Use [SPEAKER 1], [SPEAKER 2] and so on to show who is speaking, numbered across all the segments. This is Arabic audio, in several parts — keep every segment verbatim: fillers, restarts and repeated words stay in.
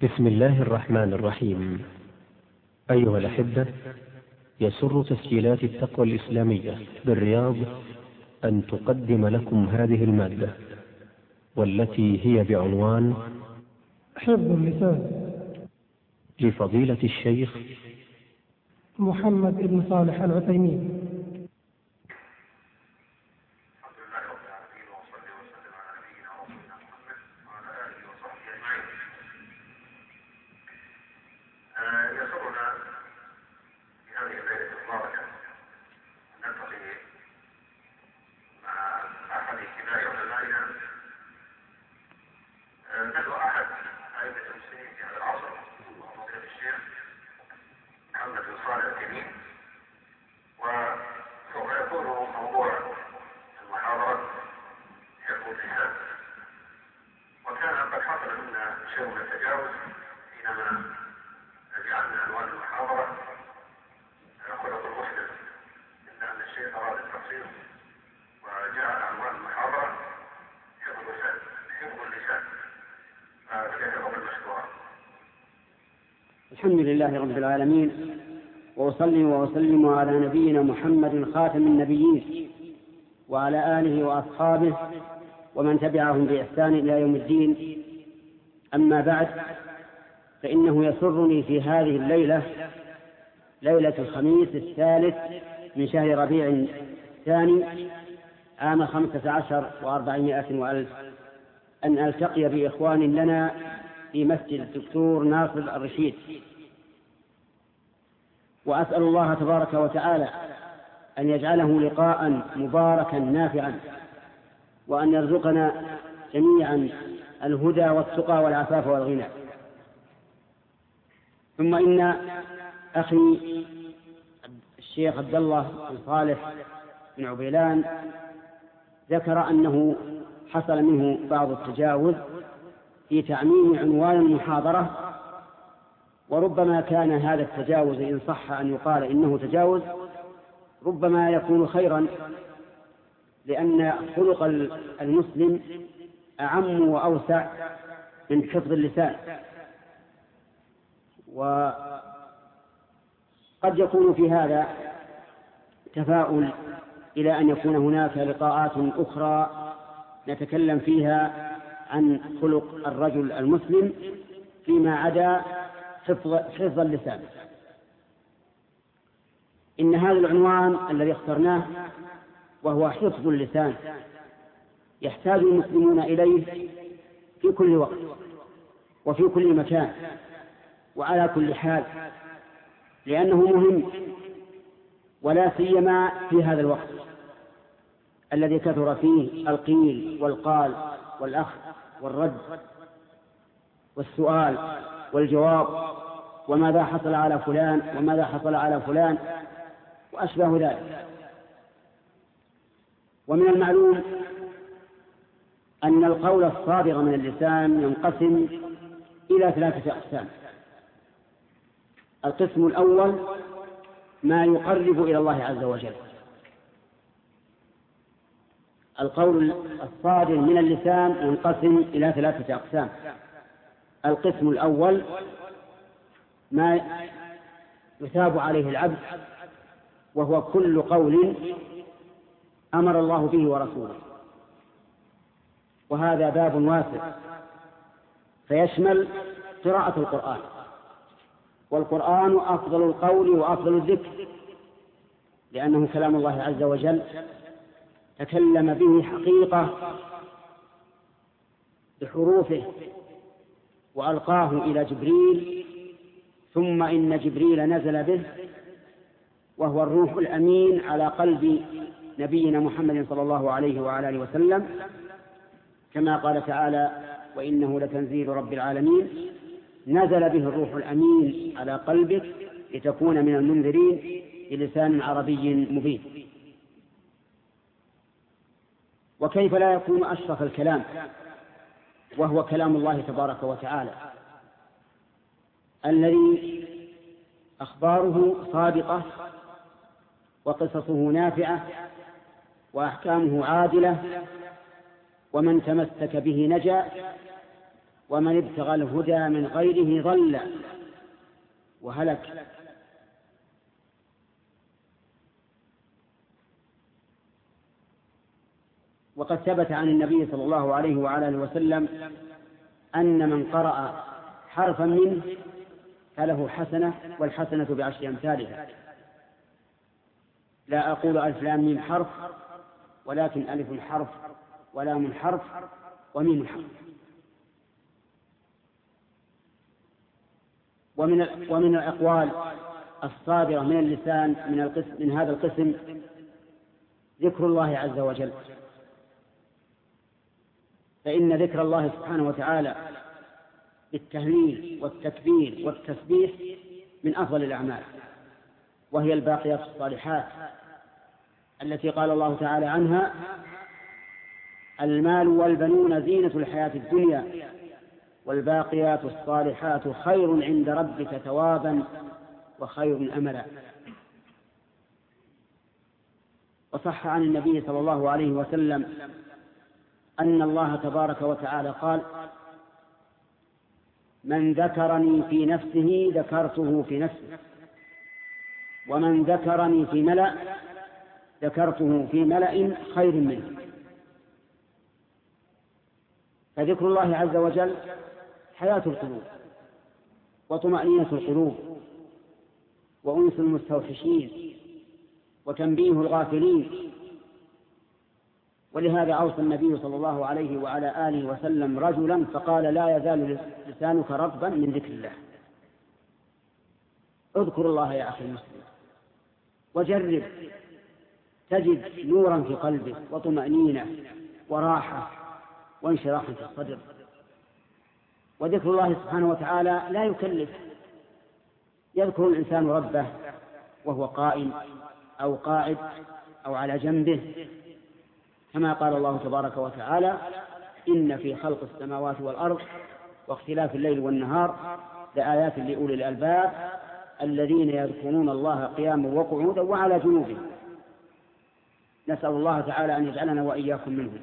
[SPEAKER 1] بسم الله الرحمن الرحيم. أيها الأحبة، يسر تسجيلات التقوى الإسلامية بالرياض أن تقدم لكم هذه المادة، والتي هي بعنوان
[SPEAKER 2] حفظ اللسان،
[SPEAKER 1] لفضيلة الشيخ
[SPEAKER 2] محمد بن صالح العثيمين.
[SPEAKER 3] الحمد لله رب العالمين، وأصلي وأسلم على نبينا محمد خاتم النبيين وعلى آله وأصحابه ومن تبعهم بإحسان إلى يوم الدين. أما بعد، فإنه يسرني في هذه الليلة، ليلة الخميس الثالث من شهر ربيع الثاني عام خمسة عشر وأربعمائة وألف، أن ألتقي بإخوان لنا في مسجد الدكتور ناصر الرشيد، وأسأل الله تبارك وتعالى أن يجعله لقاء مباركا نافعا، وأن يرزقنا جميعا الهدى والتقى والعفاف والغنى. ثم إن أخي الشيخ عبد الله بن صالح بن عبيلان ذكر أنه حصل منه بعض التجاوز في تعميم عنوان المحاضرة، وربما كان هذا التجاوز إن صح أن يقال إنه تجاوز ربما يكون خيرا، لأن خلق المسلم أعم وأوسع من حفظ اللسان، وقد يكون في هذا تفاؤل إلى أن يكون هناك لقاءات أخرى نتكلم فيها عن خلق الرجل المسلم فيما عدا حفظ, حفظ اللسان. إن هذا العنوان الذي اخترناه وهو حفظ اللسان يحتاج المسلمون إليه في كل وقت وفي كل مكان وعلى كل حال، لأنه مهم، ولا سيما في هذا الوقت الذي كثر فيه القيل والقال والأخذ والرد والسؤال والجواب، وماذا حصل على فلان وماذا حصل على فلان وأشبه ذلك. ومن المعلوم أن القول الصادر من اللسان ينقسم إلى ثلاثة أقسام. القسم الأول ما يقرب إلى الله عز وجل. القول الصادر من اللسان ينقسم إلى ثلاثة أقسام. القسم الأول ما يثاب عليه العبد، وهو كل قول أمر الله به ورسوله، وهذا باب واسع فيشمل قراءة القرآن، والقرآن أفضل القول وأفضل الذكر، لأنه كلام الله عز وجل تكلم به حقيقة بحروفه وألقاه إلى جبريل، ثم إن جبريل نزل به وهو الروح الأمين على قلب نبينا محمد صلى الله عليه وعلى آله وسلم، كما قال تعالى: وإنه لتنزيل رب العالمين نزل به الروح الأمين على قلبك لتكون من المنذرين بلسان عربي مبين. وكيف لا يكون أشرف الكلام وهو كلام الله تبارك وتعالى الذي أخباره صادقة وقصصه نافعة وأحكامه عادلة، ومن تمسك به نجا ومن ابتغى الهدى من غيره ضل وهلك. وقد ثبت عن النبي صلى الله عليه وعلى اله وسلم أن من قرأ حرفا منه فله حسنة والحسنة بعشر أمثالها. لا أقول ألف لام ميم حرف، ولكن ألف حرف ولام حرف وميم حرف. ومن ومن الأقوال الصادرة من اللسان من القسم من هذا القسم ذكر الله عز وجل، فإن ذكر الله سبحانه وتعالى بالتهليل والتكبير والتسبيح من أفضل الأعمال، وهي الباقيات الصالحات التي قال الله تعالى عنها: المال والبنون زينة الحياة الدنيا والباقيات الصالحات خير عند ربك ثوابا وخير أملا. وصح عن النبي صلى الله عليه وسلم أن الله تبارك وتعالى قال: من ذكرني في نفسه ذكرته في نفسه، ومن ذكرني في ملأ ذكرته في ملأ خير منه. فذكر الله عز وجل حياة القلوب وطمأنينة القلوب وأنس المستوحشين وتنبيه الغافلين. ولهذا أوصى النبي صلى الله عليه وعلى آله وسلم رجلا فقال: لا يزال لسانك رطبا من ذكر الله. اذكر الله يا أخي المسلم وجرب، تجد نورا في قلبك وطمأنينة وراحة وانشراح في الصدر. وذكر الله سبحانه وتعالى لا يكلف. يذكر الإنسان ربه وهو قائم أو قاعد أو على جنبه، كما قال الله تبارك وتعالى: إن في خلق السماوات والأرض واختلاف الليل والنهار لآيات لأولي الألباب الذين يذكرون الله قياما وقعودا وعلى جنوبهم. نسأل الله تعالى أن يجعلنا وإياكم منهم.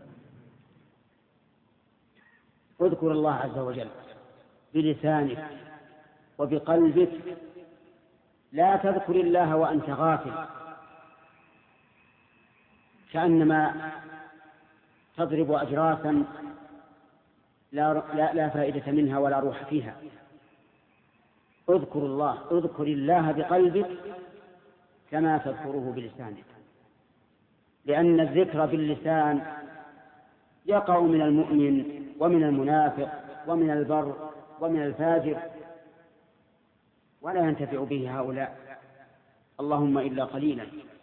[SPEAKER 3] اذكر الله عز وجل بلسانك وبقلبك، لا تذكر الله وأنت غافل، كأنما تضرب أجراسا لا, لا, لا فائدة منها ولا روح فيها. اذكر الله اذكر الله بقلبك كما تذكره بلسانك، لأن الذكر باللسان يقع من المؤمن ومن المنافق ومن البر ومن الفاجر، ولا ينتفع به هؤلاء اللهم إلا قليلا.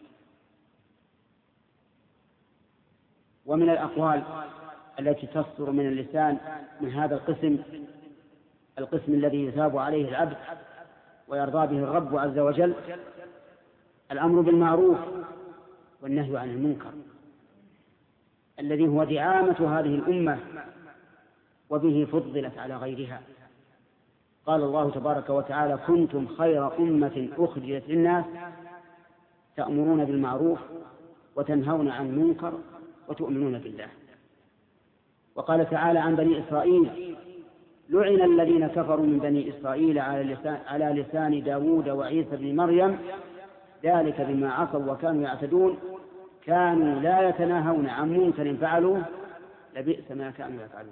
[SPEAKER 3] ومن الأقوال التي تصدر من اللسان من هذا القسم القسم الذي يثاب عليه العبد ويرضى به الرب عز وجل الأمر بالمعروف والنهي عن المنكر، الذي هو دعامة هذه الأمة وبه فضلت على غيرها. قال الله تبارك وتعالى: كنتم خير أمة أخرجت للناس تأمرون بالمعروف وتنهون عن المنكر وتؤمنون بالله. وقال تعالى عن بني إسرائيل: لعن الذين كفروا من بني إسرائيل على لسان, على لسان داود وعيسى بن مريم ذلك بما عصوا وكانوا يعتدون كانوا لا يتناهون عن منكر فعلوه لبئس ما كانوا يفعلون.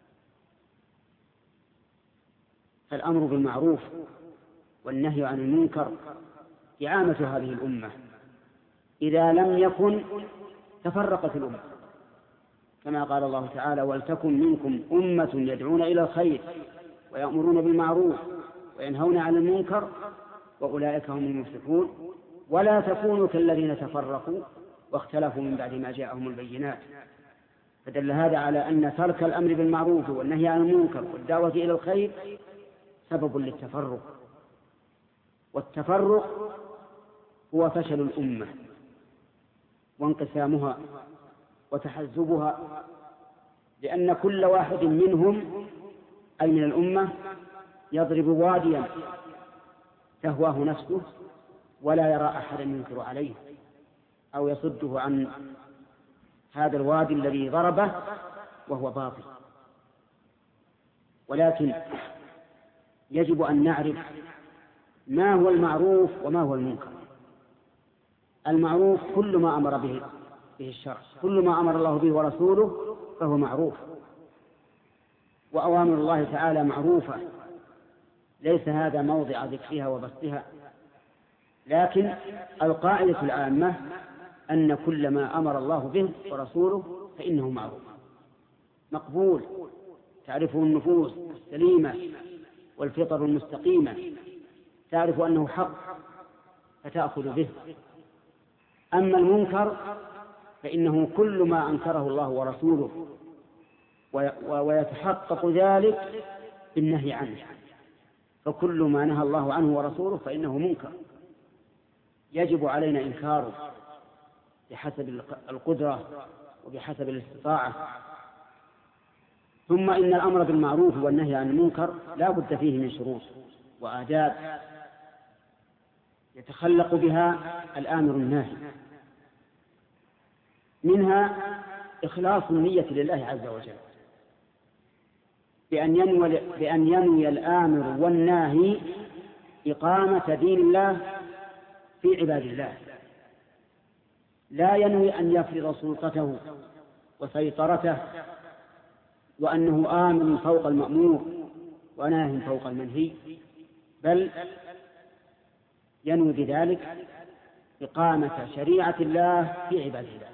[SPEAKER 3] فالأمر بالمعروف والنهي عن المنكر دعامة هذه الأمة، إذا لم يكن تفرقت الأمة، كما قال الله تعالى: ولتكن منكم أمة يدعون إلى الخير ويأمرون بالمعروف وينهون عن المنكر وأولئك هم المفلحون ولا تكونوا كالذين تفرقوا واختلفوا من بعد ما جاءهم البينات. فدل هذا على أن ترك الأمر بالمعروف والنهي عن المنكر والدعوة إلى الخير سبب للتفرق، والتفرق هو فشل الأمة وانقسامها وتحزبها، لأن كل واحد منهم أي من الأمة يضرب واديا تهواه نفسه ولا يرى أحدا ينكر عليه أو يصده عن هذا الوادي الذي ضربه وهو باطل. ولكن يجب أن نعرف ما هو المعروف وما هو المنكر. المعروف كل ما أمر به به الشرع، كل ما أمر الله به ورسوله فهو معروف، وأوامر الله تعالى معروفة، ليس هذا موضع ذكرها وبسطها. لكن القاعدة العامة أن كل ما أمر الله به ورسوله فإنه معروف مقبول، تعرفه النفوس السليمة والفطر المستقيمة، تعرف أنه حق فتأخذ به. أما المنكر فإنه كل ما أنكره الله ورسوله، ويتحقق ذلك بالنهي عنه، فكل ما نهى الله عنه ورسوله فإنه منكر يجب علينا إنكاره بحسب القدرة وبحسب الاستطاعة. ثم إن الأمر بالمعروف والنهي عن المنكر لا بد فيه من شروط وآداب يتخلق بها الآمر الناهي، منها إخلاص النية لله عز وجل، بأن ينوي, بأن ينوي الآمر والناهي إقامة دين الله في عباد الله، لا ينوي أن يفرض سلطته وسيطرته وأنه آمر فوق المأمور وناه فوق المنهي، بل ينوي بذلك إقامة شريعة الله في عباد الله.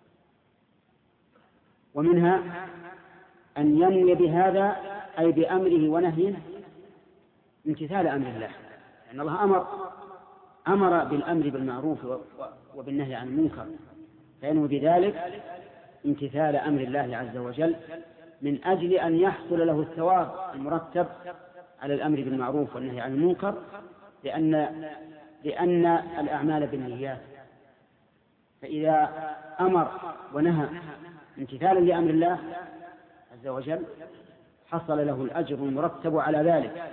[SPEAKER 3] ومنها أن ينوي بهذا أي بأمره ونهيه امتثال أمر الله، لأن الله أمر أمر بالأمر بالمعروف وبالنهي عن المنكر، فينوي بذلك امتثال أمر الله عز وجل من أجل أن يحصل له الثواب المرتب على الأمر بالمعروف والنهي عن المنكر، لأن لأن الأعمال بالنيات، فإذا أمر ونهى امتثالا لأمر الله عز وجل حصل له الأجر المرتب على ذلك.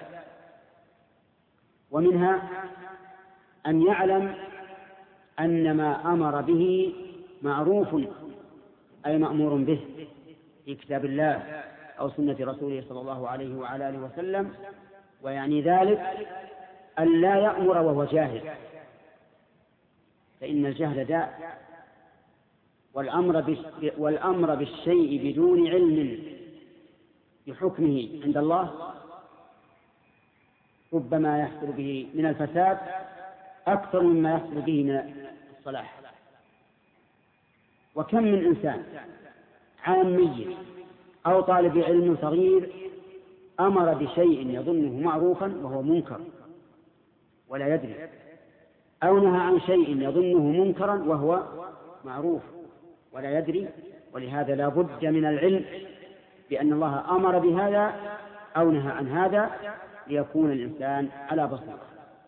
[SPEAKER 3] ومنها أن يعلم أن ما أمر به معروف أي مأمور به في كتاب الله أو سنة رسوله صلى الله عليه وعلى آله وسلم، ويعني ذلك أن لا يأمر وهو جاهل، فإن الجهل داء، والأمر والأمر بالشيء بدون علم بحكمه عند الله ربما يحصل به من الفساد أكثر مما يحصل به من الصلاح. وكم من إنسان عامي أو طالب علم صغير أمر بشيء يظنه معروفا وهو منكر ولا يدري، أو نهى عن شيء يظنه منكرا وهو معروف ولا يدري. ولهذا لا بد من العلم بأن الله أمر بهذا أو نهى عن هذا ليكون الإنسان على بصيرة.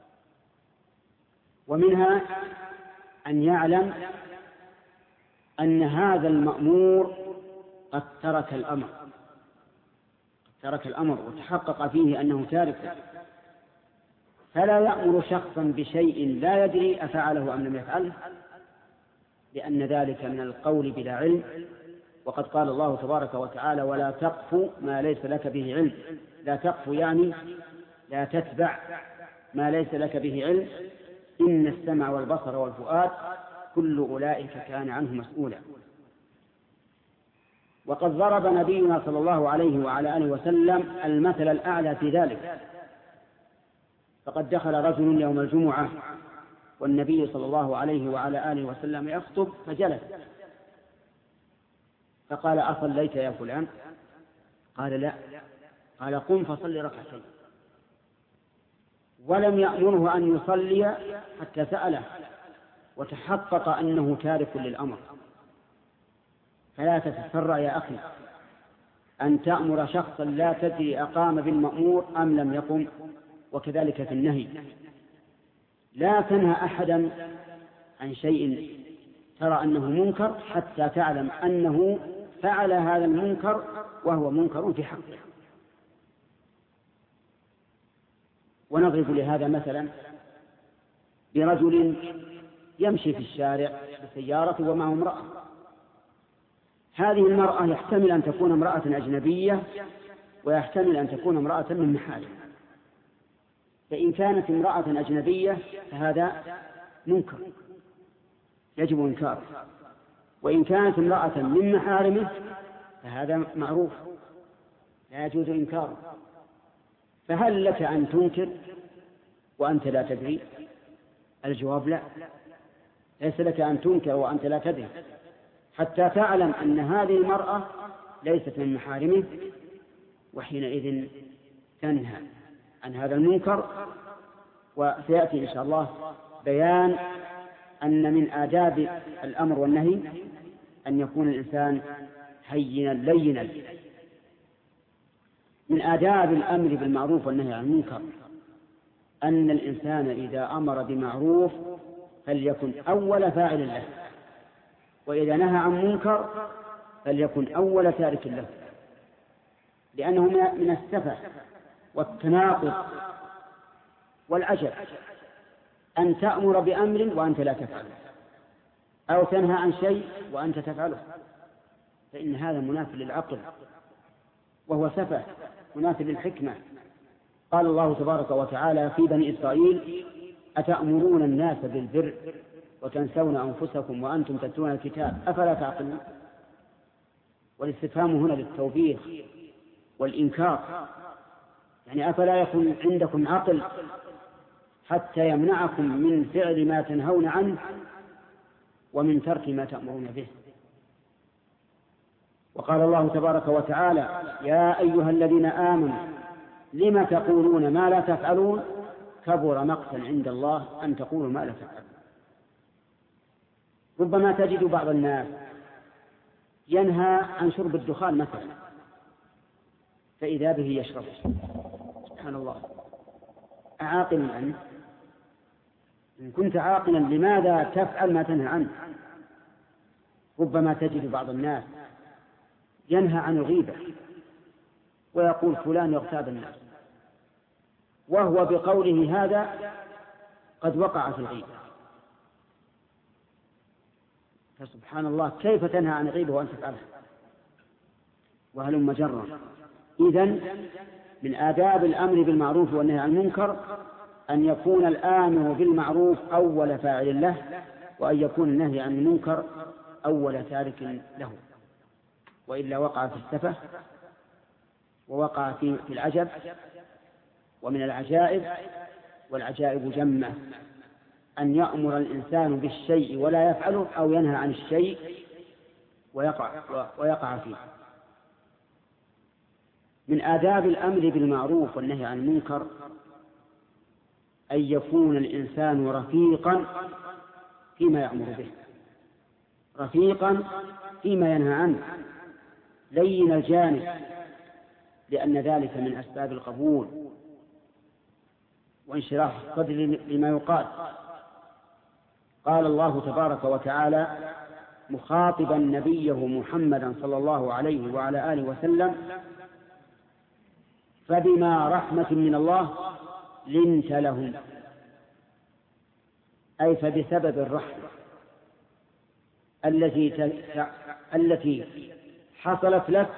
[SPEAKER 3] ومنها أن يعلم أن هذا المأمور قد ترك الأمر ترك الأمر وتحقق فيه أنه تارك، فلا يأمر شخصا بشيء لا يدري أفعله أم لم يفعله، لأن ذلك من القول بلا علم. وقد قال الله تبارك وتعالى: ولا تقف ما ليس لك به علم. لا تقف يعني لا تتبع ما ليس لك به علم، إن السمع والبصر والفؤاد كل أولئك كان عنه مسؤولا. وقد ضرب نبينا صلى الله عليه وعلى آله وسلم المثل الأعلى في ذلك، فقد دخل رجل يوم الجمعة والنبي صلى الله عليه وعلى آله وسلم يخطب فجلس، فقال: أصليت يا فلان؟ قال: لا. قال: قم فصل ركعتين. ولم يأمره أن يصلي حتى سأله وتحقق أنه تارك للأمر. فلا تتسرع يا أخي أن تأمر شخصا لا تدري أقام بالمأمور أم لم يقم، وكذلك في النهي. لا تنهى أحدا عن شيء ترى أنه منكر حتى تعلم أنه فعل هذا المنكر وهو منكر في حقه. ونضرب لهذا مثلا برجل يمشي في الشارع بسيارة ومعه امرأة. هذه المرأة يحتمل أن تكون امرأة أجنبية ويحتمل أن تكون امرأة من محارم. فإن كانت امرأة أجنبية فهذا منكر يجب إنكاره، وإن كانت امرأة من محارمه فهذا معروف لا يجوز إنكاره. فهل لك أن تنكر وأنت لا تدري؟ الجواب لا، ليس لك أن تنكر وأنت لا تدري حتى تعلم أن هذه المرأة ليست من محارمه، وحينئذ تنهى عن هذا المنكر. وسيأتي إن شاء الله بيان أن من آداب الأمر والنهي أن يكون الإنسان هينا لينا. من آداب الأمر بالمعروف والنهي عن المنكر أن الإنسان إذا أمر بمعروف فليكن أول فاعل له، وإذا نهى عن منكر فليكن أول تارك له، لأنه من السفه والتناقض والعجب أن تأمر بأمر وأنت لا تفعله، أو تنهى عن شيء وأنت تفعله، فإن هذا منافي للعقل وهو سفه منافي للحكمة. قال الله تبارك وتعالى في بني إسرائيل: أتأمرون الناس بالبر وتنسون أنفسكم وأنتم تتلون الكتاب أفلا تعقلون. والاستفهام هنا للتوبيخ والإنكار، يعني أفلا يكون عندكم عقل حتى يمنعكم من فعل ما تنهون عنه ومن ترك ما تأمرون به. وقال الله تبارك وتعالى: يا أيها الذين آمنوا لم تقولون ما لا تفعلون كبر مقتا عند الله أن تقولوا ما لا تفعلون. ربما تجد بعض الناس ينهى عن شرب الدخان مثلا، فإذا به يشرب. سبحان الله، أعاقل أنت؟ إن كنت عاقلا لماذا تفعل ما تنهى عنه؟ ربما تجد بعض الناس ينهى عن الغيبة ويقول فلان يغتاب الناس، وهو بقوله هذا قد وقع في الغيبة. فسبحان الله، كيف تنهى عن الغيبة وأنت تفعلها؟ وهلم جرا. إذن من آداب الأمر بالمعروف والنهي عن المنكر أن يكون الآمر بالمعروف أول فاعل له، وأن يكون النهي عن المنكر أول تارك له، وإلا وقع في السفه ووقع في العجب. ومن العجائب، والعجائب جمة، أن يأمر الإنسان بالشيء ولا يفعله، أو ينهى عن الشيء ويقع, ويقع فيه. من آداب الأمر بالمعروف والنهي عن المنكر أن يكون الإنسان رفيقا فيما يأمر به، رفيقا فيما ينهى عنه، لين الجانب، لأن ذلك من أسباب القبول وانشراح الصدر لما يقال. قال الله تبارك وتعالى مخاطبا نبيه محمدا صلى الله عليه وعلى آله وسلم: فبما رحمة من الله لنت لهم، أي فبسبب الرحمة التي التي حصلت لك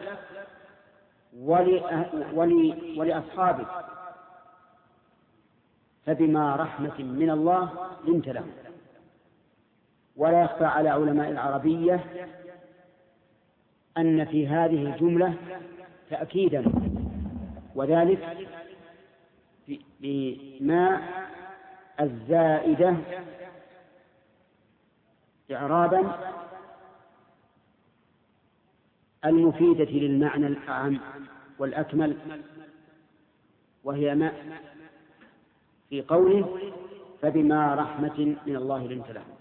[SPEAKER 3] ولأصحابك، فبما رحمة من الله لنت لهم. ولا يخفى على علماء العربية أن في هذه الجملة تأكيدا، وذلك بما الزائدة إعرابا المفيدة للمعنى الأعم والأكمل، وهي ما في قوله فبما رحمة من الله لنت لهم.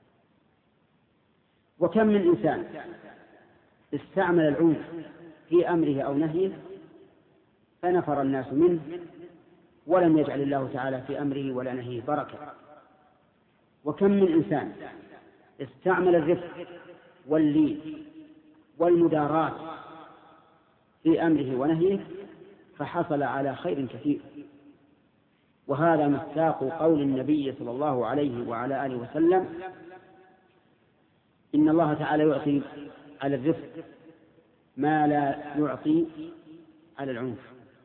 [SPEAKER 3] وكم من إنسان استعمل العنف في أمره أو نهيه فنفر الناس منه، ولم يجعل الله تعالى في أمره ولا نهيه بركة. وكم من إنسان استعمل الرفق واللين والمداراة في أمره ونهيه فحصل على خير كثير. وهذا مصداق قول النبي صلى الله عليه وعلى آله وسلم: إن الله تعالى يعطي على الرفق ما لا يعطي على العنف،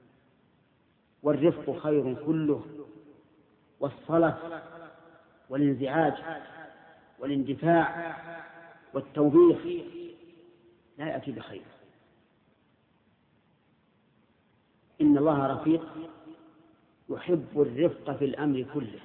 [SPEAKER 3] والرفق خير كله، والصلة والانزعاج والاندفاع والتوبيخ لا يأتي بخير. إن الله رفيق يحب الرفق في الأمر كله.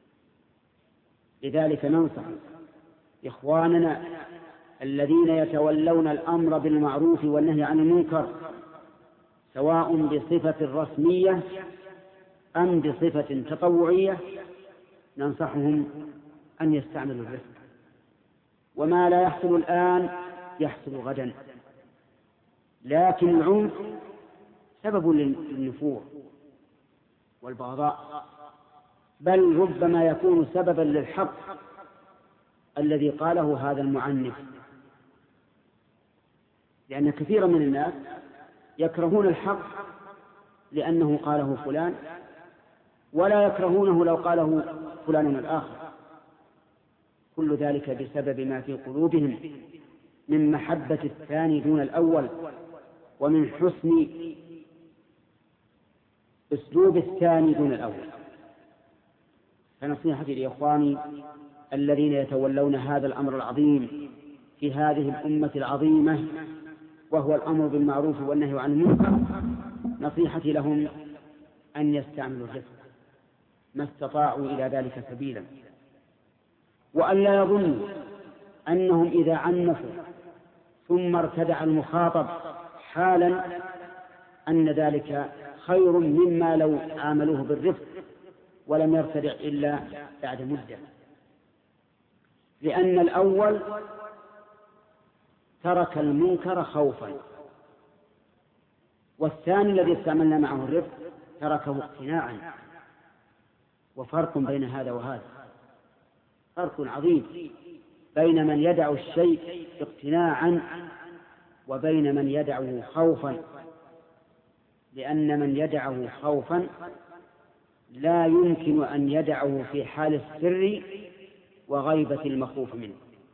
[SPEAKER 3] لذلك ننصح إخواننا الذين يتولون الأمر بالمعروف والنهي عن المنكر سواء بصفة رسمية أم بصفة تطوعية، ننصحهم أن يستعملوا الرفق. وما لا يحصل الآن يحصل غدا، لكن العنف سبب للنفور والبغضاء، بل ربما يكون سببا للحق الذي قاله هذا المعنف، لأن كثيرا من الناس يكرهون الحق لأنه قاله فلان، ولا يكرهونه لو قاله فلان الآخر. كل ذلك بسبب ما في قلوبهم من محبة الثاني دون الأول، ومن حسن أسلوب الثاني دون الأول. فنصيحتي لإخواني الذين يتولون هذا الأمر العظيم في هذه الأمة العظيمة، وهو الأمر بالمعروف والنهي عن المنكر، نصيحتي لهم أن يستعملوا الرفق ما استطاعوا إلى ذلك سبيلا، وأن لا يظنوا أنهم إذا عنفوا ثم ارتدع المخاطب حالا أن ذلك خير مما لو عاملوه بالرفق ولم يرتدع إلا بعد مدة، لأن الأول ترك المنكر خوفا، والثاني الذي استعملنا معه الرفق تركه اقتناعا. وفرق بين هذا وهذا، فرق عظيم بين من يدع الشيء اقتناعا وبين من يدعه خوفا، لأن من يدعه خوفا لا يمكن أن يدعه في حال السر وغيبة المخوف منه.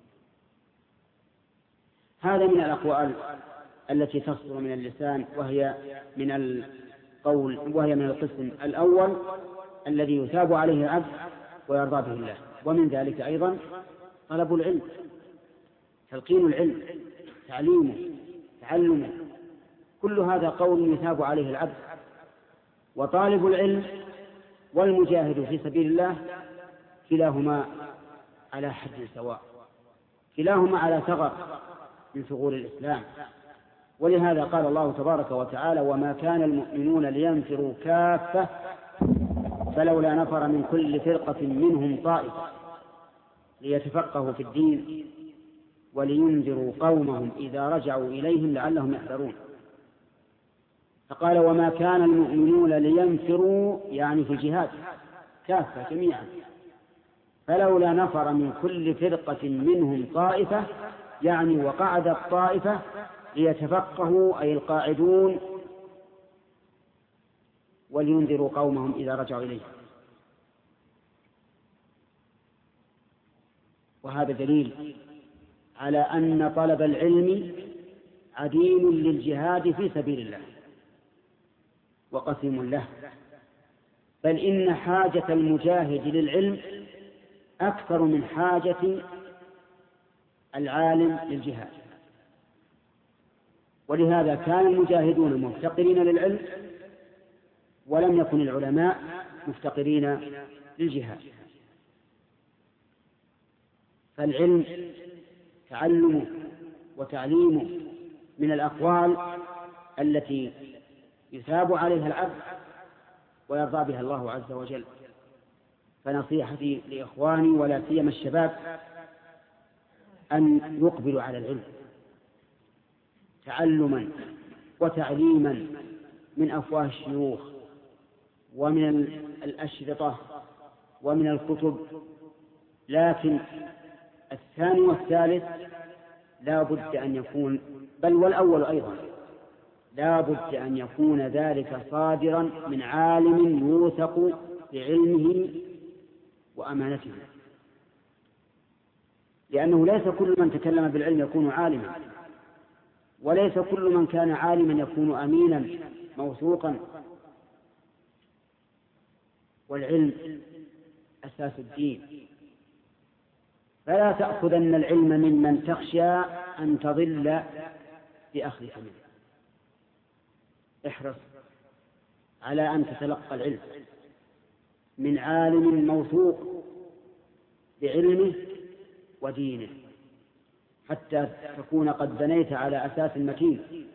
[SPEAKER 3] هذا من الأقوال التي تصدر من اللسان، وهي من القول وهي من القسم الأول الذي يثاب عليه العبد ويرضى به الله. ومن ذلك أيضا طلب العلم، تلقين العلم، تعليمه، تعلمه، كل هذا قول يثاب عليه العبد. وطالب العلم والمجاهد في سبيل الله كلاهما على حد سواء، كلاهما على ثغر من ثغور الإسلام. ولهذا قال الله تبارك وتعالى: وما كان المؤمنون لينفروا كافة فلولا نفر من كل فرقة منهم طائفة ليتفقهوا في الدين ولينذروا قومهم إذا رجعوا إليهم لعلهم يحذرون. فقال: وما كان المؤمنون لينفروا، يعني في الجهاد كافة جميعا، فلولا نفر من كل فرقة منهم طائفة، يعني وقعدت طائفة ليتفقهوا أي القاعدون ولينذروا قومهم إذا رجعوا إليه. وهذا دليل على أن طلب العلم عديم للجهاد في سبيل الله وقسم له، بل إن حاجة المجاهد للعلم أكثر من حاجة العالم للجهاد. ولهذا كان المجاهدون مفتقرين للعلم، ولم يكن العلماء مفتقرين للجهاد. فالعلم تعلمه وتعليمه من الأقوال التي يثاب عليها العبد ويرضى بها الله عز وجل. فنصيحتي لإخواني ولا سيما الشباب أن يقبلوا على العلم تعلما وتعليما من أفواه الشيوخ ومن الأشرطة ومن الكتب، لكن الثاني والثالث لا بد أن يكون، بل والأول أيضا لا بد أن يكون ذلك صادرا من عالم يوثق بعلمه وأمانته، لأنه ليس كل من تكلم بالعلم يكون عالما، وليس كل من كان عالما يكون أمينا موثوقا، والعلم أساس الدين، فلا تأخذن العلم ممن تخشى أن تضل بأخذك منه. احرص على أن تتلقى العلم من عالم موثوق بعلمه ودينه، حتى تكون قد بنيت على أساس متين.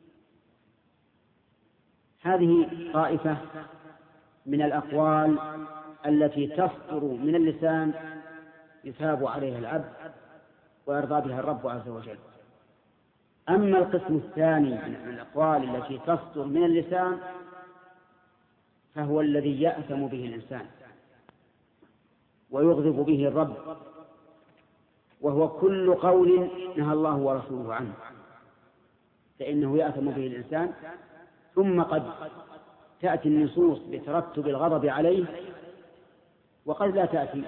[SPEAKER 3] هذه طائفة من الأقوال التي تصدر من اللسان يثاب عليها العبد ويرضى بها الرب عز وجل. أما القسم الثاني من الأقوال التي تصدر من اللسان فهو الذي يأثم به الإنسان ويغضب به الرب، وهو كل قول نهى الله ورسوله عنه، فإنه يأثم به الإنسان. ثم قد تأتي النصوص بترتب الغضب عليه وقد لا تأتي،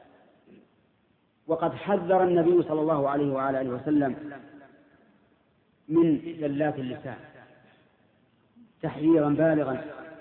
[SPEAKER 3] وقد حذر النبي صلى الله عليه وعلى آله وسلم من زلات اللسان تحذيرا بالغا،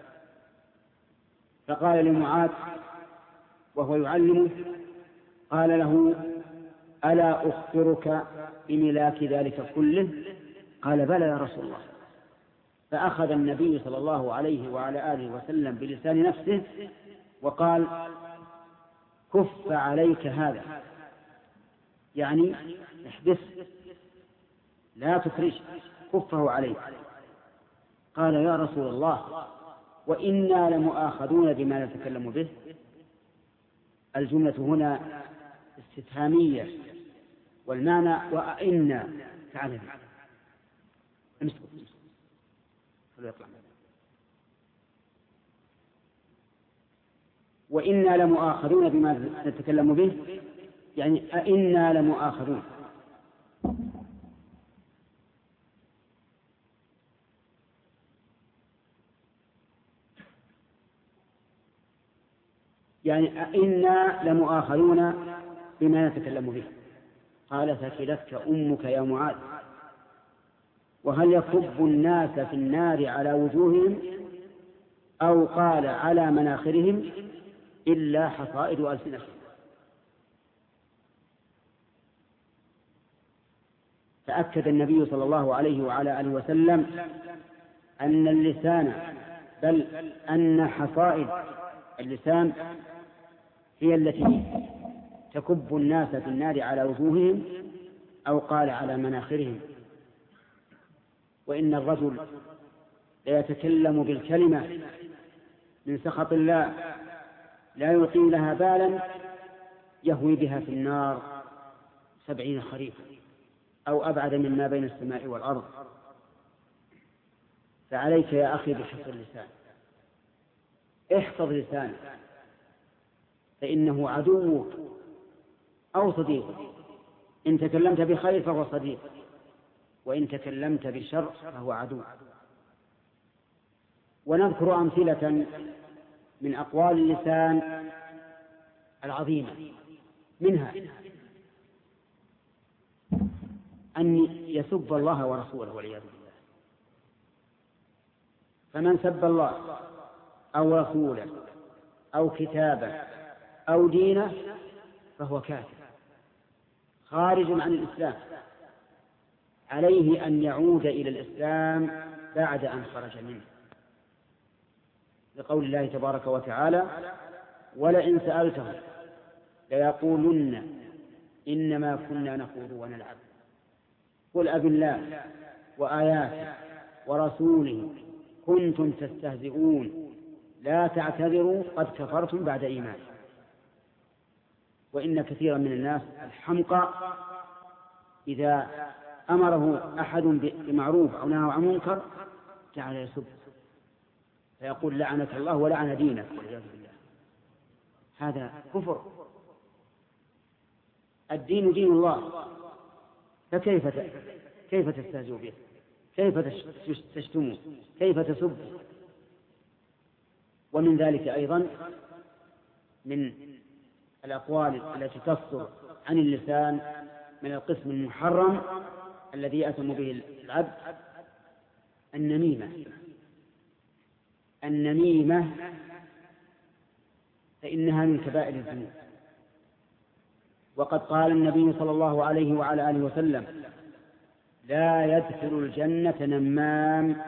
[SPEAKER 3] فقال لمعاذ وهو يعلمه، قال له: ألا أخبرك بملاك ذلك كله؟ قال: بلى يا رسول الله. فأخذ النبي صلى الله عليه وعلى آله وسلم بلسان نفسه وقال: كف عليك هذا، يعني احبس لا تخرج، كفه عليك. قال: يا رسول الله، وإنا لمؤاخذون بما نتكلم به. الجملة هنا استفهامية، والمعنى وإنا تعالى امسكوا يطلع. وإنا لمؤاخذون بما نتكلم به، يعني أئنا لمؤاخذون. يعني أئنا لمؤاخذون بما نتكلم به. قال: ثكلتك أمك يا معاذ. وهل يكب الناس في النار على وجوههم أو قال على مناخرهم إلا حصائد ألسنتهم؟ فأكد النبي صلى الله عليه وعلى آله وسلم أن اللسان، بل أن حصائد اللسان هي التي تكب الناس في النار على وجوههم أو قال على مناخرهم. وإن الرجل ليتكلم بالكلمة من سخط الله لا يلقي لها بالا يهوي بها في النار سبعين خريفا أو أبعد مما بين السماء والأرض. فعليك يا أخي بحفظ اللسان، احفظ لسانك، فإنه عدوك أو صديقك. إن تكلمت بخير فهو صديق، وإن تكلمت بالشر فهو عدو. ونذكر أمثلة من أقوال اللسان العظيمة، منها أن يسب الله ورسوله والعياذ بالله. فمن سب الله أو رسوله أو كتابه أو دينه فهو كافر خارج عن الإسلام، عليه أن يعود إلى الإسلام بعد أن خرج منه، لقول الله تبارك وتعالى: ولئن سألتهم ليقولن إنما كنا نخوض ونلعب قل أب الله وآياته ورسوله كنتم تستهزئون لا تعتذروا قد كفرتم بعد إيمان. وإن كثيرا من الناس الحمقى إذا أمره أحد بمعروف أو نهى عن منكر جعل يسب، فيقول: لعنك الله ولعن دينك والعياذ بالله. هذا كفر. الدين دين الله، فكيف كيف تستهزئ به؟ كيف تشتمه؟ كيف تسب؟ ومن ذلك أيضا من الأقوال التي تصدر عن اللسان من القسم المحرم الذي يأثم به العبد النميمة. النميمة فإنها من كبائر الذنوب. وقد قال النبي صلى الله عليه وعلى آله وسلم: لا يدخل الجنة نمام.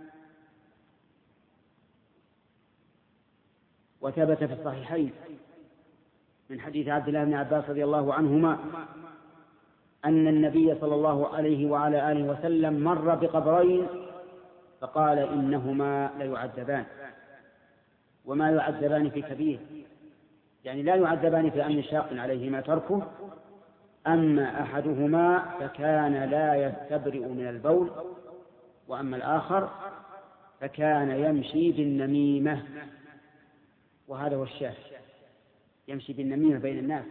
[SPEAKER 3] وثبت في الصحيحين من حديث عبد الله بن عباس رضي الله عنهما أن النبي صلى الله عليه وعلى آله وسلم مر بقبرين فقال: إنهما ليعذبان، وما يعذبان في كبير، يعني لا يعذبان في أمر شاق عليهما تركه. أما أحدهما فكان لا يستبرئ من البول، وأما الآخر فكان يمشي بالنميمة. وهذا هو الشاهد، يمشي بالنميمة بين الناس.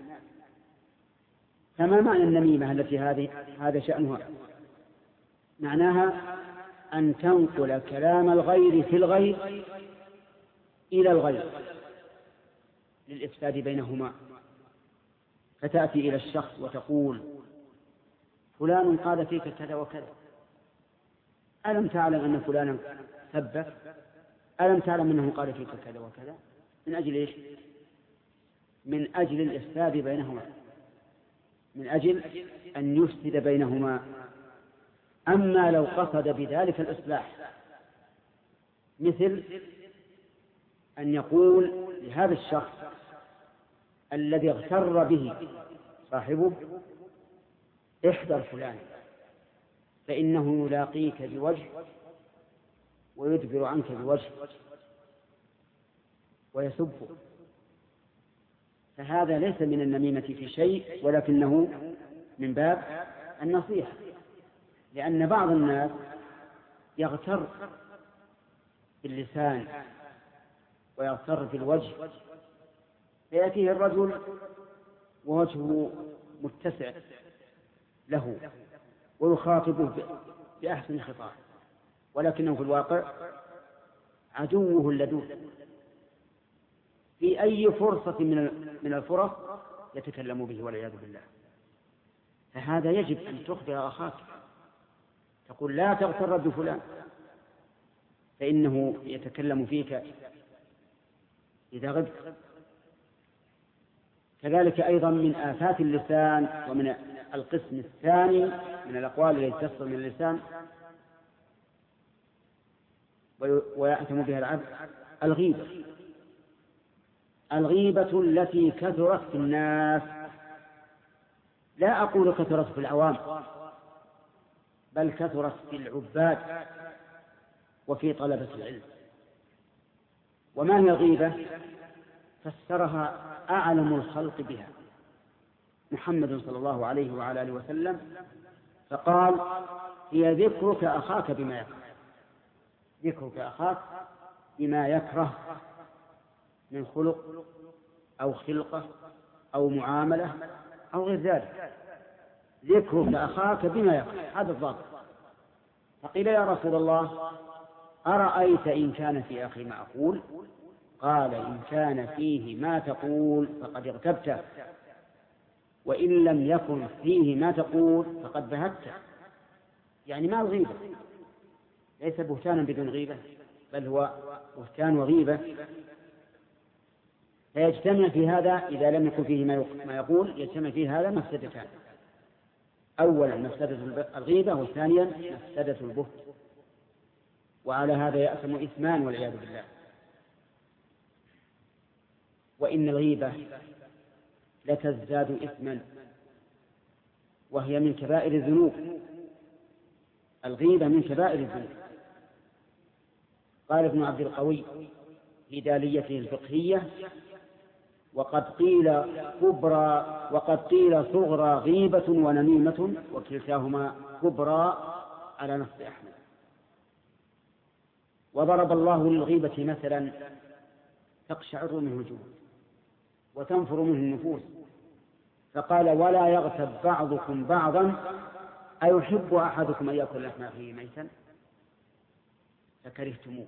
[SPEAKER 3] فما معنى النميمة التي هذه هذا شأنها؟ معناها أن تنقل كلام الغير في الغير إلى الغير للإفساد بينهما، فتأتي إلى الشخص وتقول: فلان قال فيك كذا وكذا، ألم تعلم أن فلانا سبك؟ ألم تعلم أنه قال فيك كذا وكذا؟ من أجل إيش؟ من أجل الإفساد بينهما، من أجل أن يفسد بينهما. أما لو قصد بذلك الإصلاح، مثل أن يقول لهذا الشخص الذي اغتر به صاحبه: احذر فلان فإنه يلاقيك بوجه ويدبر عنك بوجه ويسبه، فهذا ليس من النميمة في شيء، ولكنه من باب النصيحة. لأن بعض الناس يغتر باللسان ويغتر بالوجه، فيأتيه الرجل ووجهه متسع له ويخاطبه بأحسن خطاب، ولكنه في الواقع عدوه اللدود. في أي فرصة من الفرص يتكلم به والعياذ بالله. فهذا يجب أن تخبر أخاك، تقول: لا تغتر بفلان فإنه يتكلم فيك إذا غبت. كذلك أيضا من آفات اللسان ومن القسم الثاني من الأقوال التي تصدر من اللسان ويأتم بها العبد الغيبة. الغيبة التي كثرت في الناس، لا أقول كثرت في العوام، بل كثرت في العباد وفي طلبة العلم. وما هي الغيبة؟ فسرها أعلم الخلق بها محمد صلى الله عليه وعلى آله وسلم، فقال: هي ذكرك أخاك بما يكره. ذكرك أخاك بما يكره من خلق أو خلقة أو معاملة أو غير ذلك. ذكرك أخاك بما يكره، هذا الضابط. فقيل: يا رسول الله، أرأيت إن كان في أخي ما أقول؟ قال: إن كان فيه ما تقول فقد اغتبته، وإن لم يكن فيه ما تقول فقد بهته. يعني ما الغيبة؟ ليس بهتانا بدون غيبة، بل هو بهتان وغيبة. فيجتمع في هذا إذا لم يكن فيه ما يقول، يجتمع فيه هذا مفسدتان: أولا مفسدة الغيبة، وثانيا مفسدة البهت. وعلى هذا يأثم إثمان والعياذ بالله. وإن الغيبة لتزداد إثما، وهي من كبائر الذنوب. الغيبة من كبائر الذنوب. قال ابن عبد القوي في داليته الفقهية: وقد قيل كبرى وقد قيل صغرى غيبة ونميمة، وكلتاهما كبرى على نص أحمد. وضرب الله للغيبة مثلا: تقشعر منه الجلود وتنفر منه النفوس، فقال: ولا يغتب بعضكم بعضا أيحب أحدكم أن يأكل لحم أخيه ميتا فكرهتموه.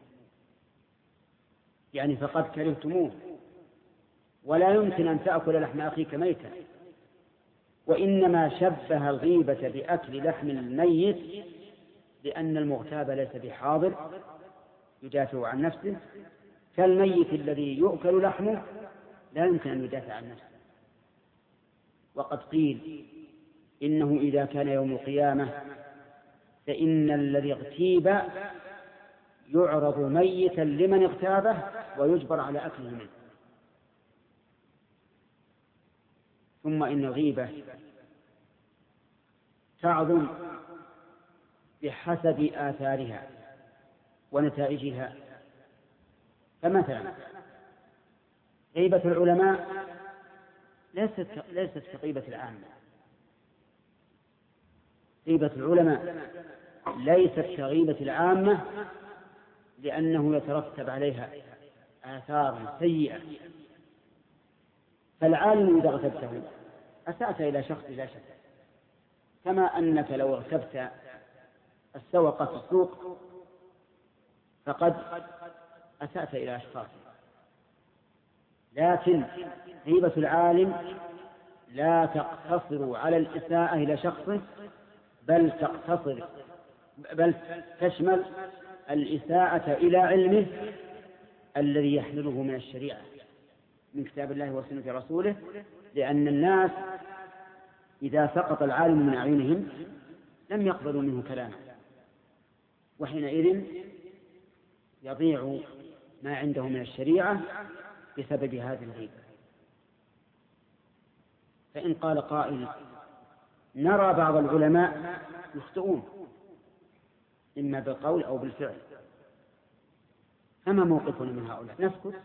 [SPEAKER 3] يعني فقد كرهتموه، ولا يمكن أن تأكل لحم أخيك ميتا. وإنما شبه الغيبة بأكل لحم الميت لأن المغتاب ليس بحاضر، يدافع عن نفسه، كالميت الذي يؤكل لحمه لا يمكن أن يدافع عن نفسه. وقد قيل إنه إذا كان يوم القيامة فإن الذي اغتيب يعرض ميتا لمن اغتابه ويجبر على أكله منه. ثم إن الغيبة تعظم بحسب آثارها ونتائجها. فمثلا غيبة العلماء ليست ليست كغيبة العامة. غيبة العلماء ليست كغيبة العامة لأنه يترتب عليها آثار سيئة. فالعالم إذا اغتبته أسأت إلى شخص لا شك، كما أنك لو اغتبت السوق في السوق فقد أسأت إلى أشخاص. لكن غيبة العالم لا تقتصر على الإساءة إلى شخصه، بل تقتصر بل تشمل الإساءة إلى علمه الذي يحمله من الشريعة من كتاب الله وسنة رسوله، لأن الناس إذا سقط العالم من أعينهم لم يقبلوا منه كلامه، وحينئذ يضيع ما عنده من الشريعة بسبب هذه الغيبة. فإن قال قائل نرى بعض العلماء يخطئون إما بالقول أو بالفعل، فما موقفنا من هؤلاء؟ نسكت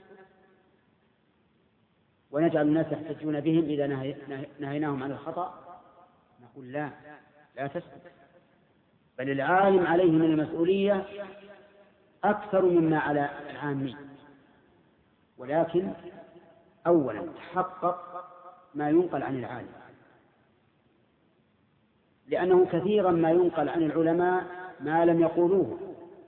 [SPEAKER 3] ونجعل الناس يحتجون بهم إذا نهيناهم عن الخطأ؟ نقول لا، لا تسكت، بل العالم عليه من المسؤولية أكثر مما على العامي. ولكن أولا تحقق ما ينقل عن العالم، لأنه كثيرا ما ينقل عن العلماء ما لم يقولوه،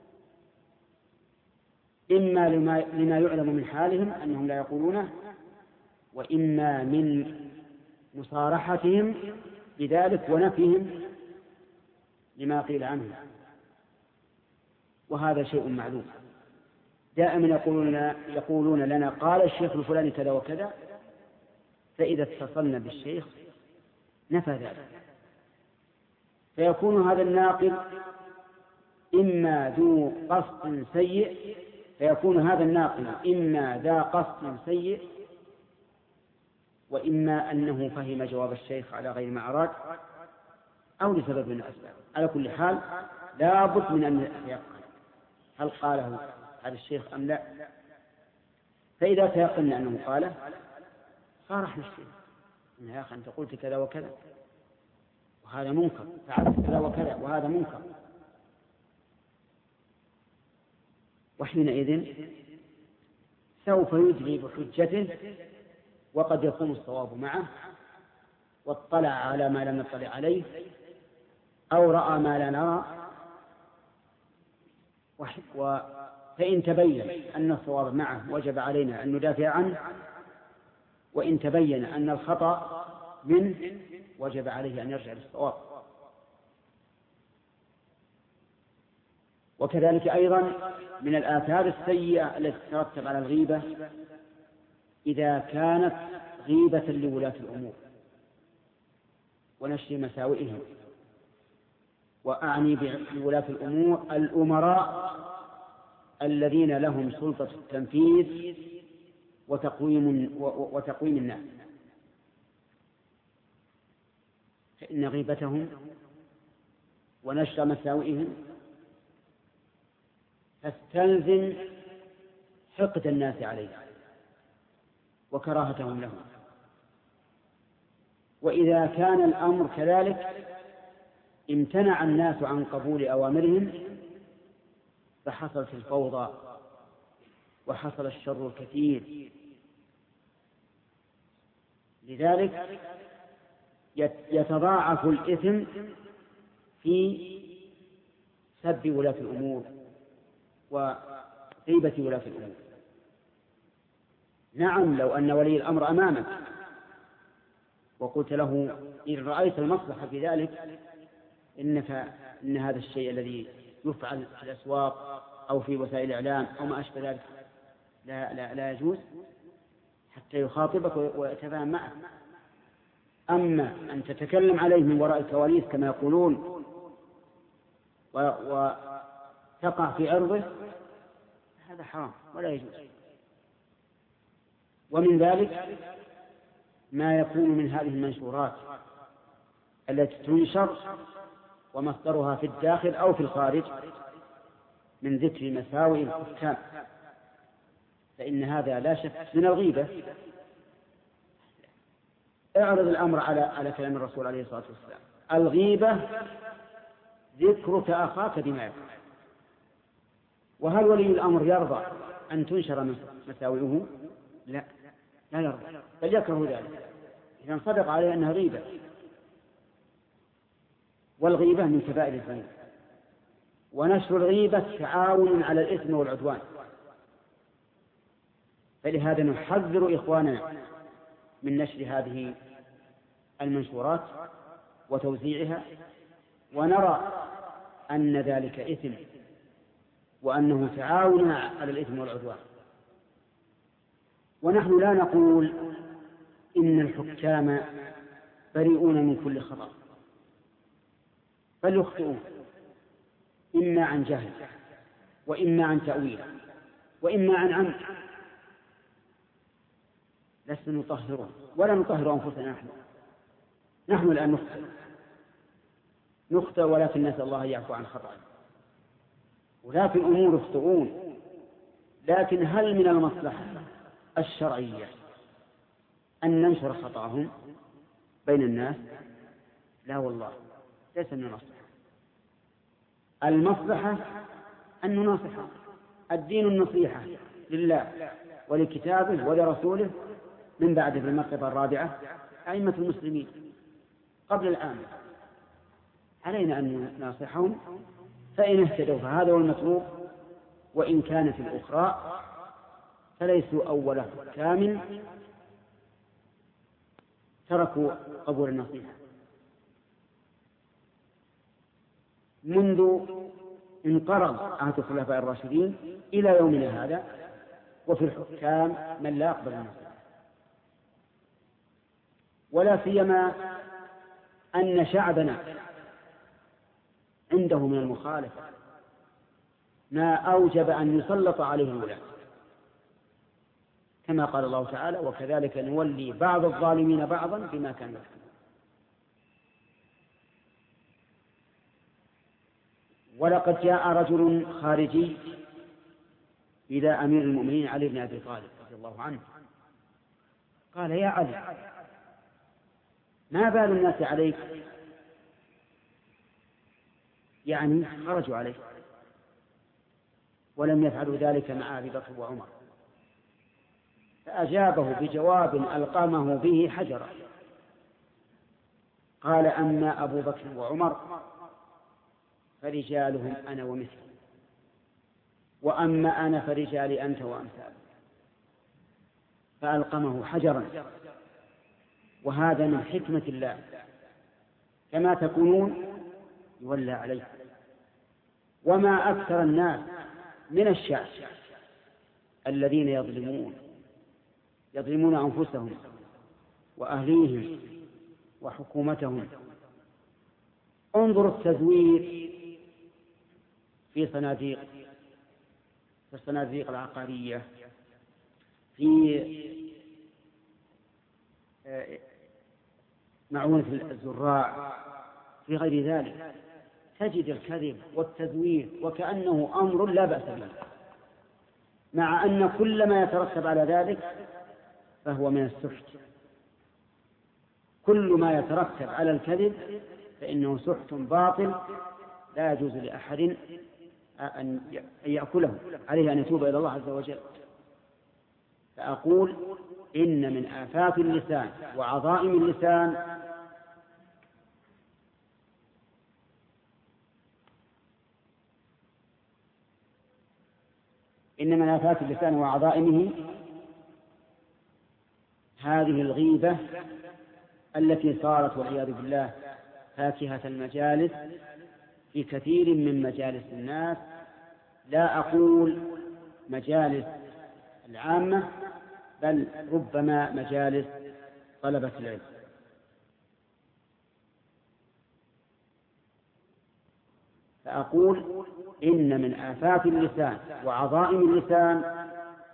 [SPEAKER 3] إما لما يعلم من حالهم أنهم لا يقولونه، وإما من مصارحتهم بذلك ونفيهم لما قيل عنه، وهذا شيء معلوم. دائما يقولون, يقولون لنا قال الشيخ الفلاني كذا وكذا، فإذا اتصلنا بالشيخ نفى ذلك، فيكون هذا الناقل إما ذو قصد سيء فيكون هذا الناقل إما ذا قصد سيء، وإما أنه فهم جواب الشيخ على غير ما أراد، أو لسبب من الأسباب. على كل حال لا بد من أن يتيقن هل قاله هذا الشيخ أم لا. فإذا تيقن أنه قاله صارحنا الشيخ إن يا أخي أنت قلت كذا وكذا وهذا منكر، فعلت كذا وكذا وهذا منكر، وحينئذ سوف يدلي بحجته، وقد يكون الصواب معه واطلع على ما لم نطلع عليه أو رأى ما لا نرى، فإن تبين أن الصواب معه وجب علينا أن ندافع عنه، وإن تبين أن الخطأ منه وجب عليه أن يرجع للصواب. وكذلك أيضا من الآثار السيئة التي تترتب على الغيبة إذا كانت غيبة لولاة الأمور ونشر مساوئهم، وأعني بولاة الأمور الأمراء الذين لهم سلطة التنفيذ وتقويم وتقويم الناس، فإن غيبتهم ونشر مساوئهم تستلزم حقد الناس عليه وكراهتهم لهم. وإذا كان الأمر كذلك امتنع الناس عن قبول أوامرهم فحصلت الفوضى وحصل الشر الكثير. لذلك يتضاعف الإثم في سب ولاة الأمور وغيبة ولاة الأمور. نعم، لو أن ولي الأمر أمامك وقلت له إن رأيت المصلحة في ذلك إنك إن هذا الشيء الذي يفعل في الأسواق أو في وسائل الإعلام أو ما أشبه ذلك لا, لا, لا يجوز حتى يخاطبك ويتفاهم معك. أما أن تتكلم عليه من وراء الكواليس كما يقولون وتقع في عرضه هذا حرام ولا يجوز. ومن ذلك ما يكون من هذه المنشورات التي تنشر ومصدرها في الداخل أو في الخارج من ذكر مساوئ الحكام، فإن هذا لا شك من الغيبة. اعرض الأمر على على كلام الرسول عليه الصلاة والسلام: الغيبة ذكرك أخاك بما يكره. وهل ولي الأمر يرضى أن تنشر مساوئه؟ لا لا يرضى، بل يكره ذلك إذا صدق عليه أنها غيبة. والغيبة من كبائر الذنوب، ونشر الغيبة تعاون على الإثم والعدوان. فلهذا نحذر إخواننا من نشر هذه المنشورات وتوزيعها، ونرى أن ذلك إثم وأنه تعاون على الإثم والعدوان. ونحن لا نقول إن الحكام بريئون من كل خطأ، بل يخطئون إما عن جهل وإما عن تأويل وإما عن عمد. لسنا نطهرهم ولا نطهر أنفسنا. نحن نحن الآن نخطئ نخطئ ولكن نسأل الله يعفو عن خطأ. ولاة الأمور يخطئون، لكن هل من المصلحة الشرعية أن ننشر خطأهم بين الناس؟ لا والله، ليس من المصلحة. المصلحة أن نناصحهم. الدين النصيحة لله ولكتابه ولرسوله من بعد في المرتبة الرابعة أئمة المسلمين قبل الآن. علينا أن نناصحهم، فإن اهتدوا فهذا هو المطلوب، وإن كانت الأخرى فليسوا أول حكام تركوا قبول النصيحة. منذ انقرض عهد الخلفاء الراشدين إلى يومنا هذا، وفي الحكام من لا يقبل النصيحة، ولا سيما أن شعبنا عنده من المخالفة ما أوجب أن يسلط عليه الولاة، كما قال الله تعالى: وكذلك نولي بعض الظالمين بعضا بما كانوا يكسبون. ولقد جاء رجل خارجي إلى أمير المؤمنين علي بن أبي طالب رضي الله عنه، قال: يا علي، ما بال الناس عليك؟ يعني خرجوا عليه، ولم يفعلوا ذلك مع أبي بكر وعمر. فأجابه بجواب ألقمه به حجرا، قال: أما أبو بكر وعمر فرجالهم أنا ومثلي، وأما أنا فرجالي أنت وأمثالك. فألقمه حجرا. وهذا من حكمة الله، كما تكونون يولى عليه. وما أكثر الناس من الشعب الذين يظلمون يظلمون أنفسهم وأهليهم وحكومتهم. انظر التزوير في صناديق في الصناديق العقارية، في معونة الزراع، في غير ذلك، تجد الكذب والتزوير وكأنه أمر لا بأس به، مع أن كل ما يترتب على ذلك فهو من السحت. كل ما يترتب على الكذب فإنه سحت باطل لا يجوز لأحد أن يأكله، عليه أن يتوب إلى الله عز وجل. فأقول إن من آفات اللسان وعظائم اللسان إن من آفات اللسان وعظائمه هذه الغيبة التي صارت والعياذ بالله فاكهة المجالس في كثير من مجالس الناس، لا أقول مجالس العامة، بل ربما مجالس طلبة العلم. فأقول إن من آفات اللسان وعظائم اللسان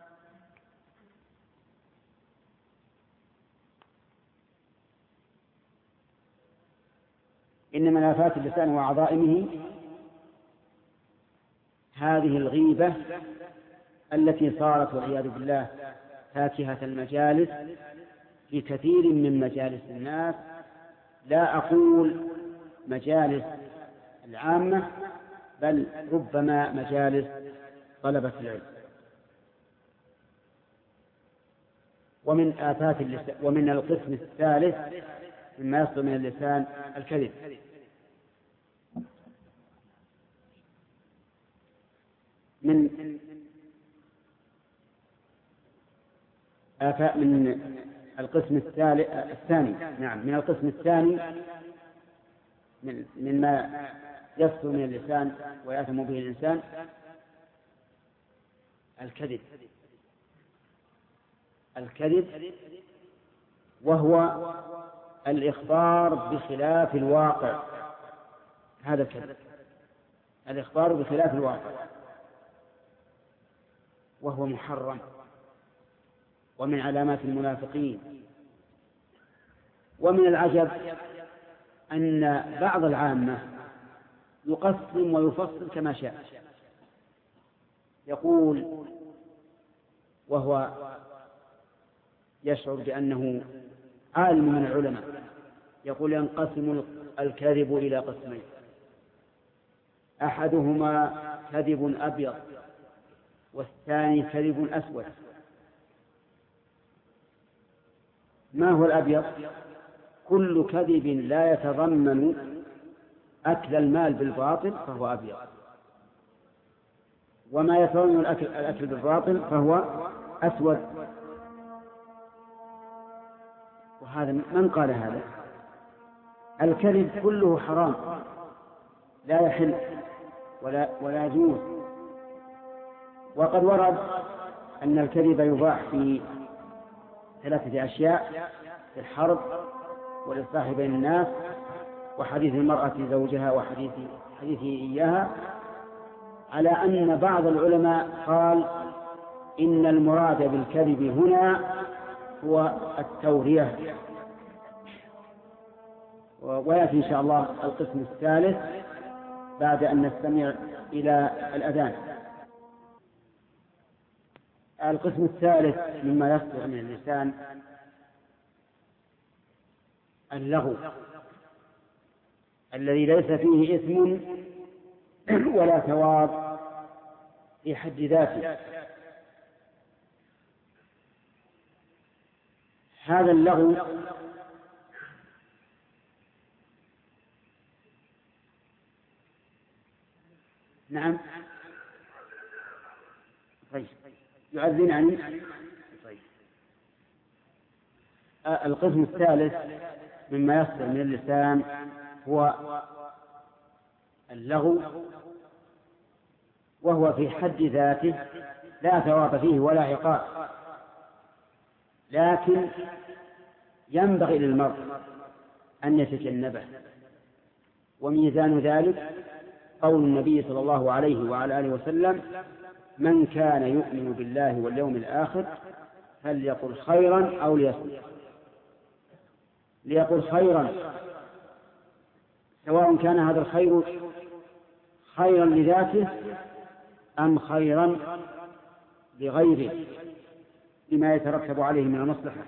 [SPEAKER 3] إن من آفات اللسان وعظائمه هذه الغيبة التي صارت والعياذ بالله فاكهة المجالس في كثير من مجالس الناس. لا أقول مجالس العامة، بل ربما مجالس طلبة العلم. ومن آفات اللسان ومن القسم الثالث مما يصدر من اللسان الكذب. من آفات من القسم الثاني نعم من القسم الثاني من مما يصدر من اللسان ويأثم به الإنسان الكذب. الكذب وهو الإخبار بخلاف الواقع. هذا الكذب، الإخبار بخلاف الواقع، وهو محرم ومن علامات المنافقين. ومن العجب أن بعض العامة يقسم ويفصل كما شاء، يقول وهو يشعر بأنه عالم من العلماء، يقول ينقسم الكذب إلى قسمين: أحدهما كذب أبيض والثاني كذب أسود. ما هو الأبيض؟ كل كذب لا يتضمن أكل المال بالباطل فهو أبيض، وما يتضمن الأكل, الأكل بالباطل فهو أسود. وهذا من قال هذا؟ الكذب كله حرام لا يحل ولا ولا يجوز. وقد ورد أن الكذب يباح في ثلاثة أشياء: في الحرب والإصلاح بين الناس وحديث المرأة زوجها وحديث حديثه إياها، على أن بعض العلماء قال إن المراد بالكذب هنا هو التورية. ويأتي إن شاء الله القسم الثالث بعد أن نستمع إلى الأذان. القسم الثالث مما يصدر من اللسان اللغو، الذي ليس فيه إثم ولا ثواب في حد ذاته. هذا اللغو نعم طيب يؤذن عني طيب. القسم الثالث مما يصدر من اللسان هو اللغو، وهو في حد ذاته لا ثواب فيه ولا عقاب، لكن ينبغي للمرء أن يتجنبه. وميزان ذلك قول النبي صلى الله عليه وعلى آله وسلم: من كان يؤمن بالله واليوم الآخر فليقل خيرا أو ليصمت. ليقل خيرا سواء كان هذا الخير خيرا لذاته أم خيرا لغيره لما يترتب عليه من المصلحة.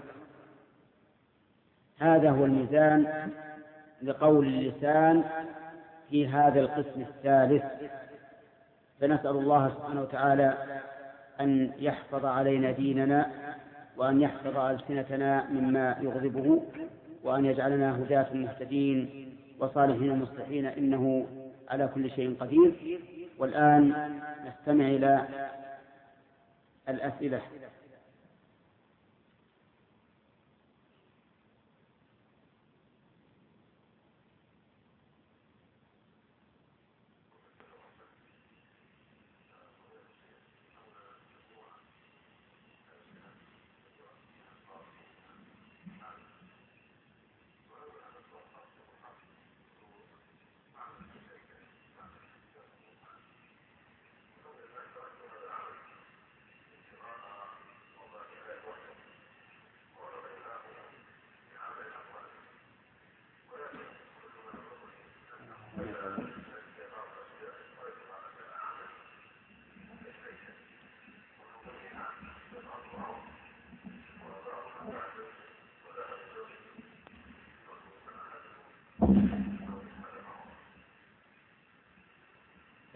[SPEAKER 3] هذا هو الميزان لقول اللسان في هذا القسم الثالث. فنسأل الله سبحانه وتعالى أن يحفظ علينا ديننا، وأن يحفظ ألسنتنا مما يغضبه، وأن يجعلنا هداة مهتدين وصالحين مصلحين، إنه على كل شيء قدير. والآن نستمع إلى الأسئلة.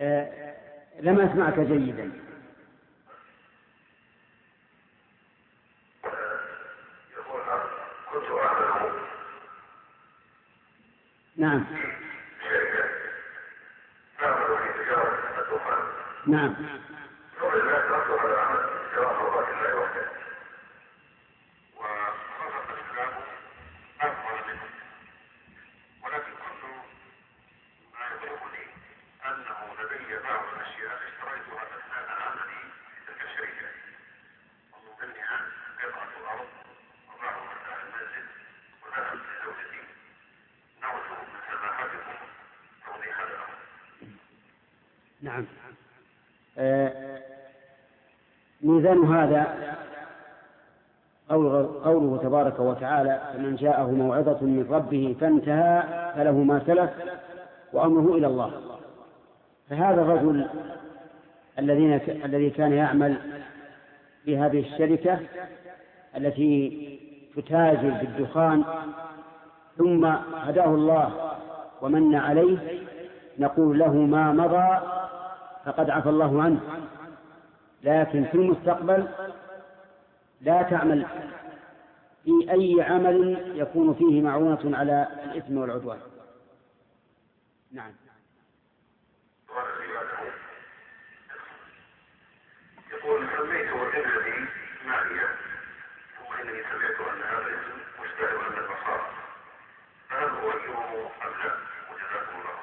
[SPEAKER 3] آه لم أسمعك جيدا. نعم نعم نعم. آه ميزان هذا قوله تبارك وتعالى: فمن جاءه موعظة من ربه فانتهى فله ما سلف وأمره إلى الله. فهذا الرجل الذين الذي كان يعمل في هذه الشركة التي تتاجر بالدخان ثم هداه الله ومن عليه، نقول له ما مضى فقد عفى الله عنه، لكن في المستقبل لا تعمل في أي عمل يكون فيه معونة على الإثم والعدوان. نعم.
[SPEAKER 4] يقول: سميت ابنتي ماريا ثم انني سمعت ان هذا الاسم مشتهر عند النصارى، فهل اغيره ام لا؟ وجزاكم الله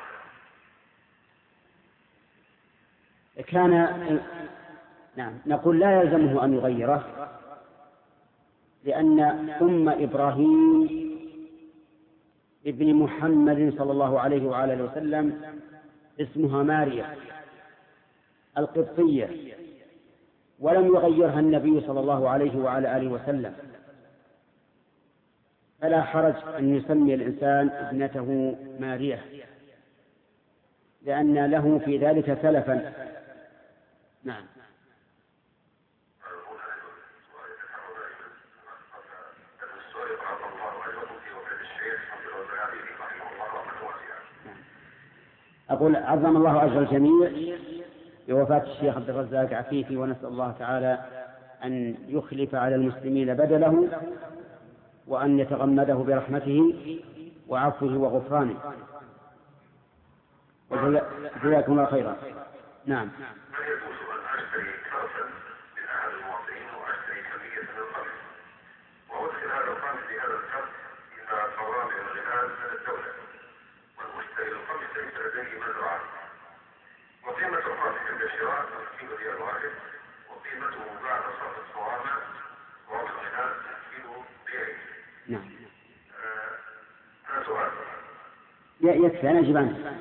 [SPEAKER 4] خيرا.
[SPEAKER 3] كان نعم نقول لا يلزمه ان يغيره، لان ام ابراهيم ابن محمد صلى الله عليه وعلى وسلم اسمها ماريا القبطية، ولم يغيرها النبي صلى الله عليه وعلى آله وسلم، فلا حرج أن يسمي الإنسان ابنته ماريا، لأن له في ذلك سلفا. نعم. أقول: عظم الله أجر الجميع بوفاة الشيخ عبد الرزاق عفيفي، ونسأل الله تعالى أن يخلف على المسلمين بدله، وأن يتغمده برحمته وعفوه وغفرانه. جزاكم الله خيرا. نعم.
[SPEAKER 4] هل يجوز أن أشتري كرسا من أحد المواطنين وأشتري كمية من القمح وأدخل هذا القمح بهذا الكرس إلى صوامع الغذاء من الدولة، والمشتري القمح ليس لديه مزرعة، وقيمة القمح عند الشراء الكيلو ريال واحد، وقيمته بعد صرف الصوامع صوامع الغذاء الكيلو ريال.
[SPEAKER 3] نعم.
[SPEAKER 4] هذا سؤال.
[SPEAKER 3] يكفي، أنا أجيب عنه.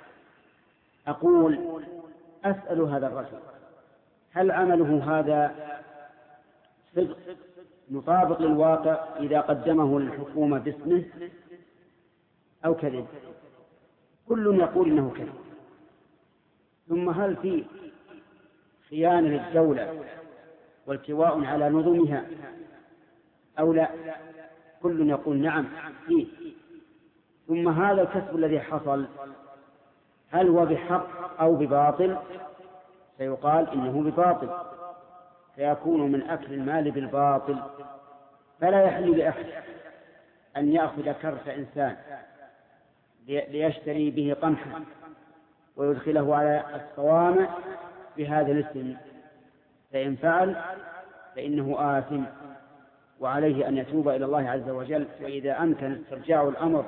[SPEAKER 3] أقول: أسأل هذا الرجل هل عمله هذا صدق مطابق للواقع إذا قدمه الحكومة باسمه أو كذب؟ كل يقول إنه كذب. ثم هل في خيانة للدولة والتواء على نظمها أو لا؟ كل يقول نعم فيه. ثم هذا الكسب الذي حصل هل هو بحق أو بباطل؟ سيقال إنه بباطل، فيكون من أكل المال بالباطل. فلا يحل لأحد أن يأخذ كرس إنسان ليشتري به قمحا ويدخله على الصوامع بهذا الاسم، فإن فعل فإنه آثم، وعليه أن يتوب إلى الله عز وجل، وإذا أمكن استرجاع الأمر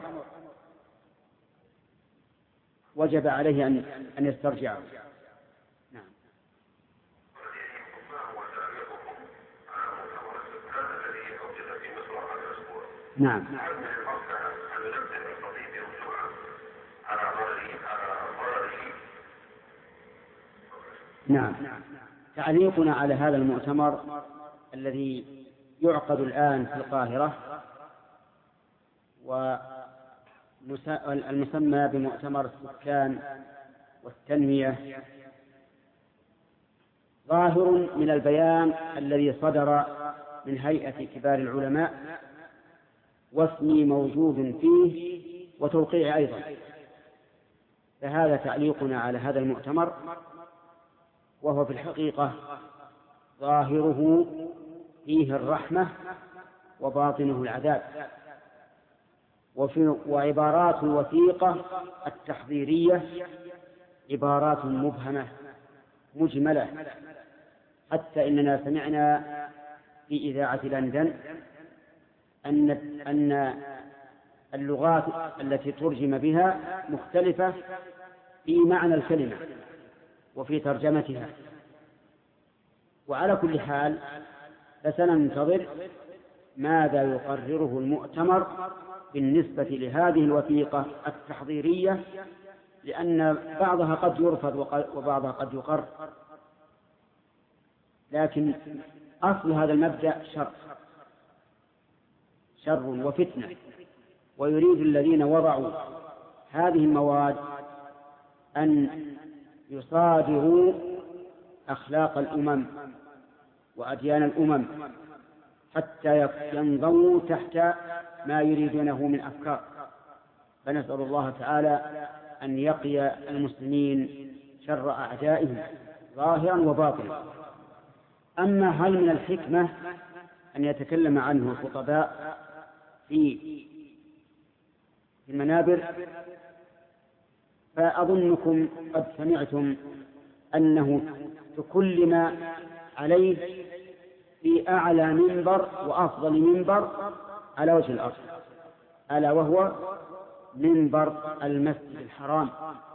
[SPEAKER 3] وجب عليه أن أن يسترجعه. نعم. نعم. نعم. تعليقنا على هذا المؤتمر الذي يعقد الآن في القاهرة والمسمى بمؤتمر السكان والتنمية، ظاهر من البيان الذي صدر من هيئة كبار العلماء، واسمي موجود فيه وتوقيع أيضا، فهذا تعليقنا على هذا المؤتمر، وهو في الحقيقة ظاهره فيه الرحمة وباطنه العذاب. وفي وعبارات الوثيقة التحضيرية عبارات مبهمة مجملة، حتى إننا سمعنا في إذاعة لندن أن أن اللغات التي ترجم بها مختلفة في معنى الكلمة وفي ترجمتها. وعلى كل حال فسننتظر ماذا يقرره المؤتمر بالنسبة لهذه الوثيقة التحضيرية، لأن بعضها قد يرفض وبعضها قد يقر، لكن أصل هذا المبدأ شر شر وفتنة، ويريد الذين وضعوا هذه المواد أن يصادروا أخلاق الأمم وأديان الأمم حتى ينضووا تحت ما يريدونه من أفكار. فنسأل الله تعالى أن يقي المسلمين شر أعدائهم ظاهرا وباطنا. أما هل من الحكمة أن يتكلم عنه الخطباء في المنابر؟ فأظنكم قد سمعتم أنه تكلم عليه في أعلى منبر وأفضل منبر على وجه الأرض، ألا وهو منبر المسجد الحرام،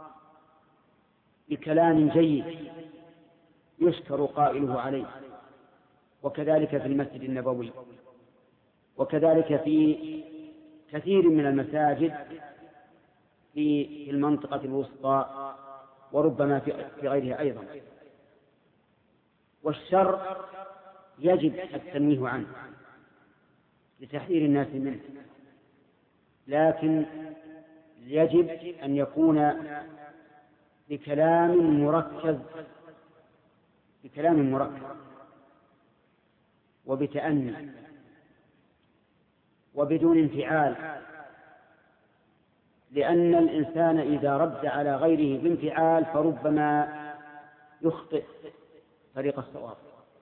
[SPEAKER 3] بكلام جيد يشكر قائله عليه، وكذلك في المسجد النبوي، وكذلك في كثير من المساجد في المنطقة الوسطى، وربما في غيرها أيضا. والشر يجب التنويه عنه لتحذير الناس منه، لكن يجب أن يكون بكلام مركز بكلام مركز وبتأني وبدون انفعال، لأن الإنسان إذا رد على غيره بانفعال فربما يخطئ طريق الصواب،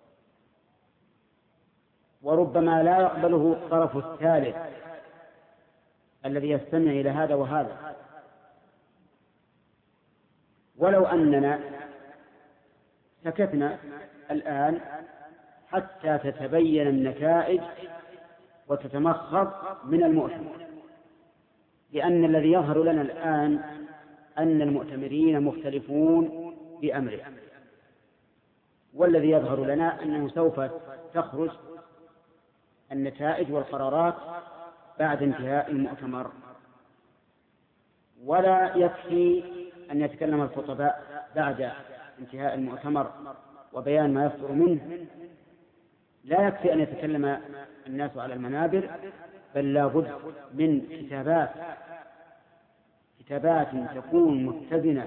[SPEAKER 3] وربما لا يقبله الطرف الثالث الذي يستمع إلى هذا وهذا. ولو أننا سكتنا الآن حتى تتبين النتائج وتتمخض من المؤتمر، لأن الذي يظهر لنا الآن أن المؤتمرين مختلفون بأمره، والذي يظهر لنا أنه سوف تخرج النتائج والقرارات بعد انتهاء المؤتمر. ولا يكفي أن يتكلم الخطباء بعد انتهاء المؤتمر وبيان ما يصدر منه، لا يكفي أن يتكلم الناس على المنابر، بل لا بد من كتابات كتابات تكون متزنة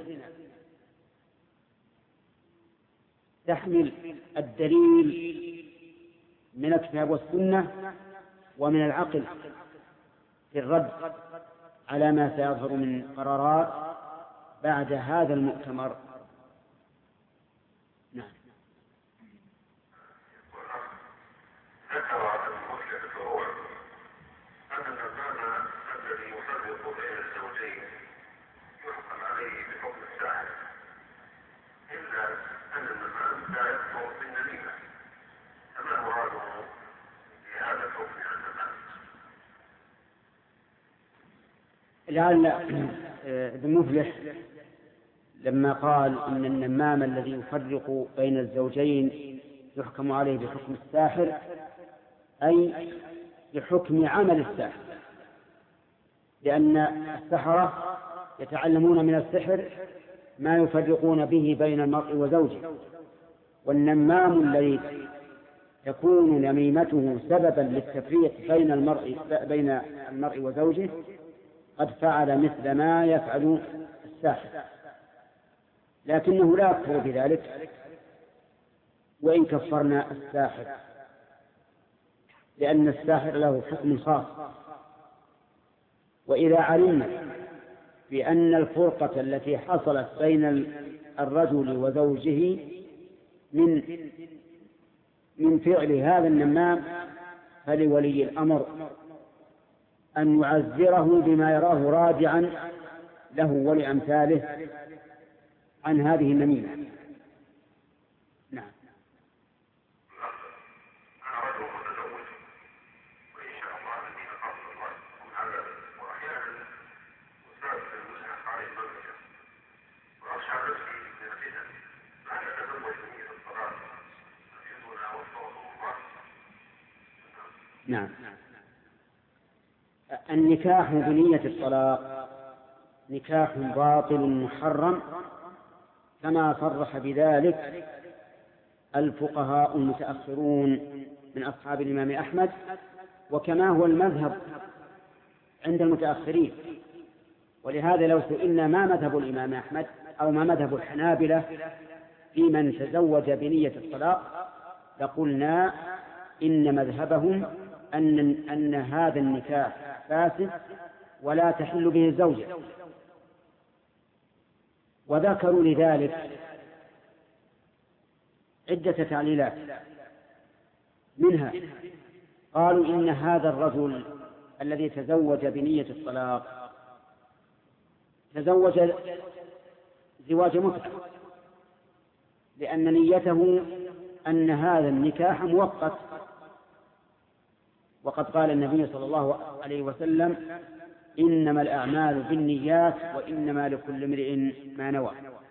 [SPEAKER 3] تحمل الدليل من الكتاب والسنة ومن العقل في الرد على ما سيظهر من قرارات بعد هذا المؤتمر. نعم.
[SPEAKER 4] ذكر المسلم الفروع أن النظام الذي يفرق بين الزوجين يحكم عليه بحكم الساحر، إلا أن النظام لا يكفر بالنميمة، فما مراده بهذا الحكم عن النظام؟
[SPEAKER 3] لعل ابن مفلح لما قال إن النمام الذي يفرق بين الزوجين يحكم عليه بحكم الساحر، أي بحكم عمل الساحر، لأن السحرة يتعلمون من السحر ما يفرقون به بين المرء وزوجه. والنمام الذي تكون نميمته سببا للتفريق بين المرء بين المرء وزوجه قد فعل مثل ما يفعل الساحر، لكنه لا يكفر بذلك وإن كفرنا الساحر، لأن الساحر له حكم خاص. وإذا علمنا بأن الفرقة التي حصلت بين الرجل وزوجه من من فعل هذا النمام، فلولي الأمر أن يعذره بما يراه راجعا له ولأمثاله عن هذه النميمة. نعم. نعم. النكاح بنية الطلاق نكاح باطل محرم، كما صرح بذلك الفقهاء المتأخرون من أصحاب الإمام أحمد، وكما هو المذهب عند المتأخرين. ولهذا لو سئلنا ما مذهب الإمام أحمد أو ما مذهب الحنابلة في من تزوج بنية الطلاق لقلنا إن مذهبهم أن, أن هذا النكاح فاسد ولا تحل به الزوجة. وذكروا لذلك عدة تعليلات، منها قالوا إن هذا الرجل الذي تزوج بنية الطلاق تزوج زواج متعة، لأن نيته أن هذا النكاح مؤقت، وقد قال النبي صلى الله عليه وسلم إنما الأعمال بالنيات وإنما لكل امرئ ما نوى.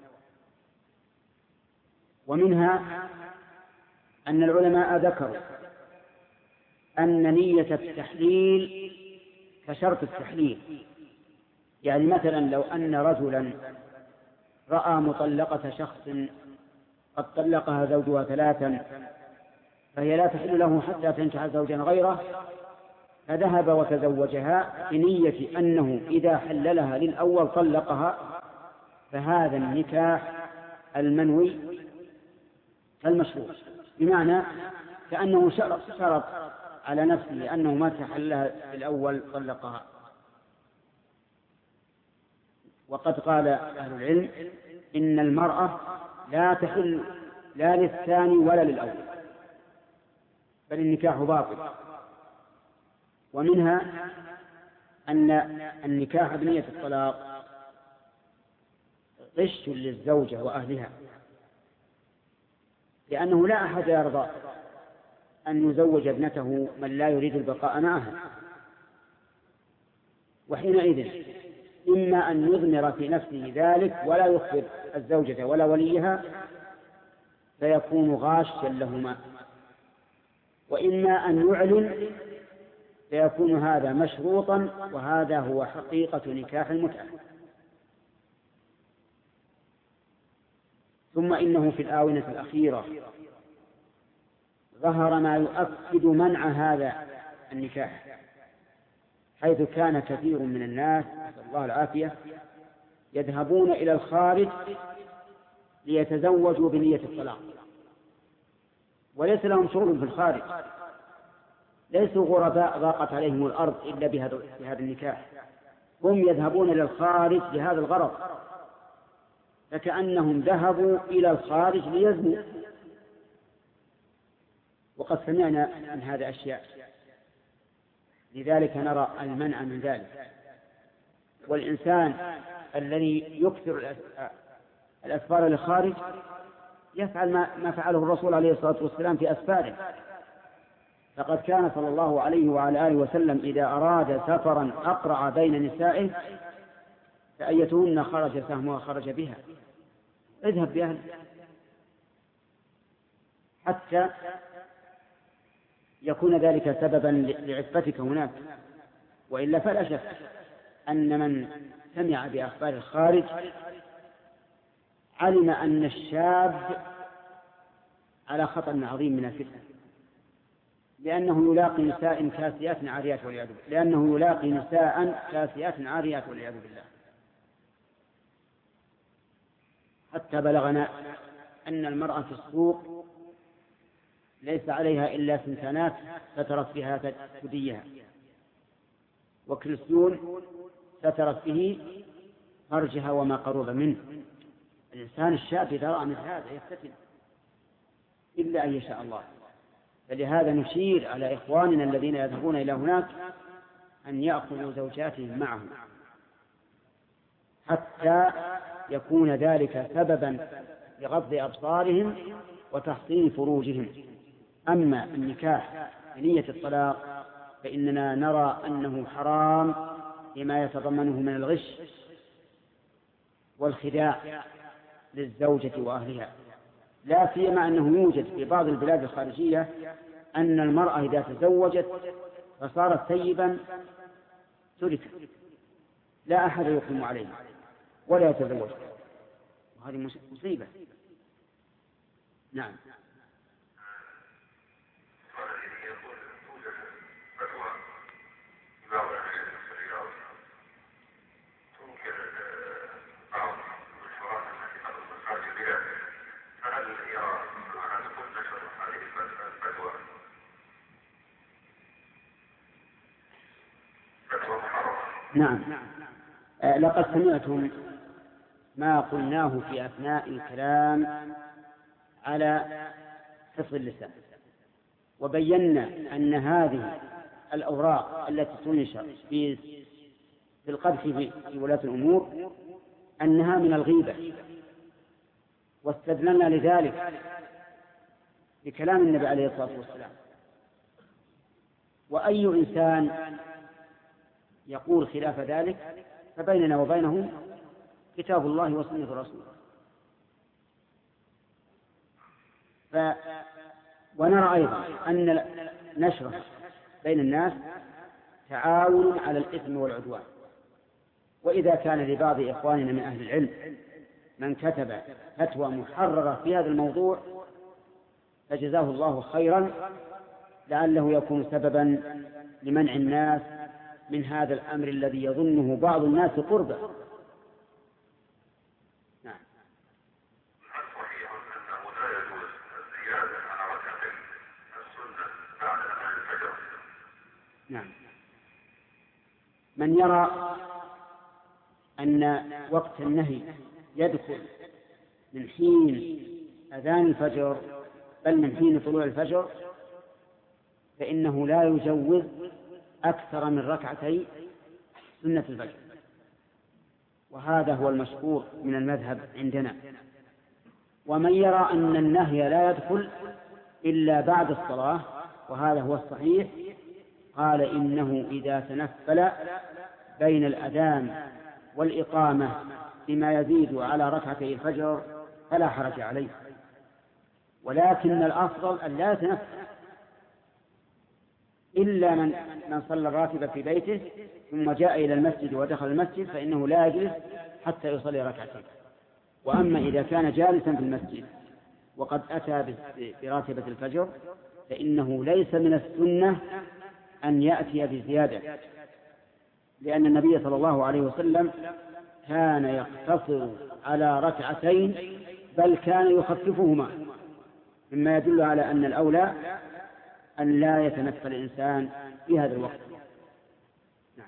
[SPEAKER 3] ومنها أن العلماء ذكروا أن نية التحليل كشرط التحليل، يعني مثلا لو أن رجلا رأى مطلقة شخص قد طلقها زوجها ثلاثا فهي لا تحل له حتى تنكح زوجا غيره، فذهب وتزوجها بنية أنه إذا حللها للأول طلقها، فهذا النكاح المنوي المشروع، بمعنى كأنه شرط على نفسه أنه ما تحللها للأول طلقها. وقد قال أهل العلم إن المرأة لا تحل لا للثاني ولا للأول، بل النكاح باطل. ومنها أن النكاح بنية الطلاق غش للزوجة وأهلها، لأنه لا أحد يرضى أن يزوج ابنته من لا يريد البقاء معها، وحينئذ إما أن يضمر في نفسه ذلك ولا يخبر الزوجة ولا وليها فيكون غاشا لهما، وإما أن يعلن فيكون هذا مشروطا، وهذا هو حقيقة نكاح المتعة. ثم إنه في الآونة الأخيرة ظهر ما يؤكد منع هذا النكاح، حيث كان كثير من الناس نسأل الله العافية يذهبون إلى الخارج ليتزوجوا بنية الطلاق، وليس لهم شغل في الخارج، ليسوا غرباء ضاقت عليهم الأرض إلا بهذا النكاح، هم يذهبون إلى الخارج لهذا الغرض، فكأنهم ذهبوا إلى الخارج ليزنوا. وقد سمعنا من هذا أشياء، لذلك نرى المنع من ذلك. والإنسان الذي يكثر الأسفار للخارج يفعل ما فعله الرسول عليه الصلاة والسلام في أسفاره، فقد كان صلى الله عليه وعلى آله وسلم إذا أراد سفرا أقرع بين نسائه فأيتهن خرج سهمها خرج بها، اذهب بأهل حتى يكون ذلك سببا لعفتك هناك. وإلا فلا شك أن من سمع بأخبار الخارج علم أن الشاب على خطر عظيم من الفتنة، لأنه يلاقي نساء كاسيات عاريات والعياذ بالله لأنه يلاقي نساء كاسيات عاريات والعياذ بالله حتى بلغنا أن المرأة في السوق ليس عليها إلا سنتانات سترت بها ثديها، وكلسون سترت به فرجها وما قرب منه. الإنسان الشاب إذا رأى مثل هذا يفتتن إلا أن يشاء الله. فلهذا نشير على إخواننا الذين يذهبون إلى هناك أن يأخذوا زوجاتهم معهم حتى يكون ذلك سببا لغض أبصارهم وتحصين فروجهم. أما النكاح بنية الطلاق فإننا نرى أنه حرام لما يتضمنه من الغش والخداع للزوجة وأهلها، لا سيما أنه يوجد في بعض البلاد الخارجية أن المرأة إذا تزوجت فصارت ثيبا تركت لا أحد يقيم عليه ولا يتزوج، وهذه مصيبة. نعم. نعم. آه لقد سمعتم ما قلناه في أثناء الكلام على حفظ اللسان، وبينا أن هذه الأوراق التي تنشر في القدح في ولاة الأمور أنها من الغيبة، واستدللنا لذلك بكلام النبي عليه الصلاة والسلام. وأي إنسان يقول خلاف ذلك فبيننا وبينه كتاب الله وسنة رسوله. ف... ونرى أيضا أن نشره بين الناس تعاون على الإثم والعدوان. وإذا كان لبعض إخواننا من أهل العلم من كتب فتوى محررة في هذا الموضوع فجزاه الله خيرا، لعله يكون سببا لمنع الناس من هذا الأمر الذي يظنه بعض الناس قربه. نعم.
[SPEAKER 4] هل صحيح أنه لا يجوز الزيادة على ركعتين السنة بعد أذان الفجر؟
[SPEAKER 3] نعم. من يرى أن وقت النهي يدخل من حين أذان الفجر بل من حين طلوع الفجر فإنه لا يجوز أكثر من ركعتي سنة الفجر، وهذا هو المشهور من المذهب عندنا. ومن يرى أن النهي لا يدخل إلا بعد الصلاة وهذا هو الصحيح قال إنه إذا تنفل بين الأذان والإقامة بما يزيد على ركعتي الفجر فلا حرج عليه، ولكن الأفضل أن لا يتنفل إلا من من صلى الراتب في بيته ثم جاء إلى المسجد ودخل المسجد فإنه لا يجلس حتى يصلي ركعتين. وأما إذا كان جالسا في المسجد وقد أتى براتبة الفجر فإنه ليس من السنة أن يأتي بزيادة، لأن النبي صلى الله عليه وسلم كان يقتصر على ركعتين بل كان يخففهما، مما يدل على أن الأولى أن لا يتنفل الإنسان في هذا الوقت. نعم.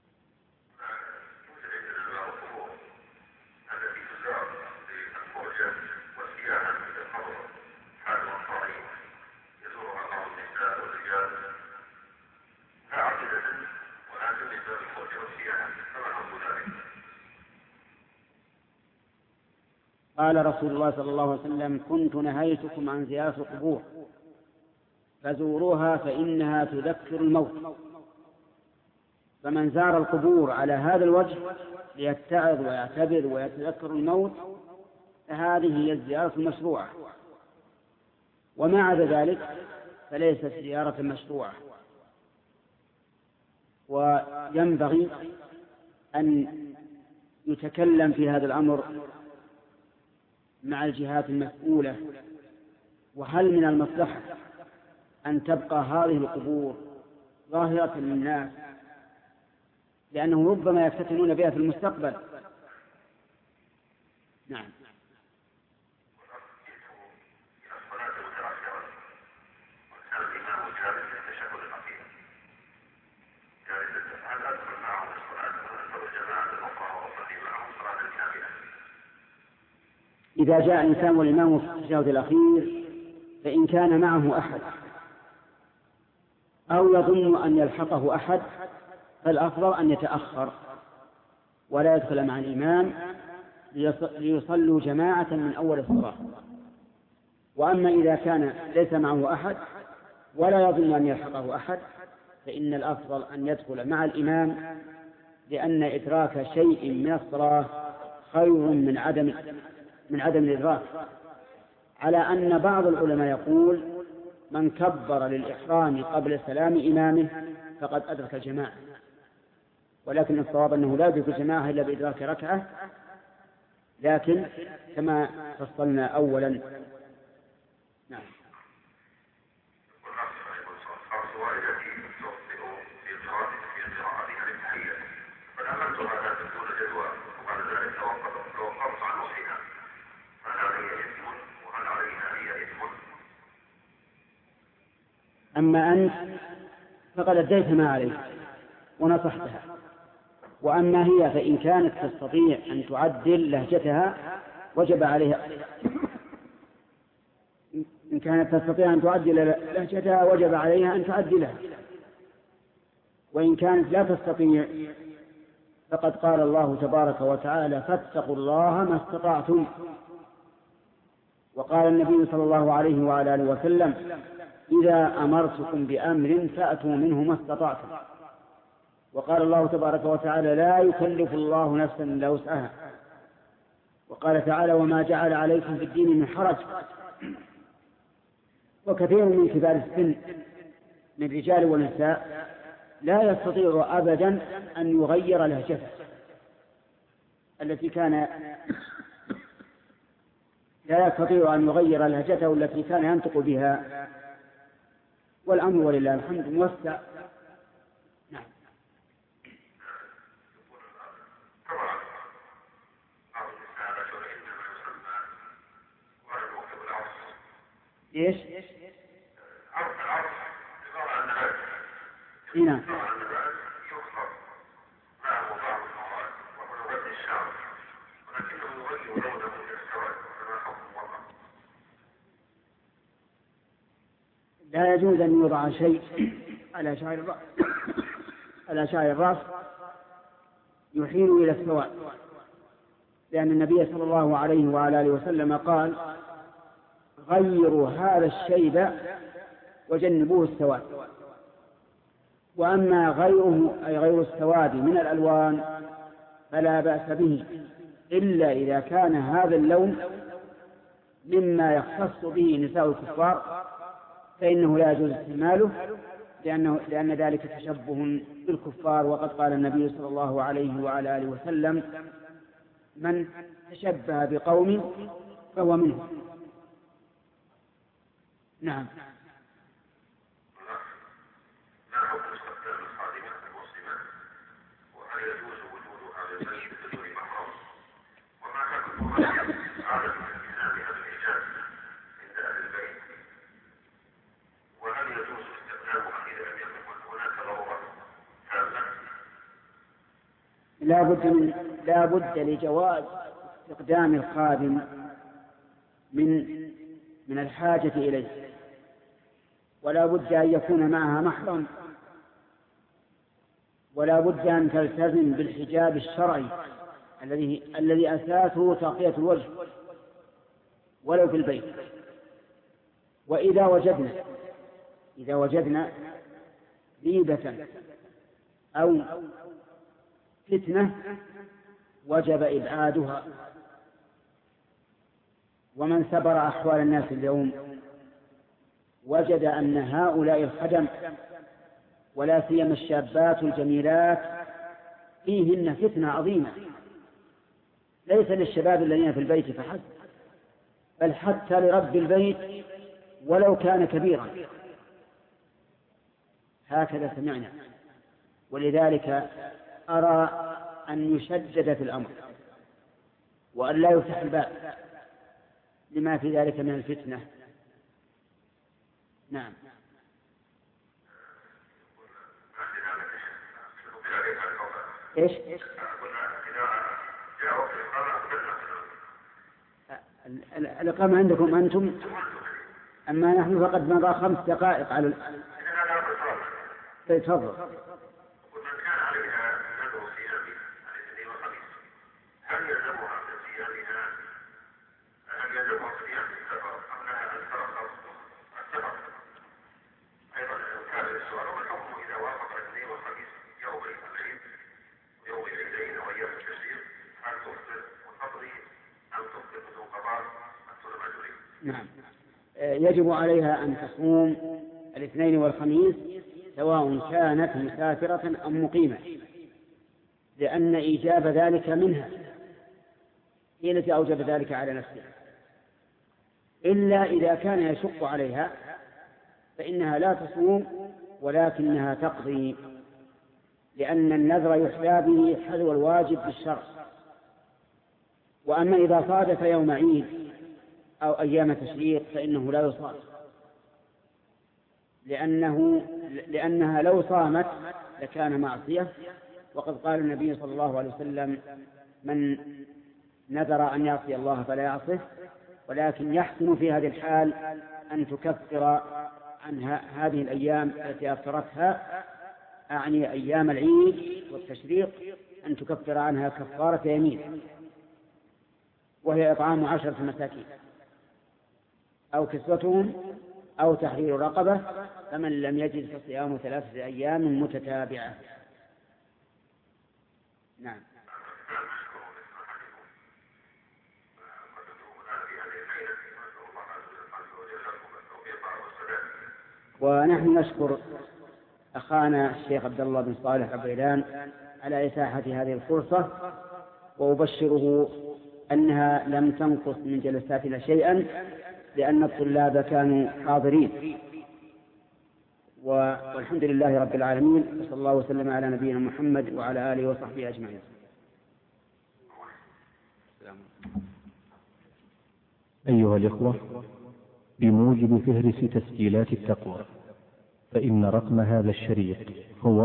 [SPEAKER 3] قال رسول الله صلى الله عليه وسلم كنت نهيتكم عن زيارة القبور فزوروها فإنها تذكر الموت، فمن زار القبور على هذا الوجه ليتعظ ويعتبر ويتذكر الموت فهذه هي الزيارة المشروعة، وما عدا ذلك فليست زيارة مشروعة. وينبغي أن يتكلم في هذا الأمر مع الجهات المسؤولة، وهل من المصلحة أن تبقى هذه القبور ظاهرة للناس لأنه ربما يفتتنون بها في المستقبل. نعم. إذا جاء إنسان والإمام في التشهد الأخير فإن كان معه أحد أو يظن أن يلحقه أحد فالأفضل أن يتأخر ولا يدخل مع الإمام ليصلوا جماعة من أول الصلاة. وأما إذا كان ليس معه أحد ولا يظن أن يلحقه أحد فإن الأفضل أن يدخل مع الإمام، لأن إدراك شيء من الصلاة خير من عدم من عدم الإدراك، على أن بعض العلماء يقول من كبر للإحرام قبل سلام إمامه فقد أدرك الجماعة، ولكن الصواب أنه لا يدرك الجماعة إلا بإدراك ركعة، لكن كما فصلنا أولا. نعم. أما أنت فقد أديت ما عليك ونصحتها، وأما هي فإن كانت تستطيع أن تعدل لهجتها وجب عليها إن كانت تستطيع أن تعدل لهجتها وجب عليها أن تعدلها، وإن كانت لا تستطيع فقد قال الله تبارك وتعالى فاتقوا الله ما استطعتم، وقال النبي صلى الله عليه وعلى آله وسلم إذا أمرتكم بأمر فأتوا منه ما استطعتم، وقال الله تبارك وتعالى لا يكلف الله نفسا إلا وسعها، وقال تعالى وما جعل عليكم في الدين من حرج. وكثير من كبار السن من الرجال والنساء لا يستطيع أبدا أن يغير لهجته التي كان لا يستطيع أن يغير لهجته التي كان ينطق بها، والأمر ولله الحمد موسع. نعم. ايش؟
[SPEAKER 4] عرف العرف عبارة عن نبات.
[SPEAKER 3] نعم.
[SPEAKER 4] عبارة عن نبات يخلط معه بعض المواد وهو نبات الشعر، ولكنه يغير لونه من السواد كما حكم الوضع.
[SPEAKER 3] لا يجوز أن يوضع شيء على شعر الرأس على شعر الرأس يحيل إلى السواد، لأن النبي صلى الله عليه وعلى آله وسلم قال غيروا هذا الشيب وجنبوه السواد. وأما غيره أي غير السواد من الألوان فلا بأس به إلا إذا كان هذا اللون مما يختص به نساء الكفار فإنه لا يجوز استعماله، لأنه لأن ذلك تشبه بالكفار، وقد قال النبي صلى الله عليه وعلى آله وسلم من تشبه بقوم فهو منهم. نعم.
[SPEAKER 4] ما حكم استخدام الخادمة المسلمة، وهل يجوز وجود هذا البيت بدون محرم، وما حكم عادة التزامها بالحجاب عند أهل البيت، وهل يجوز استخدامها إذا لم يكن هناك ضرورة تامة؟
[SPEAKER 3] لا بد من لا بد لجواز استخدام الخادم من من الحاجة إليه، ولا بد أن يكون معها محرم، ولا بد أن تلتزم بالحجاب الشرعي الذي الذي أساسه تغطية الوجه ولو في البيت. وإذا وجدنا إذا وجدنا ريبة أو فتنة وجب إبعادها. ومن سبر أحوال الناس اليوم وجد أن هؤلاء الخدم ولا سيما الشابات الجميلات فيهن فتنة عظيمة، ليس للشباب الذين في البيت فحسب، بل حتى لرب البيت ولو كان كبيرا. هكذا سمعنا، ولذلك أرى أن يشدد في الأمر وأن لا يفتح الباب لما في ذلك من الفتنة. نعم. إيش؟ الإقامة عندكم أنتم، أما نحن فقد مضى خمس دقائق على ال... تفضل.
[SPEAKER 4] ومن كان عليها نذر صيام الاثنين والخميس هل يلزمها في صيامها هل يلزمها صيام السفر أم لها أن ترخص السفر؟ أيضا كان السؤال ما الحكم إذا وافق الاثنين والخميس يوم العيد يوم العيدين وأيام التشريق، هل تفطر وتقضي أم تفطر بدون قضاء الصوم الأجري؟
[SPEAKER 3] نعم، يجب عليها أن تصوم الاثنين والخميس سواء كانت مسافرة أم مقيمة، لأن إيجاب ذلك منها هي التي أوجب ذلك على نفسها، إلا إذا كان يشق عليها فإنها لا تصوم ولكنها تقضي، لأن النذر يحيى به حذو الواجب بالشرع. وأما إذا صادف يوم عيد أو أيام تشريق فإنه لا يصام، لأنه لأنها لو صامت لكان معصية، وقد قال النبي صلى الله عليه وسلم: من نذر أن يعصي الله فلا يعصه، ولكن يحسن في هذه الحال أن تكفر عن هذه الأيام التي أفطرتها، أعني أيام العيد والتشريق، أن تكفر عنها كفارة يمين، وهي إطعام عشرة مساكين أو كسوتهم أو تحرير رقبة، فمن لم يجد فصيام ثلاثة أيام متتابعة. نعم. ونحن نشكر أخانا الشيخ عبد الله بن صالح العبيدان على إتاحة هذه الفرصة، وأبشره أنها لم تنقص من جلساتنا شيئا، لأن الطلاب كانوا حاضرين. والحمد لله رب العالمين، وصلى الله وسلم على نبينا محمد وعلى آله وصحبه أجمعين.
[SPEAKER 1] أيها الإخوة، بموجب فهرس تسجيلات التقوى، فإن رقم هذا الشريط هو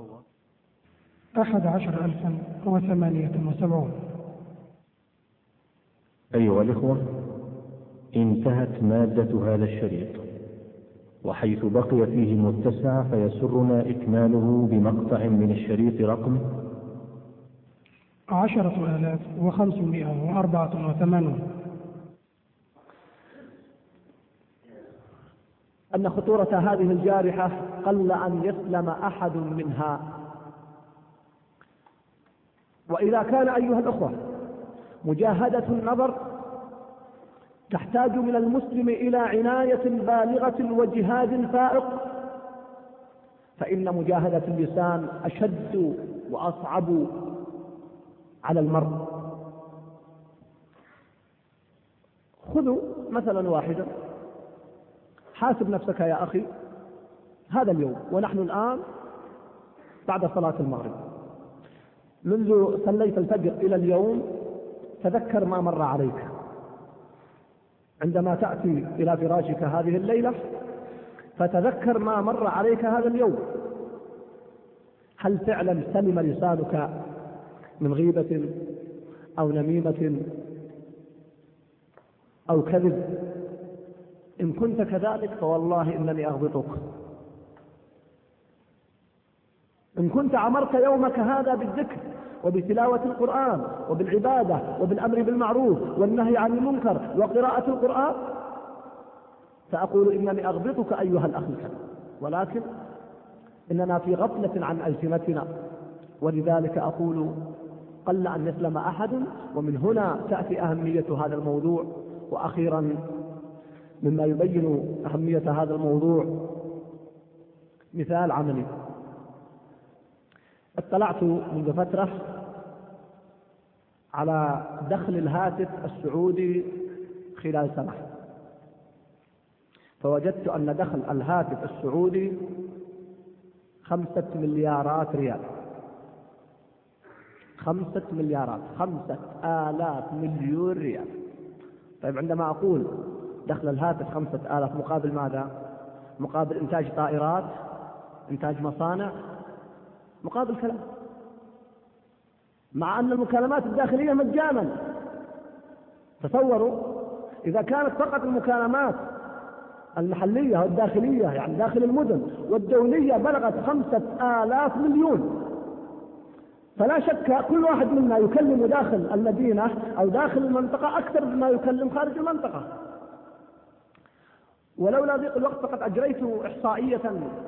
[SPEAKER 2] أحد عشر ألفا وثمانية وسبعون.
[SPEAKER 1] أيها الإخوة، انتهت مادة هذا الشريط، وحيث بقي فيه متسع فيسرنا إكماله بمقطع من الشريط رقم
[SPEAKER 2] عشرة آلاف وخمسمائة وأربعة وثمانون.
[SPEAKER 5] أن خطورة هذه الجارحة قل أن يسلم أحد منها. وإذا كان أيها الأخوة مجاهدة النظر تحتاج من المسلم إلى عناية بالغة وجهاد فائق، فإن مجاهدة اللسان أشد وأصعب على المرء. خذوا مثلا واحدا، حاسب نفسك يا أخي هذا اليوم ونحن الآن بعد صلاة المغرب، منذ صليت الفجر إلى اليوم تذكر ما مر عليك. عندما تأتي إلى فراشك هذه الليلة فتذكر ما مر عليك هذا اليوم. هل فعلا سلم لسانك من غيبة أو نميمة أو كذب؟ إن كنت كذلك فوالله إنني أغبطك. إن كنت عمرت يومك هذا بالذكر وبتلاوة القرآن وبالعبادة وبالأمر بالمعروف والنهي عن المنكر وقراءة القرآن، فأقول إنني أغبطك أيها الأخ الكريم، ولكن إننا في غفلة عن ألسنتنا، ولذلك أقول قل أن يسلم أحد. ومن هنا تأتي أهمية هذا الموضوع. وأخيرا مما يبين أهمية هذا الموضوع مثال عملي. اطلعت منذ فترة على دخل الهاتف السعودي خلال سنة، فوجدت أن دخل الهاتف السعودي خمسة مليارات ريال. خمسة مليارات، خمسة آلاف مليون ريال. طيب عندما أقول دخل الهاتف خمسة آلاف مقابل ماذا؟ مقابل إنتاج طائرات، إنتاج مصانع، مقابل كلام، مع أن المكالمات الداخلية مجانا. تصوروا إذا كانت فقط المكالمات المحلية والداخلية يعني داخل المدن والدولية بلغت خمسة آلاف مليون، فلا شك كل واحد منا يكلم داخل المدينة أو داخل المنطقة أكثر مما يكلم خارج المنطقة. ولولا ضيق الوقت فقد أجريت إحصائية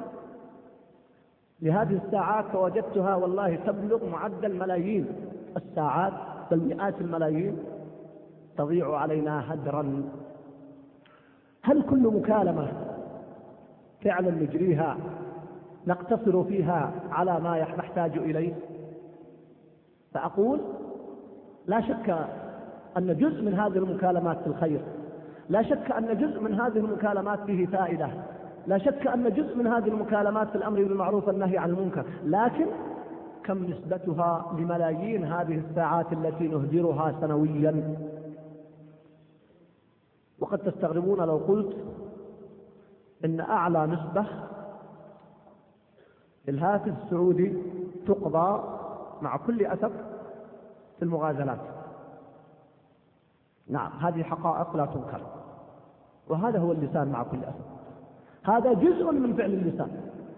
[SPEAKER 5] لهذه الساعات فوجدتها والله تبلغ معدل ملايين الساعات، بل مئات الملايين تضيع علينا هدرا. هل كل مكالمة فعلا نجريها نقتصر فيها على ما نحتاج إليه؟ فأقول لا شك أن جزء من هذه المكالمات في الخير، لا شك أن جزء من هذه المكالمات فيه فائدة، لا شك أن جزء من هذه المكالمات في الأمر بالمعروف والنهي عن المنكر، لكن كم نسبتها لملايين هذه الساعات التي نهدرها سنويا؟ وقد تستغربون لو قلت إن أعلى نسبة الهاتف السعودي تقضى مع كل أسف في المغازلات. نعم، هذه حقائق لا تنكر، وهذا هو اللسان مع كل أسف، هذا جزء من فعل اللسان.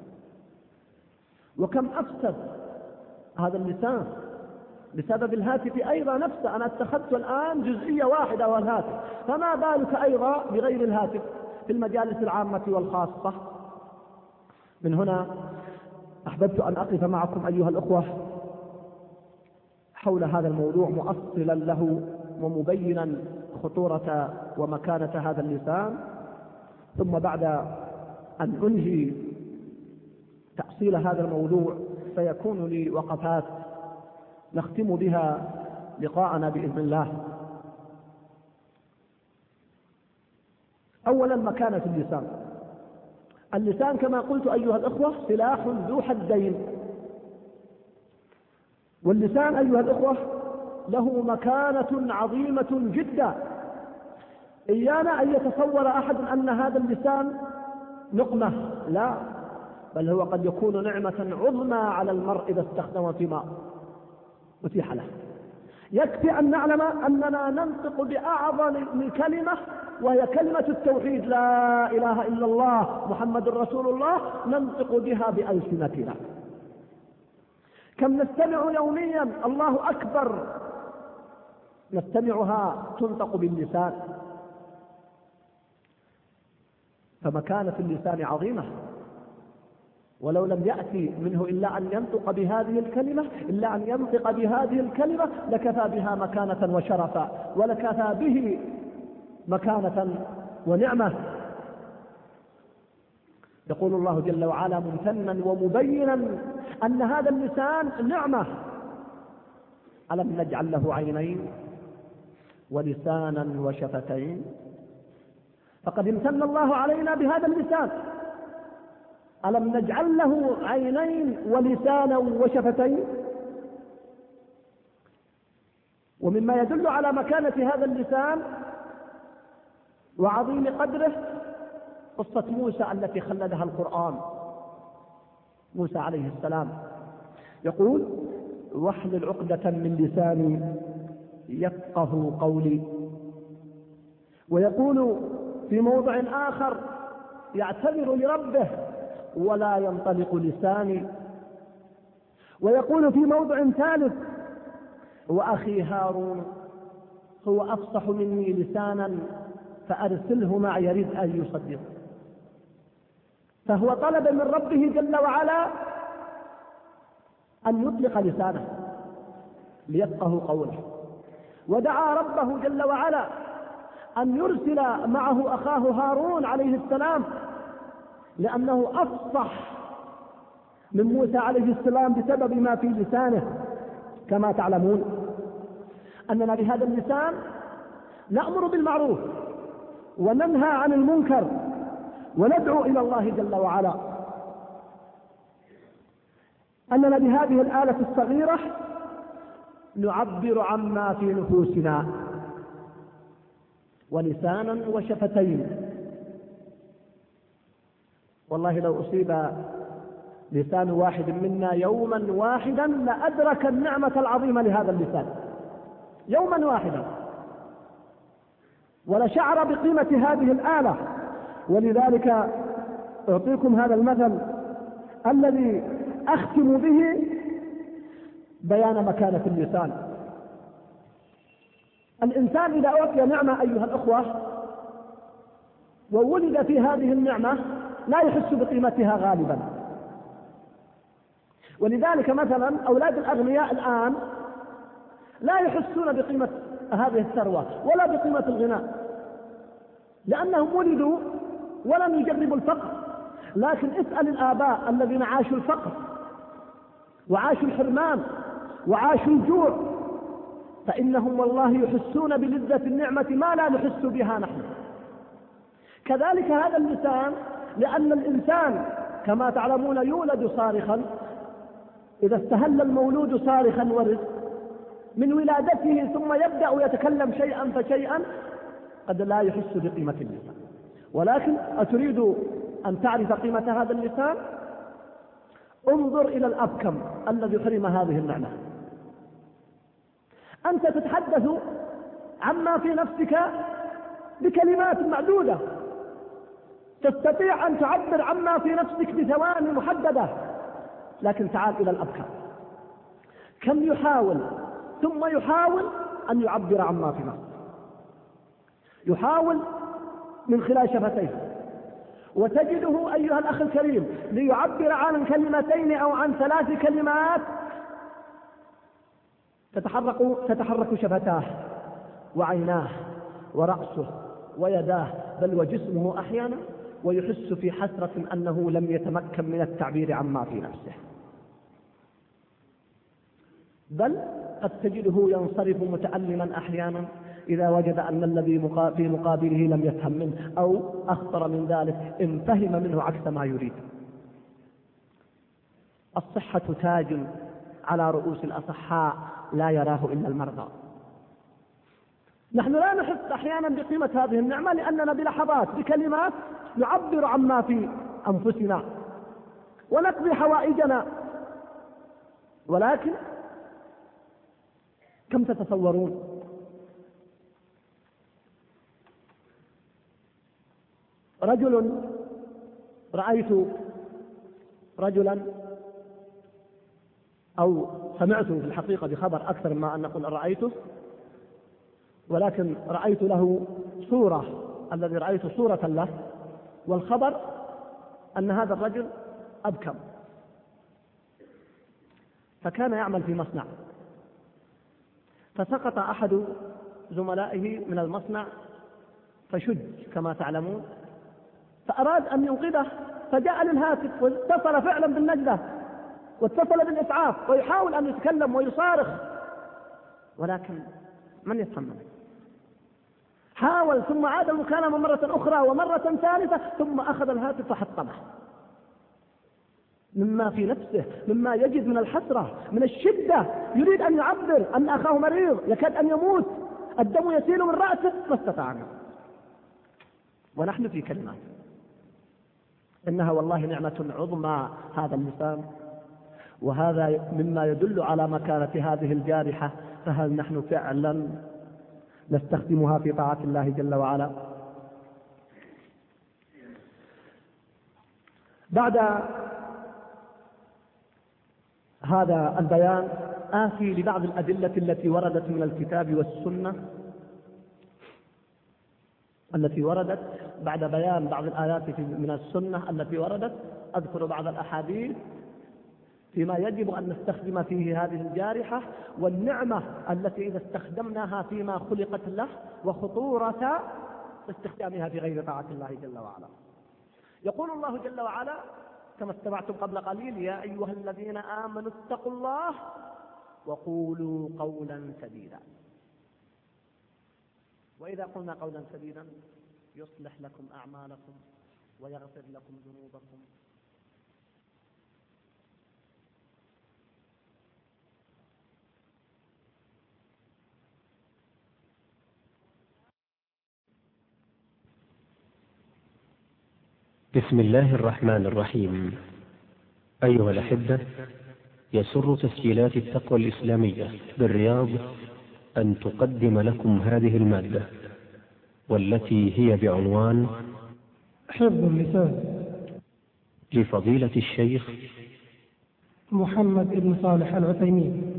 [SPEAKER 5] وكم أفسد هذا اللسان بسبب الهاتف أيضا نفسه. أنا اتخذت الآن جزئية واحدة والهاتف، فما بالك أيضا بغير الهاتف في المجالس العامة والخاصة. من هنا أحببت أن أقف معكم أيها الأخوة حول هذا الموضوع مؤصلا له ومبينا خطورة ومكانة هذا اللسان، ثم بعد أن أنهي تأصيل هذا الموضوع سيكون لي وقفات نختم بها لقاءنا بإذن الله. أولا مكانة اللسان. اللسان كما قلت أيها الأخوة سلاح ذو حدين، واللسان أيها الأخوة له مكانة عظيمة جدا. إيانا أن يتصور أحد أن هذا اللسان نقمة، لا، بل هو قد يكون نعمة عظمى على المرء إذا استخدم فيما أتيح له. يكفي أن نعلم أننا ننطق بأعظم كلمة وهي كلمة التوحيد، لا إله إلا الله محمد رسول الله، ننطق بها بألسنتنا. كم نستمع يوميا الله أكبر، نستمعها تنطق باللسان. فمكانة اللسان عظيمة، ولو لم يأتي منه إلا أن ينطق بهذه الكلمة إلا أن ينطق بهذه الكلمة لكفى بها مكانة وشرفا، ولكفى به مكانة ونعمة. يقول الله جل وعلا ممتنا ومبينا أن هذا اللسان نعمة: ألم نجعل له عينين ولسانا وشفتين؟ فقد امتن الله علينا بهذا اللسان. ألم نجعل له عينين ولسانا وشفتين؟ ومما يدل على مكانة هذا اللسان وعظيم قدره قصة موسى التي خلدها القرآن. موسى عليه السلام يقول: واحلل عقدة من لساني يفقه قولي. ويقول في موضع آخر يعتذر لربه: ولا ينطلق لساني. ويقول في موضع ثالث: وأخي هارون هو أفصح مني لسانا فأرسله معي يريد أن يصدق. فهو طلب من ربه جل وعلا أن يطلق لسانه ليفقه قوله، ودعا ربه جل وعلا أن يرسل معه أخاه هارون عليه السلام، لأنه أفصح من موسى عليه السلام بسبب ما في لسانه. كما تعلمون أننا بهذا اللسان نأمر بالمعروف وننهى عن المنكر وندعو إلى الله جل وعلا. أننا بهذه الآلة الصغيرة نعبر عما في نفوسنا، ولسانا وشفتين. والله لو أصيب لسان واحد منا يوما واحدا لأدرك النعمة العظيمة لهذا اللسان يوما واحدا. ولشعر بقيمة هذه الآلة. ولذلك أعطيكم هذا المثل الذي أختم به بيان مكانة اللسان. الإنسان إذا أعطي نعمة أيها الأخوة وولد في هذه النعمة لا يحس بقيمتها غالبا. ولذلك مثلا أولاد الأغنياء الآن لا يحسون بقيمة هذه الثروة ولا بقيمة الغنى، لأنهم ولدوا ولم يجربوا الفقر. لكن اسأل الآباء الذين عاشوا الفقر وعاشوا الحرمان وعاشوا الجوع، فإنهم والله يحسون بلذة النعمة ما لا نحس بها نحن. كذلك هذا اللسان، لأن الإنسان كما تعلمون يولد صارخا، إذا استهل المولود صارخا ورد من ولادته ثم يبدأ يتكلم شيئا فشيئا قد لا يحس بقيمة اللسان. ولكن أتريد أن تعرف قيمة هذا اللسان؟ انظر إلى الأبكم الذي حرم هذه النعمة. أنت تتحدث عما في نفسك بكلمات معدودة، تستطيع أن تعبر عما في نفسك بثواني محددة، لكن تعال إلى الأبكم كم يحاول ثم يحاول أن يعبر عما في نفسه، يحاول من خلال شفتيه، وتجده أيها الأخ الكريم ليعبر عن كلمتين أو عن ثلاث كلمات تتحرك تتحرك شفتاه وعيناه ورأسه ويداه بل وجسمه أحيانا، ويحس في حسرة أنه لم يتمكن من التعبير عما في نفسه. بل قد تجده ينصرف متألما أحيانا إذا وجد أن الذي في مقابله لم يفهم منه، أو أخطر من ذلك إن فهم منه عكس ما يريد. الصحة تاج على رؤوس الأصحاء لا يراه إلا المرضى. نحن لا نحس أحيانا بقيمة هذه النعمة لأننا بلحظات بكلمات نعبر عما في أنفسنا ونقضي حوائجنا. ولكن كم تتصورون رجل رأيت رجلا أو سمعت في الحقيقة بخبر أكثر ما أن أقول رأيته، ولكن رأيت له صورة، الذي رأيت صورة له، والخبر أن هذا الرجل أبكم. فكان يعمل في مصنع، فسقط أحد زملائه من المصنع فشج كما تعلمون، فأراد أن ينقذه، فجاء للهاتف واتصل فعلا بالنجدة واتصل بالإسعاف ويحاول أن يتكلم ويصارخ، ولكن من يفهم؟ حاول ثم عاد المكالمة مرة أخرى ومرة ثالثة، ثم أخذ الهاتف فحطمه مما في نفسه، مما يجد من الحسرة من الشدة، يريد أن يعبر أن أخاه مريض يكاد أن يموت، الدم يسيل من رأسه ما استطاع. ونحن في كلمات إنها والله نعمة عظمى هذا اللسان، وهذا مما يدل على مكانة هذه الجارحة. فهل نحن فعلا نستخدمها في طاعة الله جل وعلا؟ بعد هذا البيان آتي لبعض الأدلة التي وردت من الكتاب والسنة، التي وردت بعد بيان بعض الآيات من السنة التي وردت. أذكر بعض الأحاديث فيما يجب أن نستخدم فيه هذه الجارحة، والنعمة التي إذا استخدمناها فيما خلقت له، وخطورة استخدامها في غير طاعة الله جل وعلا. يقول الله جل وعلا كما استمعتم قبل قليل: يا أيها الذين آمنوا اتقوا الله وقولوا قولا سديدا. وإذا قلنا قولا سديدا يصلح لكم أعمالكم ويغفر لكم ذنوبكم.
[SPEAKER 1] بسم الله الرحمن الرحيم. أيها الأحبة، يسر تسجيلات التقوى الإسلامية بالرياض أن تقدم لكم هذه المادة والتي هي بعنوان
[SPEAKER 2] حفظ اللسان،
[SPEAKER 1] لفضيلة الشيخ
[SPEAKER 2] محمد بن صالح العثيمين.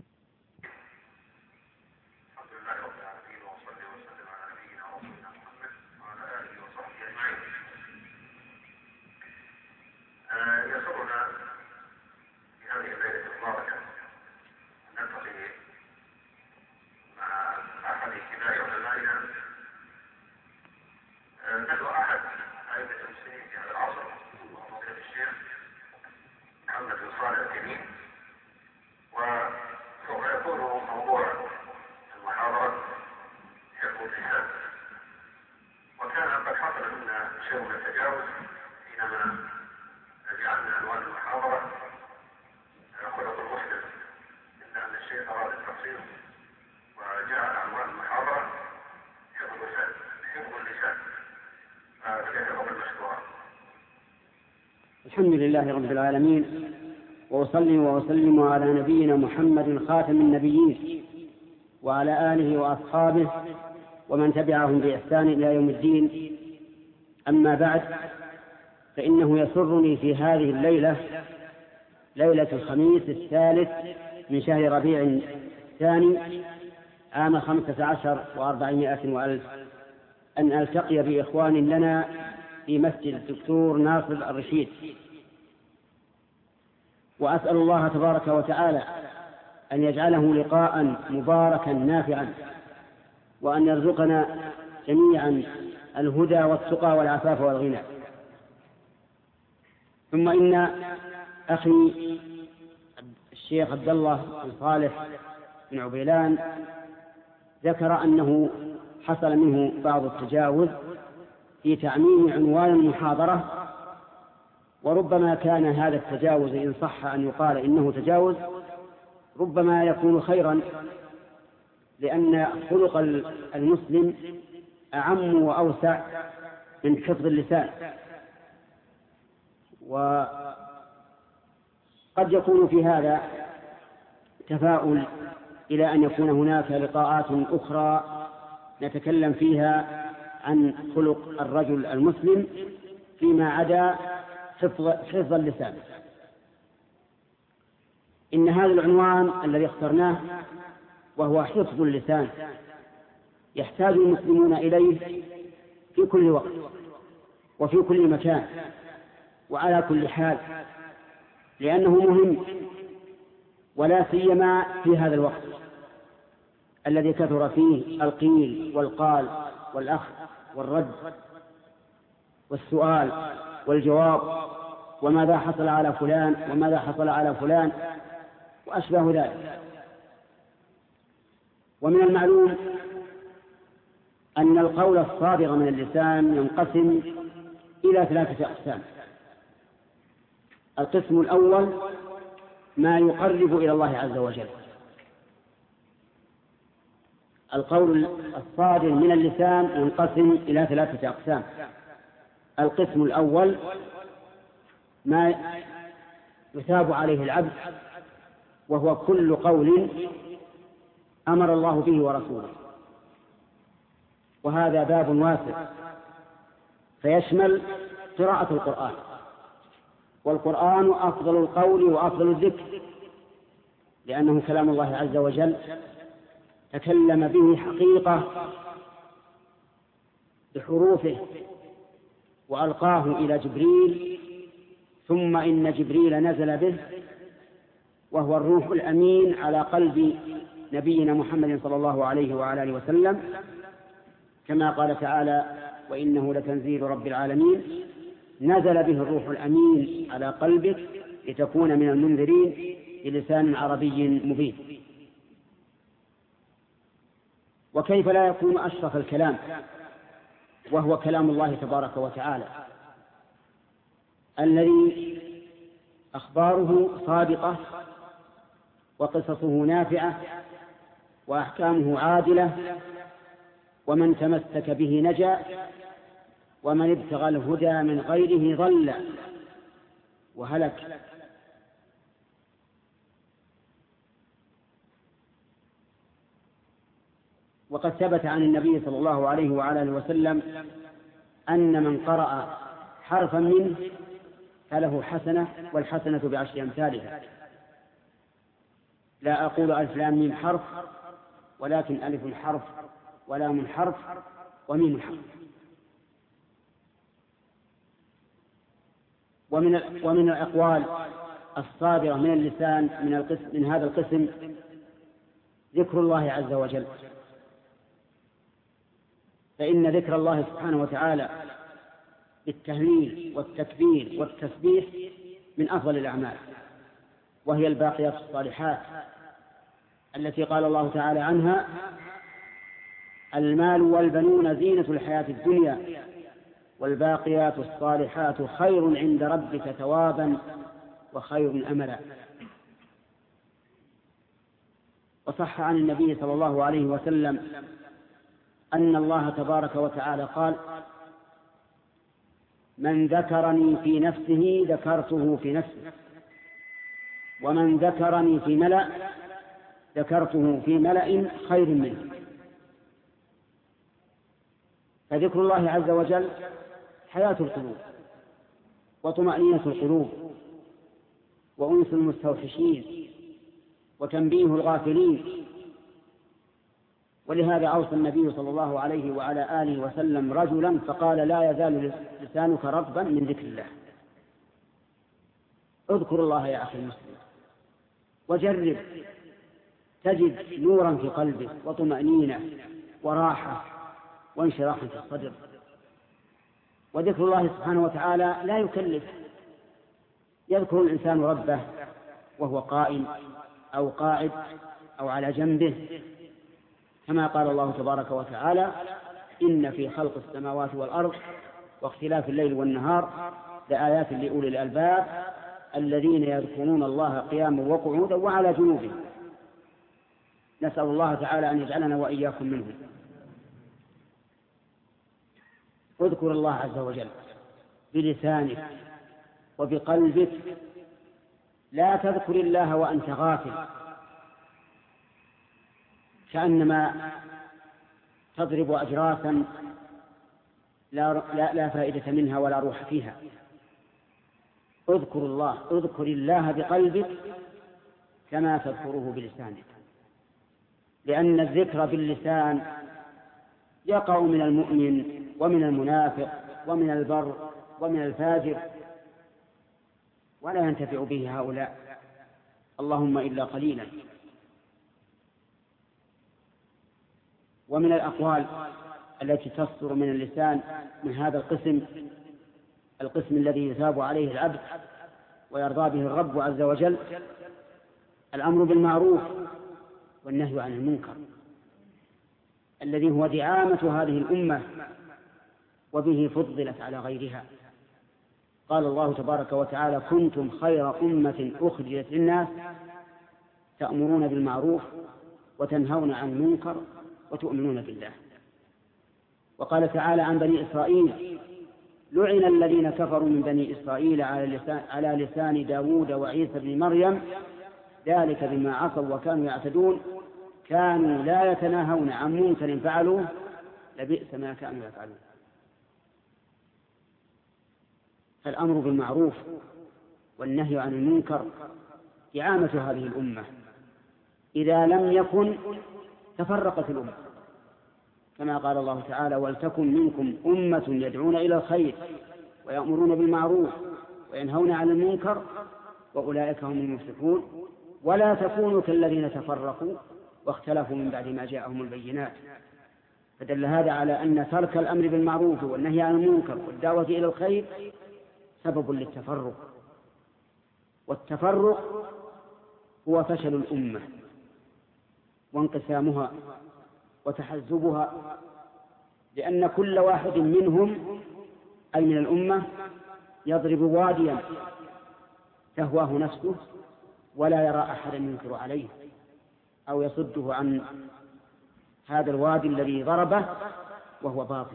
[SPEAKER 3] الحمد لله رب العالمين، وأصلي وأسلم على نبينا محمد خاتم النبيين وعلى آله وأصحابه ومن تبعهم بإحسان إلى يوم الدين. أما بعد، فإنه يسرني في هذه الليلة، ليلة الخميس الثالث من شهر ربيع الثاني عام خمسة عشر وأربعمائة وألف، أن ألتقي بإخوان لنا في مسجد الدكتور ناصر الرشيد، وأسأل الله تبارك وتعالى أن يجعله لقاء مباركا نافعا، وأن يرزقنا جميعا الهدى والتقى والعفاف والغنى. ثم إن أخي الشيخ عبد الله بن صالح بن عبيلان ذكر أنه حصل منه بعض التجاوز في تعميم عنوان المحاضرة، وربما كان هذا التجاوز إن صح أن يقال إنه تجاوز ربما يكون خيرا، لأن خلق المسلم أعم وأوسع من حفظ اللسان، وقد يكون في هذا تفاؤل إلى أن يكون هناك لقاءات أخرى نتكلم فيها عن خلق الرجل المسلم فيما عدا حفظ, حفظ اللسان. إن هذا العنوان الذي اخترناه وهو حفظ اللسان يحتاج المسلمون إليه في كل وقت وفي كل مكان وعلى كل حال، لأنه مهم، ولا سيما في هذا الوقت الذي كثر فيه القيل والقال والأخذ والرد والسؤال والجواب، وماذا حصل على فلان وماذا حصل على فلان وأشبه ذلك. ومن المعلوم أن القول الصادر من اللسان ينقسم إلى ثلاثة أقسام. القسم الأول ما يقرب إلى الله عز وجل، القول الصادر من اللسان ينقسم إلى ثلاثة أقسام. القسم الأول ما يثاب عليه العبد، وهو كل قول أمر الله به ورسوله، وهذا باب واسع فيشمل قراءة القرآن، والقرآن أفضل القول وأفضل الذكر، لأنه كلام الله عز وجل تكلم به حقيقة بحروفه وألقاه إلى جبريل، ثم إن جبريل نزل به وهو الروح الأمين على قلب نبينا محمد صلى الله عليه وعلى آله وسلم، كما قال تعالى: وإنه لتنزيل رب العالمين نزل به الروح الأمين على قلبك لتكون من المنذرين بلسان عربي مبين. وكيف لا يكون أشرف الكلام وهو كلام الله تبارك وتعالى الذي أخباره صادقة وقصصه نافعة وأحكامه عادلة، ومن تمسك به نجا ومن ابتغى الهدى من غيره ضل وهلك. وقد ثبت عن النبي صلى الله عليه وعلى آله وسلم أن من قرأ حرفا منه فله حسنة، والحسنة بعشر أمثالها. لا أقول ألف لام ميم حرف، ولكن ألف حرف ولام حرف وميم حرف. ومن ومن الأقوال الصادرة من اللسان من القسم من هذا القسم ذكر الله عز وجل، فإن ذكر الله سبحانه وتعالى بالتهليل والتكبير والتسبيح من أفضل الأعمال، وهي الباقيات الصالحات التي قال الله تعالى عنها: المال والبنون زينة الحياة الدنيا والباقيات الصالحات خير عند ربك ثوابا وخير أملا. وصح عن النبي صلى الله عليه وسلم أن الله تبارك وتعالى قال: من ذكرني في نفسه ذكرته في نفسه، ومن ذكرني في ملأ ذكرته في ملأ خير منه. فذكر الله عز وجل حياة القلوب وطمأنينة القلوب وأنس المستوحشين وتنبيه الغافلين. ولهذا أوصى النبي صلى الله عليه وعلى آله وسلم رجلا فقال: لا يزال لسانك رطبا من ذكر الله. اذكر الله يا أخي المسلم وجرب، تجد نورا في قلبك وطمأنينة وراحة وانشراح في الصدر. وذكر الله سبحانه وتعالى لا يكلف، يذكر الإنسان ربه وهو قائم أو قاعد أو على جنبه، كما قال الله تبارك وتعالى: إن في خلق السماوات والأرض واختلاف الليل والنهار لآيات لأولي الألباب الذين يذكرون الله قياما وقعودا وعلى جنوبهم. نسأل الله تعالى أن يجعلنا وإياكم منهم. اذكر الله عز وجل بلسانك وبقلبك، لا تذكر الله وأنت غافل، كأنما تضرب أجراسا لا, لا, لا فائدة منها ولا روح فيها. اذكر الله، اذكر الله بقلبك كما تذكره بلسانك، لأن الذكر باللسان يقع من المؤمن ومن المنافق ومن البر ومن الفاجر، ولا ينتفع به هؤلاء اللهم إلا قليلا. ومن الأقوال التي تصدر من اللسان من هذا القسم، القسم الذي يثاب عليه العبد ويرضى به الرب عز وجل، الأمر بالمعروف والنهي عن المنكر، الذي هو دعامة هذه الأمة وبه فضلت على غيرها. قال الله تبارك وتعالى: كنتم خير أمة أخرجت للناس تأمرون بالمعروف وتنهون عن المنكر وتؤمنون بالله. وقال تعالى عن بني إسرائيل: لعن الذين كفروا من بني إسرائيل على لسان, على لسان داود وعيسى بن مريم ذلك بما عصوا وكانوا يعتدون كانوا لا يتناهون عن منكر فعلوه لبئس ما كانوا يفعلون. فالأمر بالمعروف والنهي عن المنكر دعامة هذه الأمة، إذا لم يكن تفرقت الأمة، كما قال الله تعالى: ولتكن منكم أمة يدعون إلى الخير ويأمرون بالمعروف وينهون عن المنكر وأولئك هم المفلحون ولا تكونوا كالذين تفرقوا واختلفوا من بعد ما جاءهم البينات. فدل هذا على أن ترك الأمر بالمعروف والنهي عن المنكر والدعوة إلى الخير سبب للتفرق، والتفرق هو فشل الأمة وانقسامها وتحزبها، لأن كل واحد منهم أي من الأمة يضرب واديا تهواه نفسه ولا يرى أحدا ينكر عليه أو يصده عن هذا الوادي الذي ضربه وهو باطل.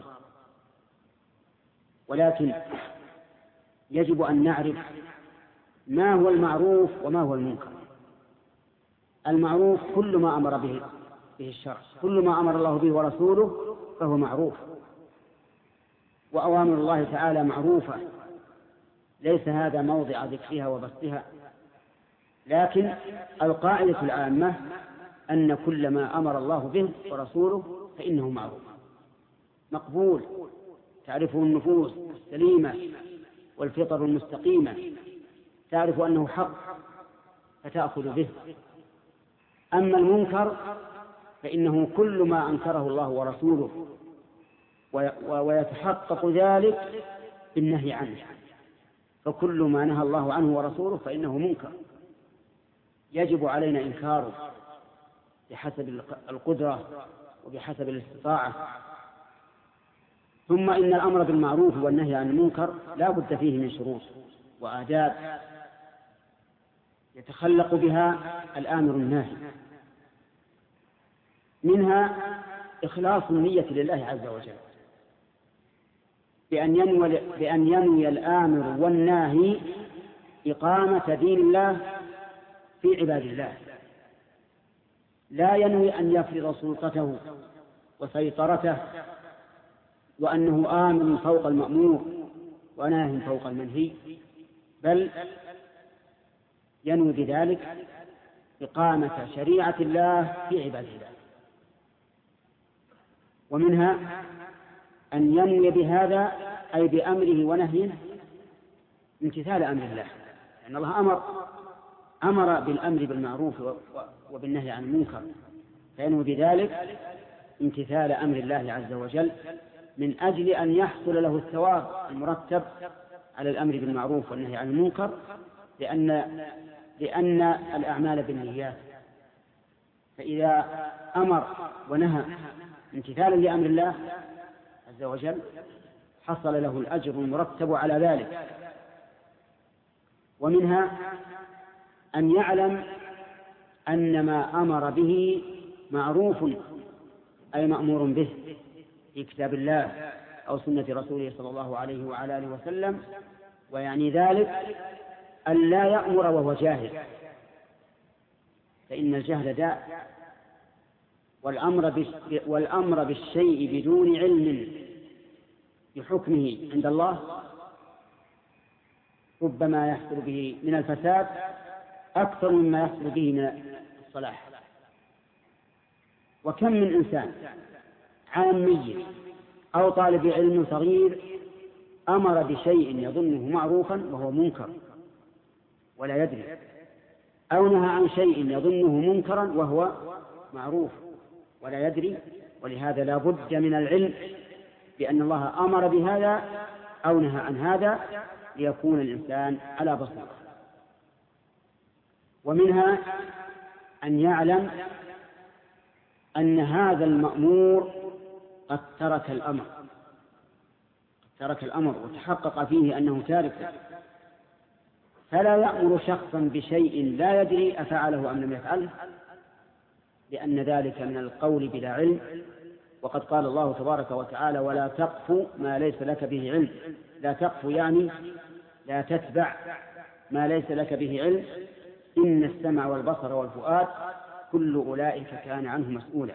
[SPEAKER 3] ولكن يجب أن نعرف ما هو المعروف وما هو المنكر. المعروف كل ما أمر به به الشرع. كل ما أمر الله به ورسوله فهو معروف، وأوامر الله تعالى معروفة، ليس هذا موضع ذكرها وبسطها. لكن القاعدة العامة أن كل ما أمر الله به ورسوله فإنه معروف مقبول، تعرفه النفوس السليمة والفطر المستقيمة، تعرف أنه حق فتأخذ به. أما المنكر فإنه كل ما أنكره الله ورسوله، ويتحقق ذلك بالنهي عنه، فكل ما نهى الله عنه ورسوله فإنه منكر يجب علينا إنكاره بحسب القدرة وبحسب الاستطاعة. ثم إن الأمر بالمعروف والنهي عن المنكر لا بد فيه من شروط وآداب يتخلق بها الآمر الناهي، منها إخلاص النية لله عز وجل بأن ينوي, بأن ينوي الآمر والناهي إقامة دين الله في عباد الله، لا ينوي أن يفرض سلطته وسيطرته وأنه آمر فوق المأمور وناه فوق المنهي، بل ينوي بذلك إقامة شريعة الله في عباد الله. ومنها أن ينوي بهذا أي بأمره ونهيه امتثال أمر الله، لأن الله أمر أمر بالأمر بالمعروف وبالنهي عن المنكر، فينوي بذلك امتثال أمر الله عز وجل من أجل أن يحصل له الثواب المرتب على الأمر بالمعروف والنهي عن المنكر، لأن لأن الأعمال بالنيات، فإذا أمر ونهى امتثالا لأمر الله عز وجل حصل له الأجر المرتب على ذلك. ومنها أن يعلم أن ما أمر به معروف أي مأمور به في كتاب الله أو سنة رسوله صلى الله عليه وعلى آله وسلم، ويعني ذلك أن لا يأمر وهو جاهل، فإن الجهل داء، والأمر والأمر بالشيء بدون علم بحكمه عند الله ربما يحصل به من الفساد أكثر مما يحصل به من الصلاح. وكم من إنسان عامي أو طالب علم صغير أمر بشيء يظنه معروفا وهو منكر ولا يدري، أو نهى عن شيء يظنه منكرا وهو معروف ولا يدري. ولهذا لا بد من العلم بأن الله أمر بهذا أو نهى عن هذا ليكون الإنسان على بصيرة. ومنها أن يعلم أن هذا المأمور قد ترك الأمر قد ترك الأمر وتحقق فيه أنه تارك، فلا يأمر شخصا بشيء لا يدري أفعله أم لم يفعله، لأن ذلك من القول بلا علم. وقد قال الله تبارك وتعالى: ولا تقف ما ليس لك به علم. لا تقف يعني لا تتبع ما ليس لك به علم، إن السمع والبصر والفؤاد كل أولئك كان عنه مسؤولا.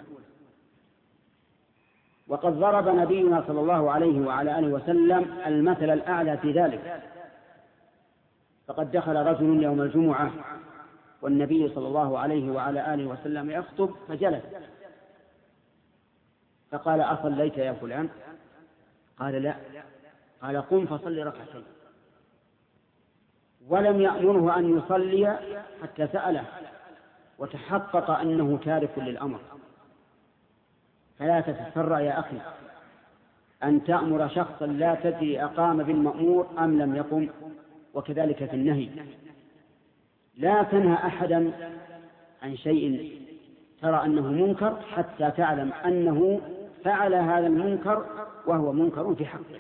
[SPEAKER 3] وقد ضرب نبينا صلى الله عليه وعلى آله وسلم المثل الأعلى في ذلك، فقد دخل رجل يوم الجمعة والنبي صلى الله عليه وعلى آله وسلم يخطب فجلس، فقال: أصليت يا فلان؟ قال: لا. قال: قم فصل ركعتين. ولم يأمره أن يصلي حتى سأله وتحقق أنه تارك للأمر. فلا تتسرع يا أخي أن تأمر شخصا لا تدري أقام بالمأمور أم لم يقم، وكذلك في النهي. لا تنهى أحدا عن شيء ترى أنه منكر حتى تعلم أنه فعل هذا المنكر وهو منكر في حقه.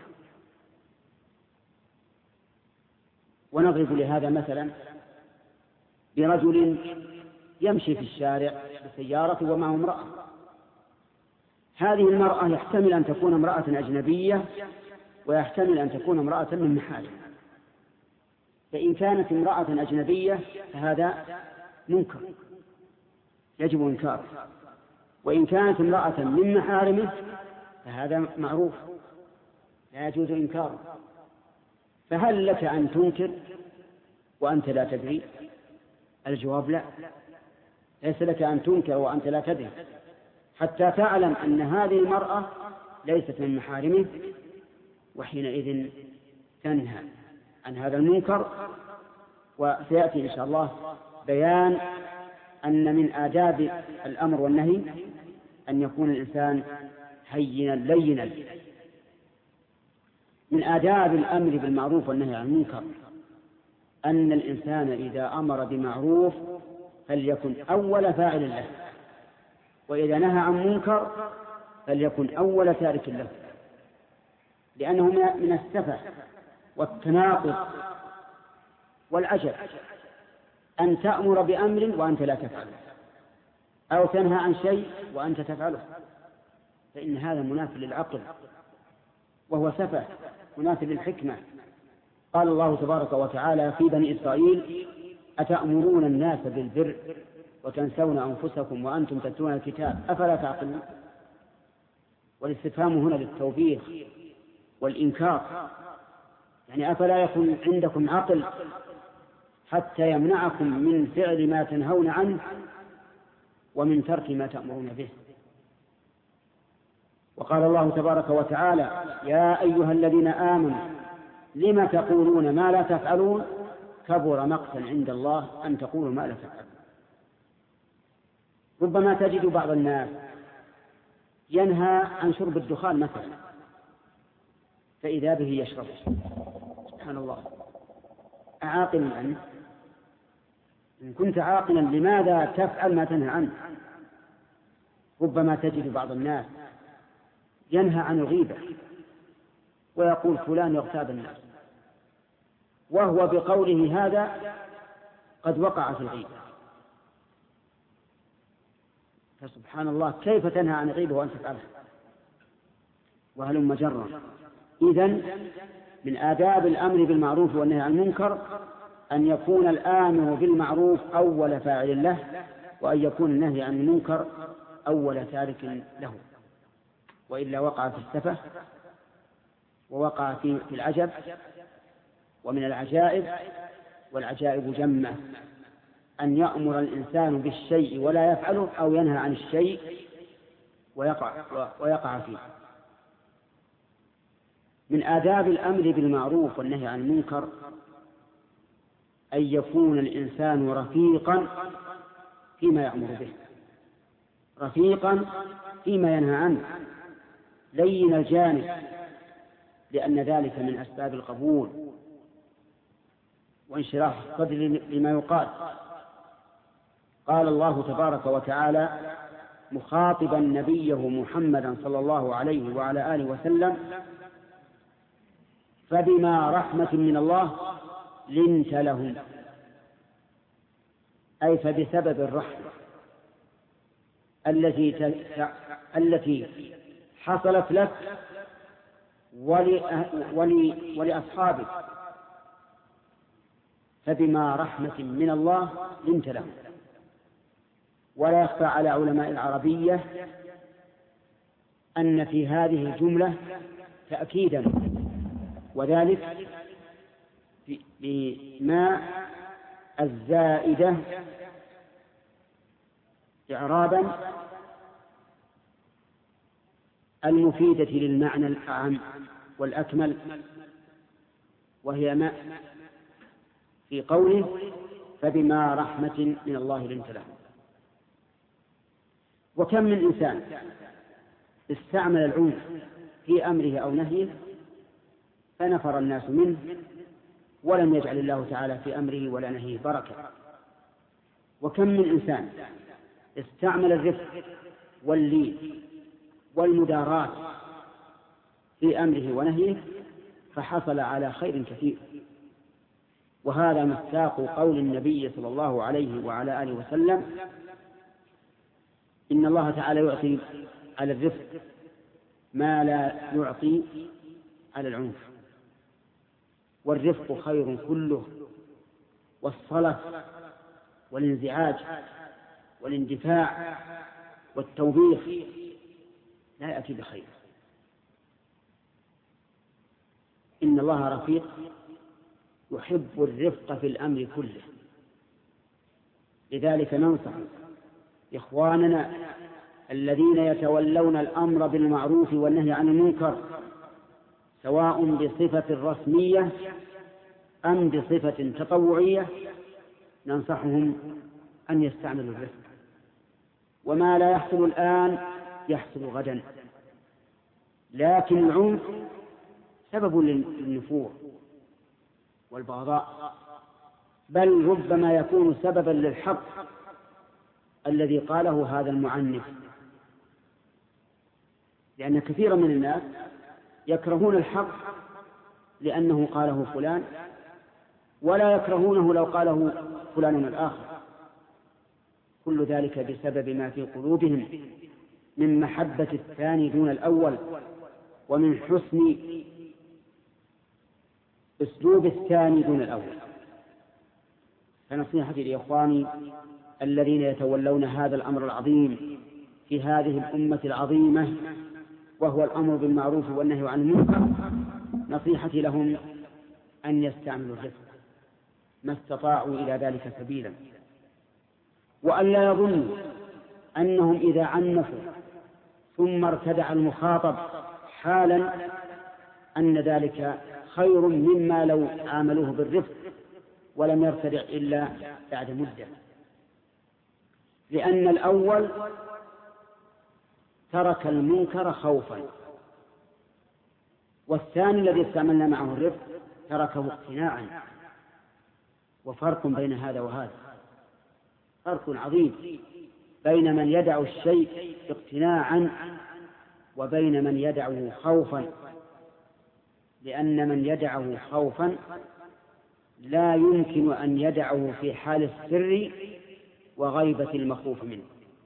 [SPEAKER 3] ونضرب لهذا مثلا برجل يمشي في الشارع بسيارة ومعه امرأة. هذه المرأة يحتمل أن تكون امرأة أجنبية ويحتمل أن تكون امرأة من محارم. فإن كانت امرأة أجنبية فهذا منكر يجب إنكاره، وإن كانت امرأة من محارمه فهذا معروف لا يجوز إنكاره. فهل لك أن تنكر وأنت لا تدري؟ الجواب لا، ليس لك أن تنكر وأنت لا تدري حتى تعلم أن هذه المرأة ليست من محارمه، وحينئذ تنهى عن هذا المنكر. وسيأتي إن شاء الله بيان أن من آداب الأمر والنهي أن يكون الإنسان هينا لينا. من آداب الأمر بالمعروف والنهي عن المنكر أن الإنسان إذا أمر بمعروف فليكن أول فاعل له، وإذا نهى عن منكر فليكن أول تارك له، لأنه من السفه والتناقض والعجب أن تأمر بأمر وأنت لا تفعله، أو تنهى عن شيء وأنت تفعله، فإن هذا منافي للعقل وهو سفه منافي للحكمة. قال الله تبارك وتعالى في بني إسرائيل: أتأمرون الناس بالبر وتنسون أنفسكم وأنتم تتلون الكتاب أفلا تعقلون. والاستفهام هنا للتوبيخ والإنكار، يعني أفلا يكون عندكم عقل حتى يمنعكم من فعل ما تنهون عنه ومن ترك ما تأمرون به. وقال الله تبارك وتعالى: يا أيها الذين آمنوا لم تقولون ما لا تفعلون كبر مقتا عند الله أن تقولوا ما لا تفعلون. ربما تجد بعض الناس ينهى عن شرب الدخان مثلا، فإذا به يشرب. سبحان الله، أعاقل أنت؟ إن كنت عاقلا لماذا تفعل ما تنهى عنه؟ ربما تجد بعض الناس ينهى عن الغيبة ويقول فلان يغتاب الناس، وهو بقوله هذا قد وقع في الغيبة. فسبحان الله، كيف تنهى عن الغيبة وأنت تفعلها؟ وهلم جرا. إذن من آداب الأمر بالمعروف والنهي عن المنكر أن يكون الآمر بالمعروف أول فاعل له، وأن يكون النهي عن المنكر أول تارك له، وإلا وقع في السفه ووقع في العجب. ومن العجائب، والعجائب جمة، أن يأمر الإنسان بالشيء ولا يفعله، أو ينهى عن الشيء ويقع, ويقع فيه. من آداب الأمر بالمعروف والنهي عن المنكر أن يكون الإنسان رفيقا فيما يأمر به، رفيقا فيما ينهى عنه، لين الجانب، لأن ذلك من أسباب القبول وانشراح الصدر لما يقال. قال الله تبارك وتعالى مخاطبا نبيه محمدا صلى الله عليه وعلى آله وسلم: فبما رحمة من الله لنت لهم، أي فبسبب الرحمة التي التي حصلت لك ولأصحابك، فبما رحمة من الله لنت لهم. ولا يخفى على علماء العربية أن في هذه الجملة تأكيدا، وذلك بما الزائدة إعرابا المفيدة للمعنى الأعم والأكمل، وهي ما في قوله فبما رحمة من الله لنت لهم. وكم من إنسان استعمل العنف في أمره أو نهيه فنفر الناس منه، ولم يجعل الله تعالى في أمره ولا نهيه بركة. وكم من إنسان استعمل الرفق واللين والمداراة في أمره ونهيه فحصل على خير كثير. وهذا مصداق قول النبي صلى الله عليه وعلى آله وسلم: إن الله تعالى يعطي على الرفق ما لا يعطي على العنف، والرفق خير كله، والصلة والانزعاج والاندفاع والتوبيخ لا يأتي بخير. إن الله رفيق يحب الرفق في الأمر كله. لذلك ننصح إخواننا الذين يتولون الأمر بالمعروف والنهي عن المنكر سواء بصفة رسمية أم بصفة تطوعية، ننصحهم أن يستعملوا الرفق، وما لا يحصل الآن يحصل غدا. لكن العنف سبب للنفور والبغضاء، بل ربما يكون سببا للحق الذي قاله هذا المعنف، لأن كثيرا من الناس يكرهون الحق لأنه قاله فلان، ولا يكرهونه لو قاله فلان الآخر. كل ذلك بسبب ما في قلوبهم من محبة الثاني دون الأول، ومن حسن أسلوب الثاني دون الأول. فنصيحتي لإخواني الذين يتولون هذا الأمر العظيم في هذه الأمة العظيمة، وهو الأمر بالمعروف والنهي عن المنكر، نصيحتي لهم أن يستعملوا الرفق ما استطاعوا إلى ذلك سبيلا، وأن لا يظنوا أنهم إذا عنفوا ثم ارتدع المخاطب حالا أن ذلك خير مما لو عاملوه بالرفق ولم يرتدع إلا بعد مدة، لأن الأول ترك المنكر خوفا، والثاني الذي استعملنا معه الرفق تركه اقتناعا. وفرق بين هذا وهذا، فرق عظيم بين من يدع الشيء اقتناعا وبين من يدعه خوفا، لأن من يدعه خوفا لا يمكن أن يدعه في حال السر وغيبة المخوف منه.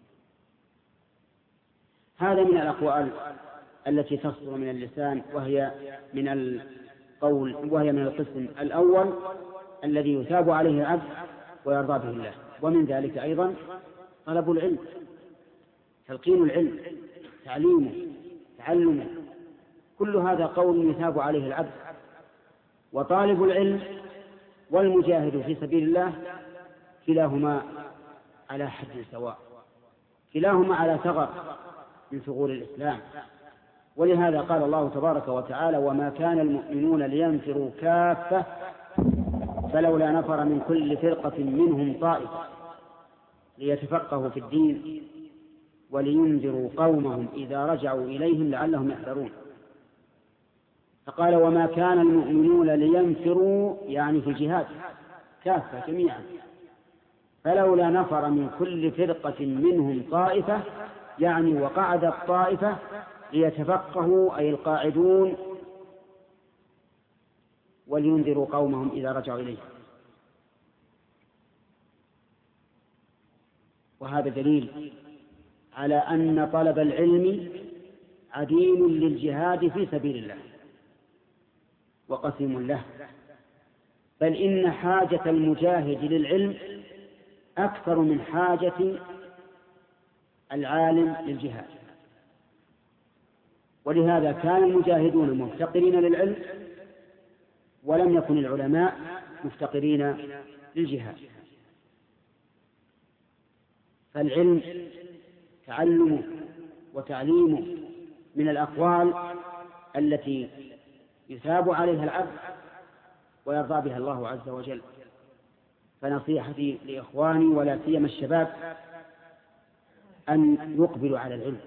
[SPEAKER 3] هذا من الأقوال التي تصدر من اللسان، وهي من القول وهي من القسم الأول الذي يثاب عليه العبد ويرضى به الله. ومن ذلك أيضا طلب العلم، تلقين العلم، تعليمه، تعلمه، كل هذا قول يثاب عليه العبد. وطالب العلم والمجاهد في سبيل الله كلاهما على حد سواء، كلاهما على ثغر من ثغور الإسلام. ولهذا قال الله تبارك وتعالى: وما كان المؤمنون لينفروا كافة فلولا نفر من كل فرقة منهم طائفة ليتفقهوا في الدين ولينذروا قومهم إذا رجعوا إليهم لعلهم يحذرون. فقال: وما كان المؤمنون لينفروا، يعني في الجهاد كافة جميعا، فلولا نفر من كل فرقة منهم طائفة، يعني وقعد الطائفة ليتفقهوا أي القاعدون ولينذروا قومهم إذا رجعوا إليه. وهذا دليل على أن طلب العلم عديم للجهاد في سبيل الله وقسم له، بل إن حاجة المجاهد للعلم أكثر من حاجة العالم للجهاد. ولهذا كان المجاهدون مفتقرين للعلم، ولم يكن العلماء مفتقرين للجهاد. فالعلم تعلمه وتعليمه من الأقوال التي يثاب عليها العبد ويرضى بها الله عز وجل. فنصيحتي لإخواني ولا سيما الشباب أن يقبلوا على العلم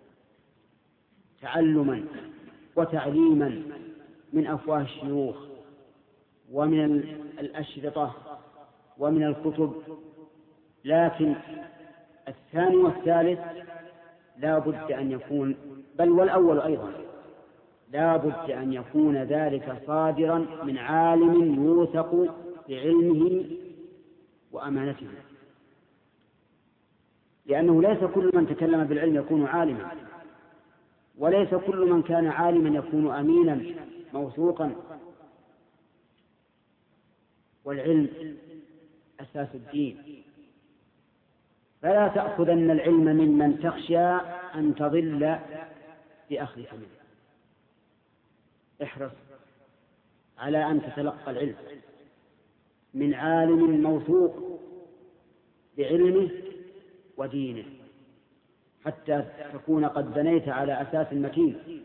[SPEAKER 3] تعلما وتعليما من أفواه الشيوخ ومن الأشرطة ومن الكتب. لكن الثاني والثالث لا بد أن يكون، بل والأول أيضا لا بد أن يكون ذلك صادرا من عالم يوثق بعلمه وأمانته، لأنه ليس كل من تكلم بالعلم يكون عالما، وليس كل من كان عالما يكون أمينا موثوقا. والعلم أساس الدين، فلا تأخذن العلم ممن تخشى أن تضل بأخذك منه. احرص على أن تتلقى العلم من عالم موثوق بعلمه ودينه حتى تكون قد بنيت على أساس متين.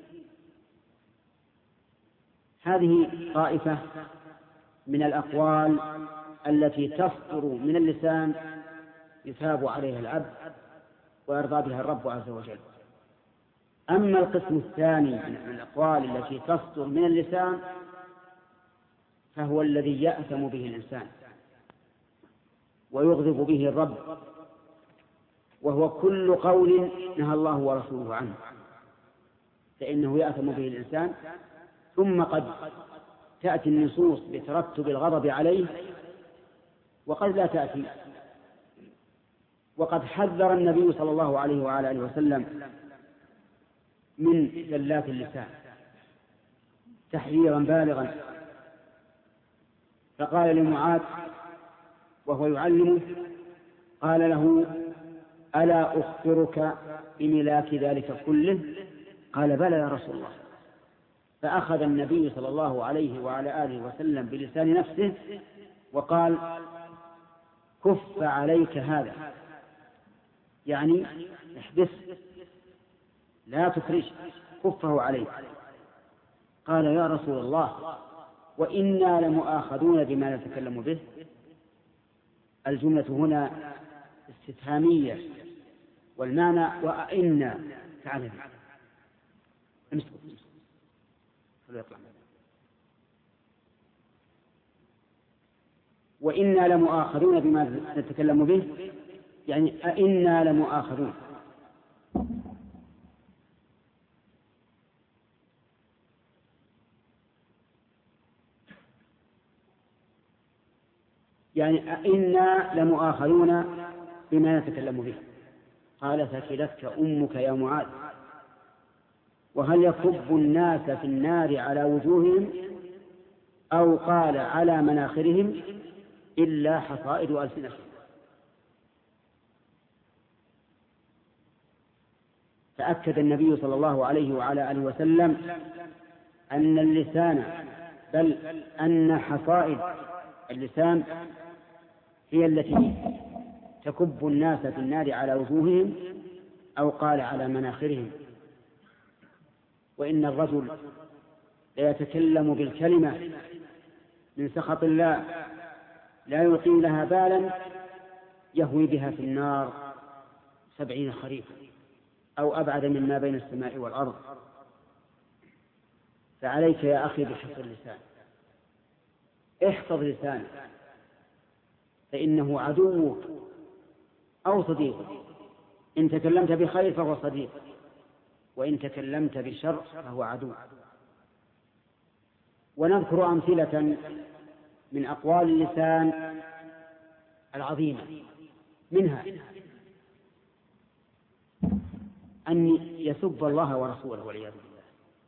[SPEAKER 3] هذه طائفة من الأقوال التي تصدر من اللسان يثاب عليها العبد ويرضى بها الرب عز وجل. أما القسم الثاني من الأقوال التي تصدر من اللسان فهو الذي يأثم به الإنسان ويغضب به الرب، وهو كل قول نهى الله ورسوله عنه، فإنه يأثم به الإنسان. ثم قد تأتي النصوص بترتب الغضب عليه وقد لا تأتي. وقد حذر النبي صلى الله عليه وعلى آله وسلم من زلات اللسان تحذيرا بالغا، فقال لمعاذ وهو يعلمه، قال له: ألا أخبرك بملاك ذلك كله؟ قال: بلى يا رسول الله. فأخذ النبي صلى الله عليه وعلى آله وسلم بلسان نفسه وقال: كف عليك هذا، يعني احبس لا تخرج، كفه عليك. قال: يا رسول الله وإنا لمؤاخذون بما نتكلم به. الجملة هنا استفهامية والمعنى وإنا تعالى امسكوا يطلع. وإنا لمؤاخذون بما نتكلم به، يعني أئنا لمؤاخذون. يعني أئنا لمؤاخذون بما نتكلم به. قال: ثكلتك أمك يا معاذ. وهل يكب الناس في النار على وجوههم أو قال على مناخرهم إلا حصائد ألسنتهم؟ فأكد النبي صلى الله عليه وعلى آله وسلم أن اللسان، بل أن حصائد اللسان هي التي تكب الناس في النار على وجوههم أو قال على مناخرهم. وإن الرجل ليتكلم بالكلمة من سخط الله لا يلقي لها بالا يهوي بها في النار سبعين خريفا أو أبعد مما بين السماء والأرض. فعليك يا أخي بحفظ اللسان، احفظ لسانك، فإنه عدوك أو صديقك. إن تكلمت بخير فهو صديق، وإن تكلمت بشر فهو عدو. ونذكر أمثلة من أقوال اللسان العظيمة، منها أن يسب الله ورسوله والعياذ بالله.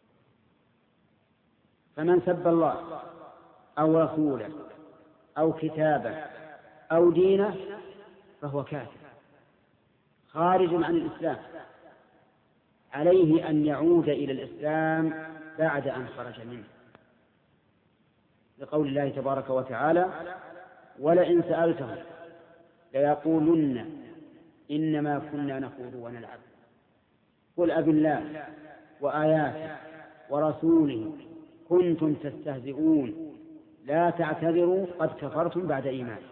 [SPEAKER 3] فمن سب الله أو رسوله أو كتابه أو دينه فهو كافر خارج عن الإسلام، عليه أن يعود إلى الإسلام بعد أن خرج منه، لقول الله تبارك وتعالى: ولئن سألتهم ليقولن إنما كنا نخوض ونلعب قل أب الله وآياته ورسوله كنتم تستهزئون لا تعتذروا قد كفرتم بعد إيمانكم.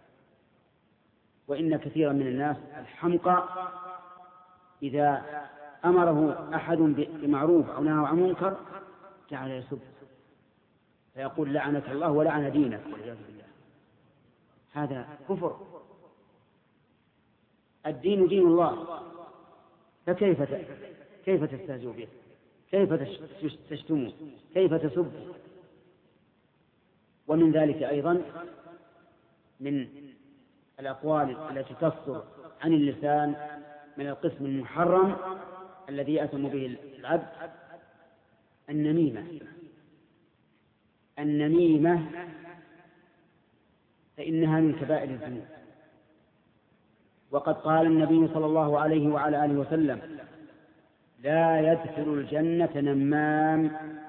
[SPEAKER 3] وإن كثيرا من الناس الحمقى إذا أمره أحد بمعروف أو نهى عن منكر جعل يسب، فيقول: لعنك الله ولعن دينك والعياذ بالله. هذا كفر. الدين دين الله، فكيف كيف تستهزئ به؟ كيف تشتمه؟ كيف تسبه؟ ومن ذلك أيضا من الأقوال التي تصدر عن اللسان من القسم المحرم الذي يأثم به العبد النميمة. النميمة فإنها من كبائر الذنوب، وقد قال النبي صلى الله عليه وعلى آله وسلم: لا يدخل الجنة نمام.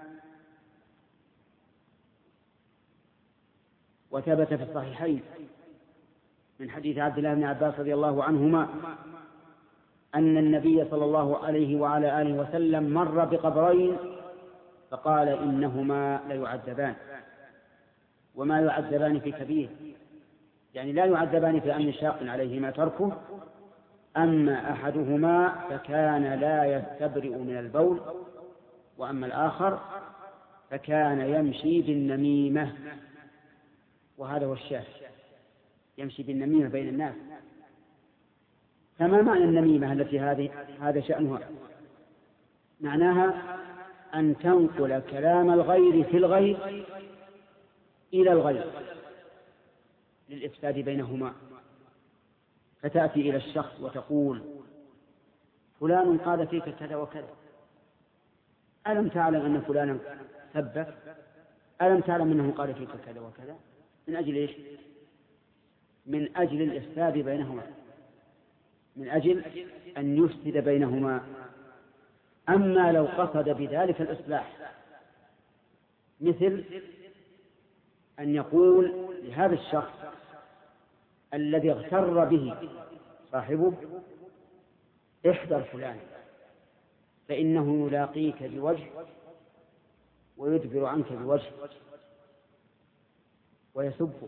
[SPEAKER 3] وثبت في الصحيحين من حديث عبد الله بن عباس رضي الله عنهما أن النبي صلى الله عليه وعلى آله وسلم مر بقبرين فقال: إنهما ليعذبان، وما يعذبان في كبير، يعني لا يعذبان في أمر شاق عليهما تركه. أما أحدهما فكان لا يستبرئ من البول، وأما الآخر فكان يمشي بالنميمة. وهذا هو الشاهد، يمشي بالنميمة بين الناس. فما معنى النميمة التي هذه هذا شأنها؟ معناها أن تنقل كلام الغير في الغير إلى الغير للإفساد بينهما، فتأتي إلى الشخص وتقول: فلان قال فيك كذا وكذا، ألم تعلم أن فلانا سبك؟ ألم تعلم أنه قال فيك كذا وكذا؟ من أجل إيش؟ من أجل الإفساد بينهما، من أجل أن يفسد بينهما. أما لو قصد بذلك الإصلاح، مثل أن يقول لهذا الشخص الذي اغتر به صاحبه: احذر فلان فإنه يلاقيك بوجه ويدبر عنك بوجه ويسبك.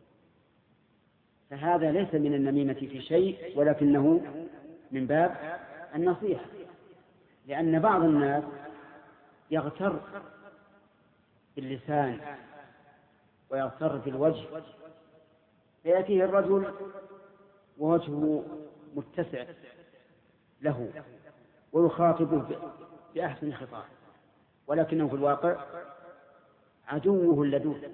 [SPEAKER 3] فهذا ليس من النميمة في شيء، ولكنه من باب النصيحة، لأن بعض الناس يغتر باللسان ويغتر بالوجه، فيأتيه الرجل ووجهه متسع له ويخاطبه بأحسن خطاب، ولكنه في الواقع عدوه اللدود.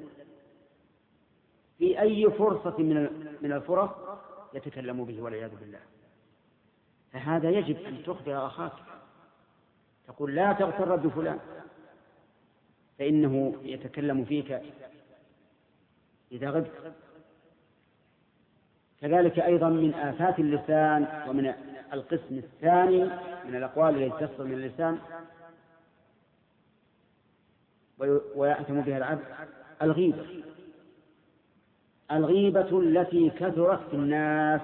[SPEAKER 3] في أي فرصة من الفرص يتكلم به والعياذ بالله. فهذا يجب أن تخبر أخاك، تقول: لا تغتر بفلان فإنه يتكلم فيك إذا غبت. كذلك أيضا من آفات اللسان ومن القسم الثاني من الأقوال التي تصدر من اللسان ويأتم بها العبد الغيبة. الغيبة التي كثرت في الناس،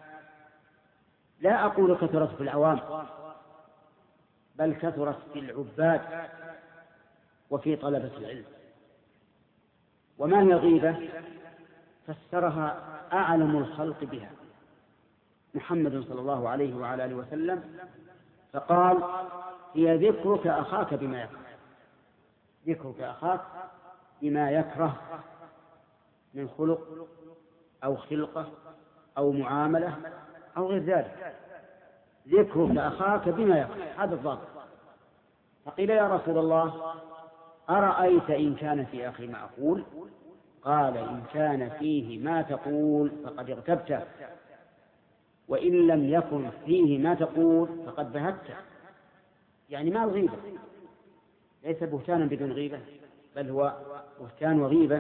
[SPEAKER 3] لا أقول كثرت في العوام، بل كثرت في العباد وفي طلبة العلم. وما هي الغيبة؟ فسرها أعلم الخلق بها محمد صلى الله عليه وعلى آله وسلم، فقال: هي ذكرك أخاك بما يكره. ذكرك أخاك بما يكره من خلق أو خلقة أو معاملة أو غير ذلك. ذكرك أخاك بما يكره، هذا الضابط. فقيل: يا رسول الله، أرأيت إن كان في أخي ما أقول؟ قال: إن كان فيه ما تقول فقد اغتبته، وإن لم يكن فيه ما تقول فقد بهته. يعني ما الغيبة ليس بهتانا بدون غيبة، بل هو بهتان وغيبة.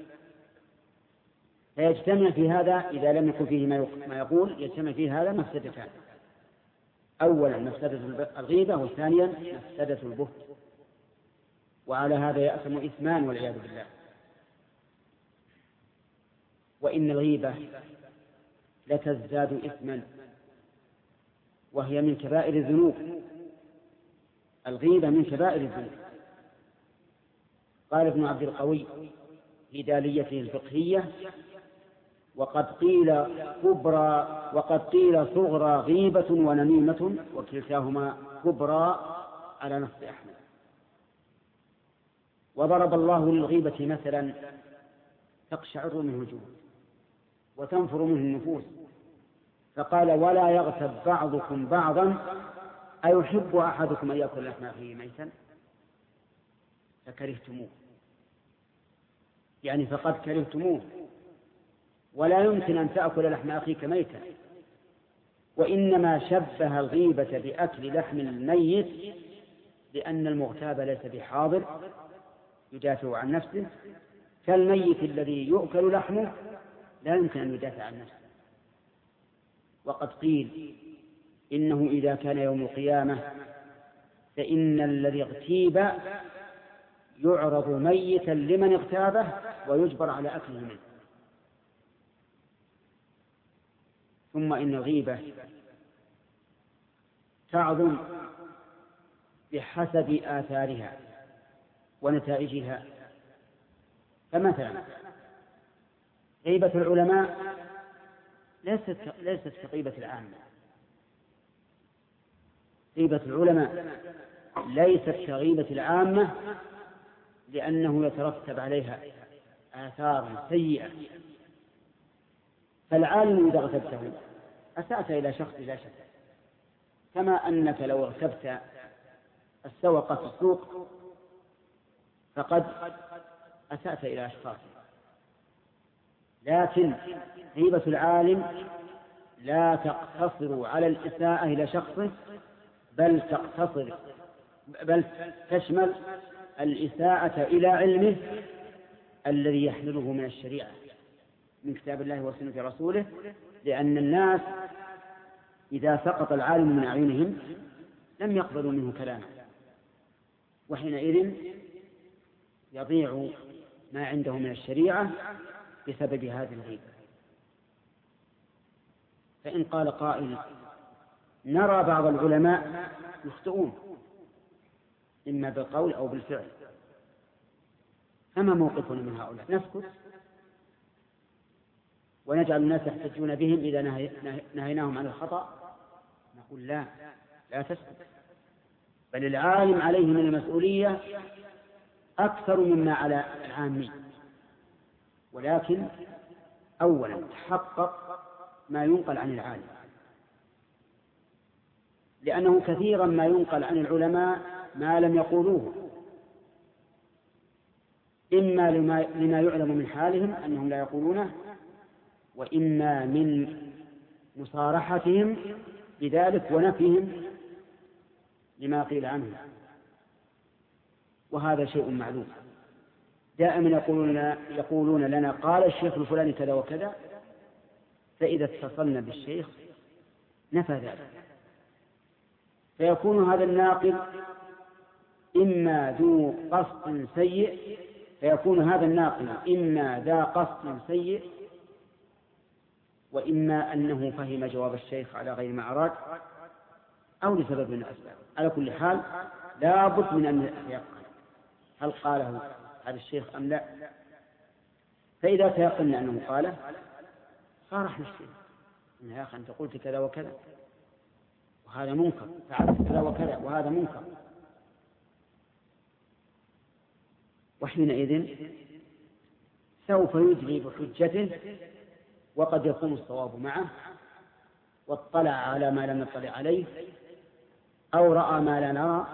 [SPEAKER 3] فيجتمع في هذا إذا لم يكن فيه ما يقول، يجتمع فيه هذا مفسدتان: أولا مفسدة الغيبة، وثانيا مفسدة البهت. وعلى هذا يأثم إثمان والعياذ بالله. وإن الغيبة لتزداد إثما، وهي من كبائر الذنوب. الغيبة من كبائر الذنوب. قال ابن عبد القوي في داليته الفقهية: وقد قيل كبرى وقد قيل صغرى غيبة ونميمة، وكلتاهما كبرى على نص أحمد. وضرب الله للغيبة مثلا: تقشعر منه الجلود وتنفر منه النفوس، فقال: ولا يغتب بعضكم بعضا أيحب أحدكم أن يأكل لحم أخيه ميتا فكرهتموه. يعني فقد كرهتموه، ولا يمكن أن تأكل لحم أخيك ميتا. وإنما شبه الغيبة بأكل لحم الميت لأن المغتاب ليس بحاضر يدافع عن نفسه، كالميت الذي يؤكل لحمه لا يمكن أن يدافع عن نفسه. وقد قيل إنه إذا كان يوم القيامة فإن الذي اغتيب يعرض ميتا لمن اغتابه ويجبر على أكله منه. ثم إن الغيبة تعظم بحسب آثارها ونتائجها. فمثلا غيبة العلماء ليست ليست كغيبة العامة. غيبة العلماء ليست كغيبة العامة لأنه يترتب عليها آثار سيئة. فالعالم إذا اغتبته أسأت إلى شخص لا شك، كما أنك لو اغتبت السوق في السوق فقد أسأت إلى أشخاص. لكن غيبة العالم لا تقتصر على الإساءة إلى شخصه، بل تقتصر بل تشمل الإساءة إلى علمه الذي يحمله من الشريعة من كتاب الله وسنة رسوله. لأن الناس إذا سقط العالم من أعينهم لم يقبلوا منه كلاما، وحينئذ يضيع ما عنده من الشريعة بسبب هذه الغيبة. فإن قال قائل نرى بعض العلماء يخطئون إما بالقول أو بالفعل، فما موقفنا من هؤلاء؟ نسكت ونجعل الناس يحتجون بهم إذا نهيناهم عن الخطأ؟ نقول لا، لا تسكت، بل العالم عليه من المسؤولية أكثر مما على العامي. ولكن أولا تحقق ما ينقل عن العالم، لأنه كثيرا ما ينقل عن العلماء ما لم يقولوه، إما لما يعلم من حالهم أنهم لا يقولونه، وإما من مصارحتهم بذلك ونفيهم لما قيل عنه. وهذا شيء معلوم. دائما يقولون, يقولون لنا قال الشيخ الفلاني كذا وكذا، فإذا اتصلنا بالشيخ نفى ذلك، فيكون هذا الناقل إما ذو قصد سيء فيكون هذا الناقل إما ذا قصد سيء، وإما أنه فهم جواب الشيخ على غير ما أراد، أو لسبب من الأسباب. على كل حال لا بد من أن يتيقن هل قاله هذا الشيخ أم لا. فإذا تيقن أنه قاله صارحنا الشيخ إن يا أخي أنت قلت كذا وكذا وهذا منكر، فعلت كذا وكذا وهذا منكر، وحينئذ سوف يجري بحجته، وقد يكون الصواب معه واطلع على ما لم نطلع عليه أو رأى ما لا نرى.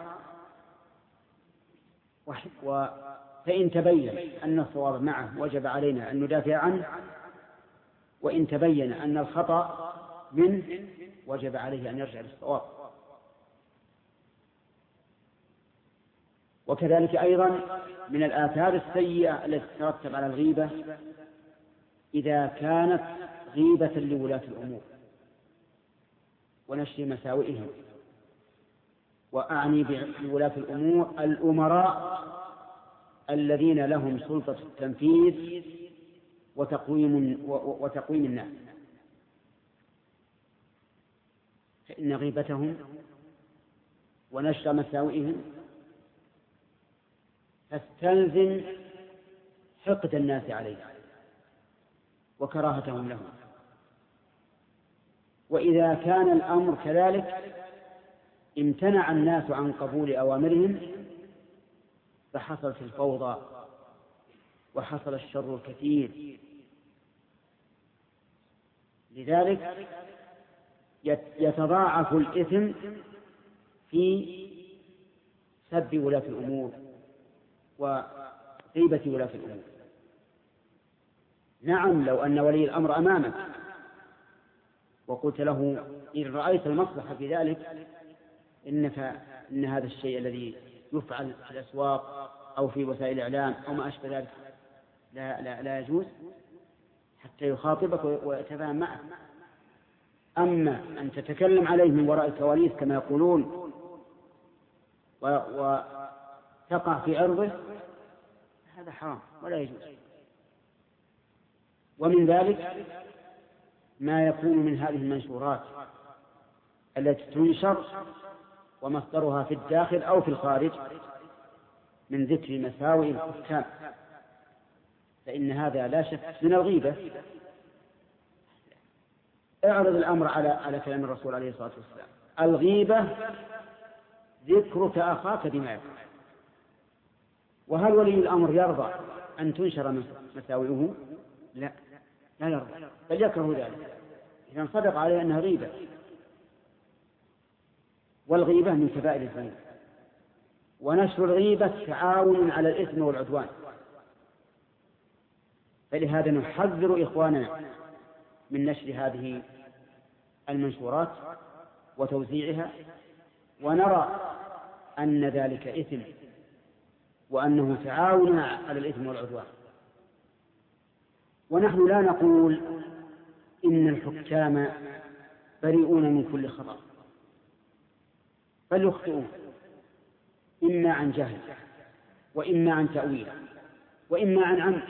[SPEAKER 3] فإن تبين أن الصواب معه وجب علينا أن ندافع عنه، وإن تبين أن الخطأ منه وجب عليه أن يرجع للصواب. وكذلك أيضا من الآثار السيئة التي تترتب على الغيبة إذا كانت غيبة لولاة الأمور ونشر مساوئهم، وأعني بولاة الأمور الأمراء الذين لهم سلطة التنفيذ وتقويم وتقويم الناس، فإن غيبتهم ونشر مساوئهم تستلزم حقد الناس عليه وكراهتهم لهم. وإذا كان الأمر كذلك امتنع الناس عن قبول أوامرهم فحصلت الفوضى وحصل الشر الكثير. لذلك يتضاعف الإثم في سب ولاة الأمور وغيبة ولاة الأمور. نعم، لو أن ولي الأمر أمامك وقلت له إن رأيت المصلحة في ذلك إنك إن هذا الشيء الذي يفعل في الأسواق أو في وسائل الإعلام أو ما أشبه ذلك لا, لا, لا يجوز، حتى يخاطبك ويتفاهم معك. أما أن تتكلم عليه من وراء الكواليس كما يقولون وتقع في عرضه، هذا حرام ولا يجوز. ومن ذلك ما يكون من هذه المنشورات التي تنشر ومصدرها في الداخل أو في الخارج من ذكر مساوئ الحكام، فإن هذا لا شك من الغيبة. اعرض الأمر على على كلام الرسول عليه الصلاة والسلام: الغيبة ذكرك أخاك بما يكره. وهل ولي الأمر يرضى أن تنشر مساوئه؟ لا، لا يرضى، بل يكره ذلك. إذا صدق عليه أنها غيبة، والغيبة من كبائر الذنوب، ونشر الغيبة تعاون على الإثم والعدوان. فلهذا نحذر إخواننا من نشر هذه المنشورات وتوزيعها، ونرى أن ذلك إثم وأنه تعاون على الإثم والعدوان. ونحن لا نقول إن الحكام بريئون من كل خطأ، بل يخطئون، إما عن جهل وإما عن تأويل وإما عن عمد.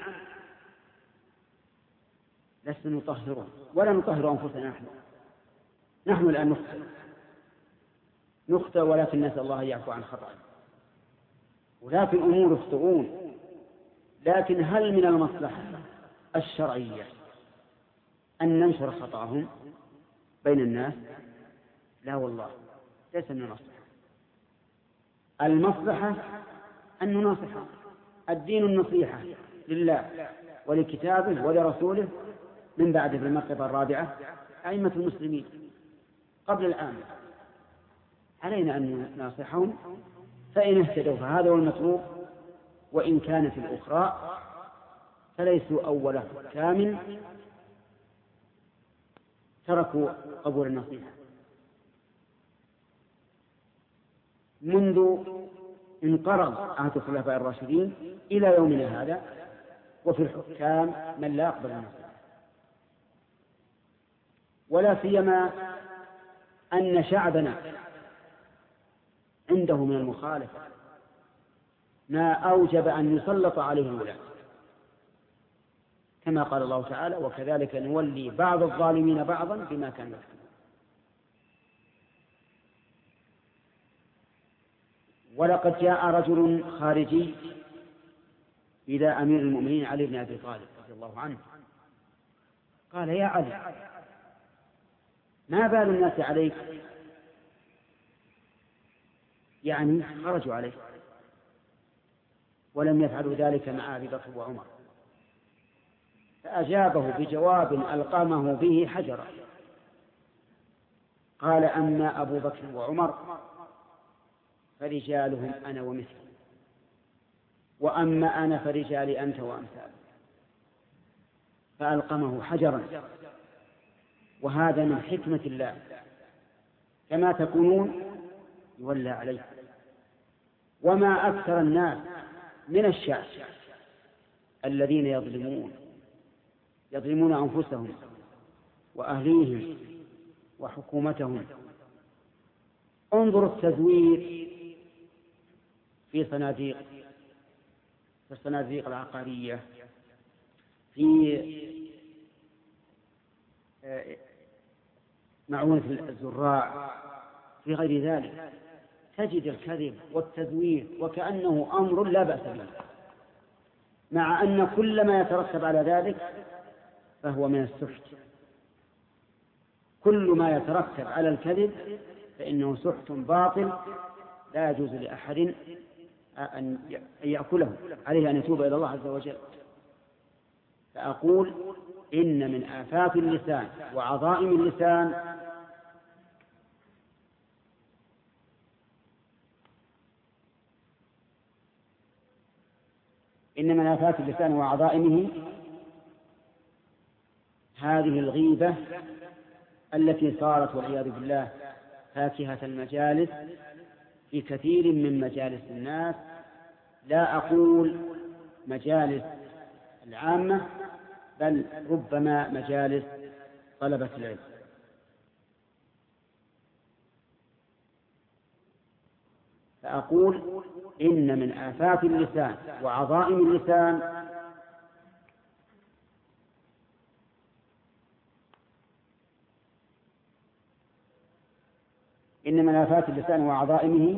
[SPEAKER 3] لسنا نطهرهم ولا نطهر أنفسنا. نحن نحن الآن نخطئ نخطئ ولكن نسأل الله يعفو عن خطأ. ولاة الأمور يخطئون، لكن هل من المصلحة الشرعية أن ننشر خطأهم بين الناس؟ لا والله، ليس من المصلحة. المصلحة أن نناصحهم. الدين النصيحة لله ولكتابه ولرسوله، من بعد في المرتبة الرابعة أئمة المسلمين قبل الآن. علينا أن نناصحهم، فإن اهتدوا فهذا هو المطلوب، وإن كانت الأخرى فليسوا أول حكام تركوا قبول النصيحة. منذ انقرض عهد الخلفاء الراشدين إلى يومنا هذا، وفي الحكام من لا يقبل النصيحة، ولا سيما أن شعبنا عنده من المخالفة ما أوجب أن يسلط عليه الولاة، كما قال الله تعالى: وكذلك نولي بعض الظالمين بعضا بما كانوا يكسبون. ولقد جاء رجل خارجي إلى أمير المؤمنين علي بن أبي طالب رضي الله عنه، قال: يا علي، ما بال الناس عليك؟ يعني خرجوا عليه، ولم يفعلوا ذلك مع أبي بكر وعمر. فأجابه بجواب ألقمه به حجرا، قال: أما أبو بكر وعمر فرجالهم أنا ومثلي، وأما أنا فرجالي أنت وأمثالك. فألقمه حجرا. وهذا من حكمة الله، كما تكونون يولى عليكم. وما أكثر الناس من الشعب الذين يظلمون يظلمون أنفسهم وأهليهم وحكومتهم. انظروا التزوير في صناديق في الصناديق العقارية، في معونة الزراع، في غير ذلك، تجد الكذب والتزوير وكأنه أمر لا بأس به، مع أن كل ما يترتب على ذلك فهو من السحت. كل ما يترتب على الكذب فإنه سحت باطل لا يجوز لأحد أن يأكله، عليه أن يتوب إلى الله عز وجل. فأقول إن من آفات اللسان وعظائم اللسان إن من آفات اللسان وعظائمه هذه الغيبة التي صارت والعياذ بالله فاكهة المجالس في كثير من مجالس الناس، لا أقول مجالس العامة، بل ربما مجالس طلبة العلم. فأقول إن من آفات اللسان وعظائم اللسان إن من آفات اللسان وعظائمه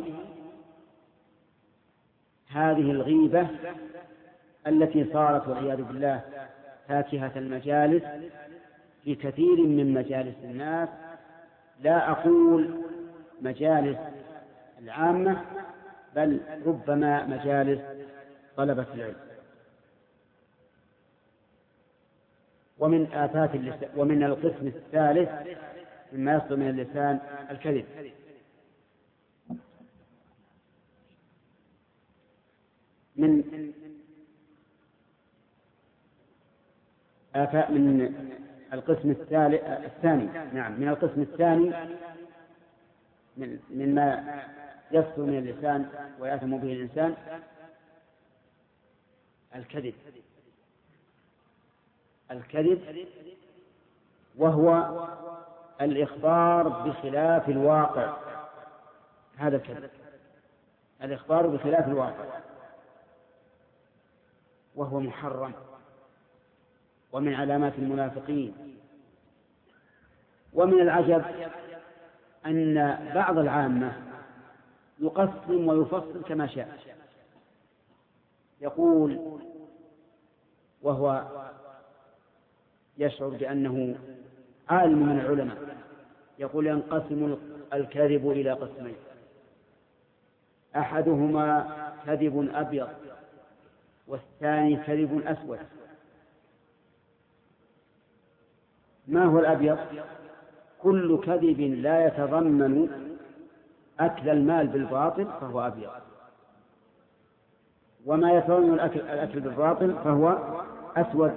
[SPEAKER 3] هذه الغيبة التي صارت والعياذ بالله فاكهة المجالس في كثير من مجالس الناس، لا أقول مجالس العامة بل ربما مجالس طلبة العلم. ومن آفات اللسان ومن القسم الثالث مما يصدر من اللسان الكذب. من آفات من القسم الثالث الثاني نعم من القسم الثاني من مما يصدر من اللسان ويأثم به الإنسان الكذب. الكذب وهو الإخبار بخلاف الواقع. هذا الكذب، الإخبار بخلاف الواقع، وهو محرم ومن علامات المنافقين. ومن العجب أن بعض العامة يقسم ويفصل كما شاء، يقول وهو يشعر بأنه عالم من العلماء، يقول ينقسم الكذب إلى قسمين: أحدهما كذب أبيض والثاني كذب أسود. ما هو الأبيض؟ كل كذب لا يتضمن أكل المال بالباطل فهو أبيض، وما يتضمن الأكل, الأكل بالباطل فهو أسود.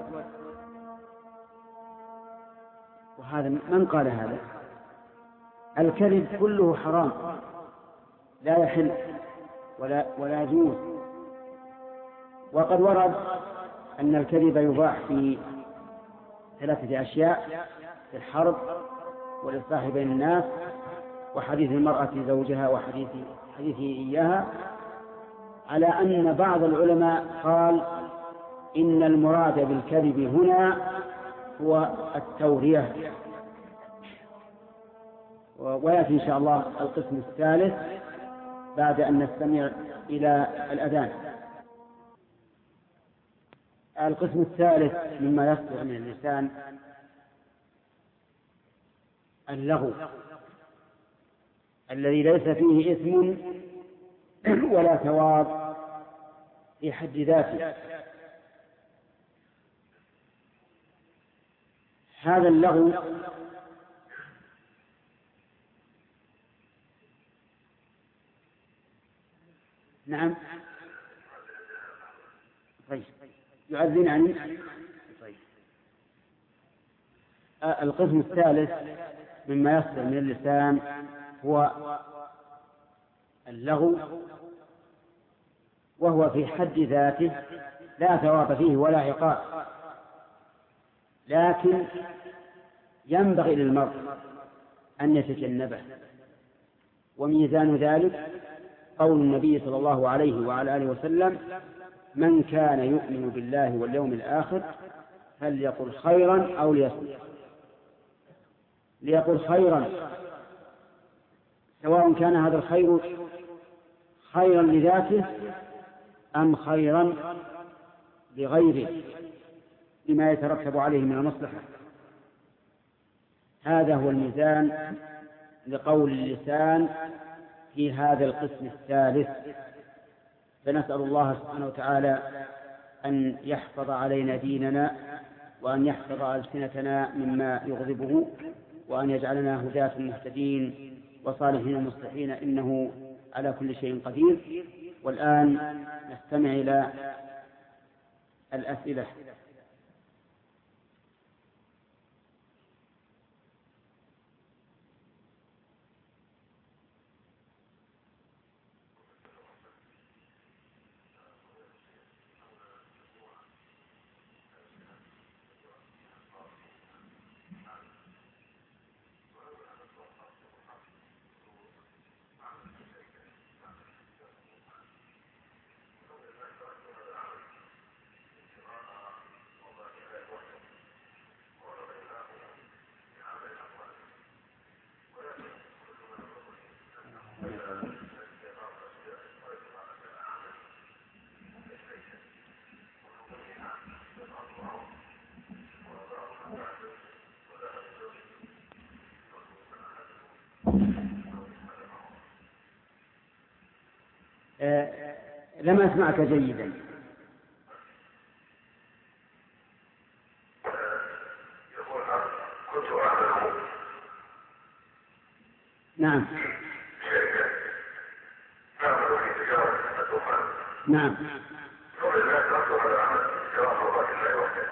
[SPEAKER 3] وهذا من قال هذا؟ الكذب كله حرام لا يحل ولا ولا يجوز. وقد ورد أن الكذب يباح في ثلاثة أشياء: في الحرب والإصلاح بين الناس وحديث المرأة زوجها وحديث حديثه إياها، على أن بعض العلماء قال إن المراد بالكذب هنا هو التورية. ويأتي إن شاء الله القسم الثالث بعد أن نستمع إلى الأذان. القسم الثالث مما يصدر من اللسان اللغو، الذي ليس فيه إثم ولا ثواب في حد ذاته. هذا اللغو نعم طيب يؤذن عني طيب. القسم الثالث مما يصدر من اللسان هو اللغو، وهو في حد ذاته لا ثواب فيه ولا عقاب، لكن ينبغي للمرء أن يتجنبه. وميزان ذلك قول النبي صلى الله عليه وعلى آله وسلم: من كان يؤمن بالله واليوم الآخر فليقل خيرا أو ليصمت. ليقل خيرا سواء كان هذا الخير خيرا لذاته أم خيرا لغيره بما يترتب عليه من المصلحة. هذا هو الميزان لقول اللسان في هذا القسم الثالث. فنسأل الله سبحانه وتعالى أن يحفظ علينا ديننا، وأن يحفظ ألسنتنا مما يغضبه، وأن يجعلنا هداة مهتدين وصالحين مصلحين، إنه على كل شيء قدير. والآن نستمع إلى الأسئلة. آه لم أسمعك جيدا.
[SPEAKER 4] يقول كنت أعمل
[SPEAKER 3] نعم
[SPEAKER 4] شركة تعمل في تجارة الدخان.
[SPEAKER 3] نعم
[SPEAKER 4] قبل ذلك أصدر هذا العمل تجارة مرضات الله وحده،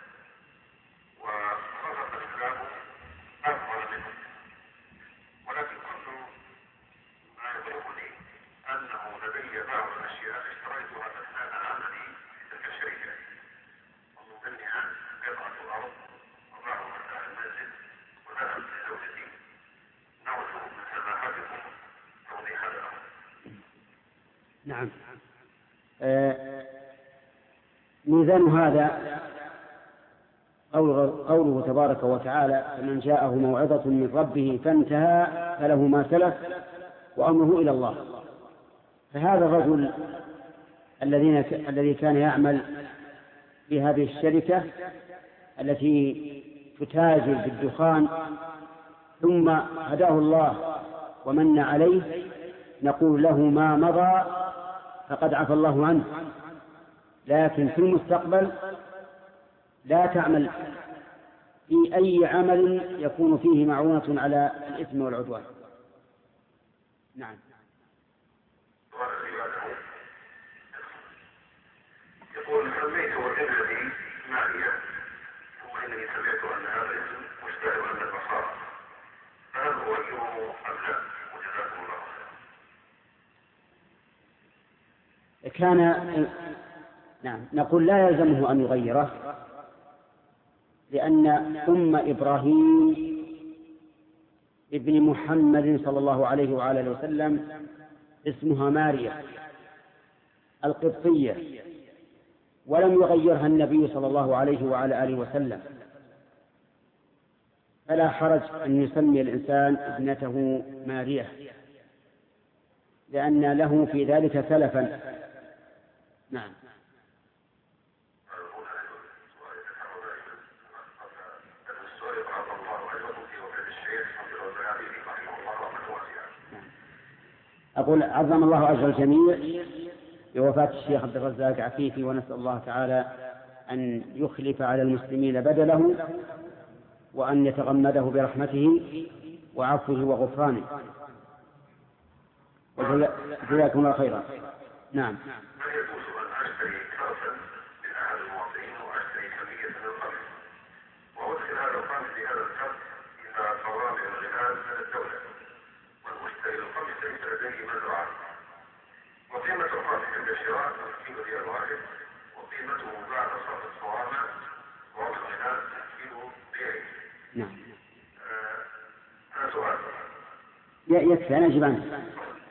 [SPEAKER 4] وخصص الإسلام أفضل منه، ولكن كنت ما يبلغني أنه لدي بعض الأشياء اشتريتها أثناء عملي في تلك الشركة، ومن ضمنها قطعة أرض وضعها مكان المنزل، وذهبت لزوجتي نرجو من سماحتكم توضيح هذا الأمر.
[SPEAKER 3] نعم. آه ميزان هذا قوله, قوله تبارك وتعالى: فمن جاءه موعظة من ربه فانتهى فله ما سلف وأمره إلى الله. فهذا الرجل الذين الذي كان يعمل في هذه الشركة التي تتاجر بالدخان ثم هداه الله ومن عليه، نقول له ما مضى فقد عفى الله عنه، لكن في المستقبل لا تعمل في أي عمل يكون فيه معونة على الإثم والعدوان. نعم.
[SPEAKER 4] يقول سميت ابنتي ماريا، ثم انني سمعت ان هذا الاسم مشتهر من النصارى، فهل اغيره ام لا؟ وجزاكم الله خيرا.
[SPEAKER 3] كان نعم نقول لا يلزمه أن يغيره، لأن أم إبراهيم ابن محمد صلى الله عليه وعلى وسلم اسمها ماريا القبطية، ولم يغيرها النبي صلى الله عليه وعلى آله وسلم، فلا حرج أن يسمي الإنسان ابنته ماريا، لأن له في ذلك سلفا. نعم. أقول عظم الله أجر الجميع بوفاة الشيخ عبد الرزاق عفيفي، ونسأل الله تعالى أن يخلف على المسلمين بدله، وأن يتغمده برحمته وعفوه وغفرانه. جزاكم الله خيرا. نعم.
[SPEAKER 4] هل يجوز أن أشتري كرسا من أحد المواطنين وأشتري كمية من القمح وأدخل هذا القمح في هذا الكرس إلى صوامع الغذاء من الدولة، والمشتري القمح ليس لديه مزرعة، وقيمة القمح عند الشراء كيلو ريال واحد، وقيمته بعد صرف الصوامع ووضع الغذاء كيلو ريال.
[SPEAKER 3] نعم.
[SPEAKER 4] هذا سؤال.
[SPEAKER 3] يكفي أنا أجيب عنه.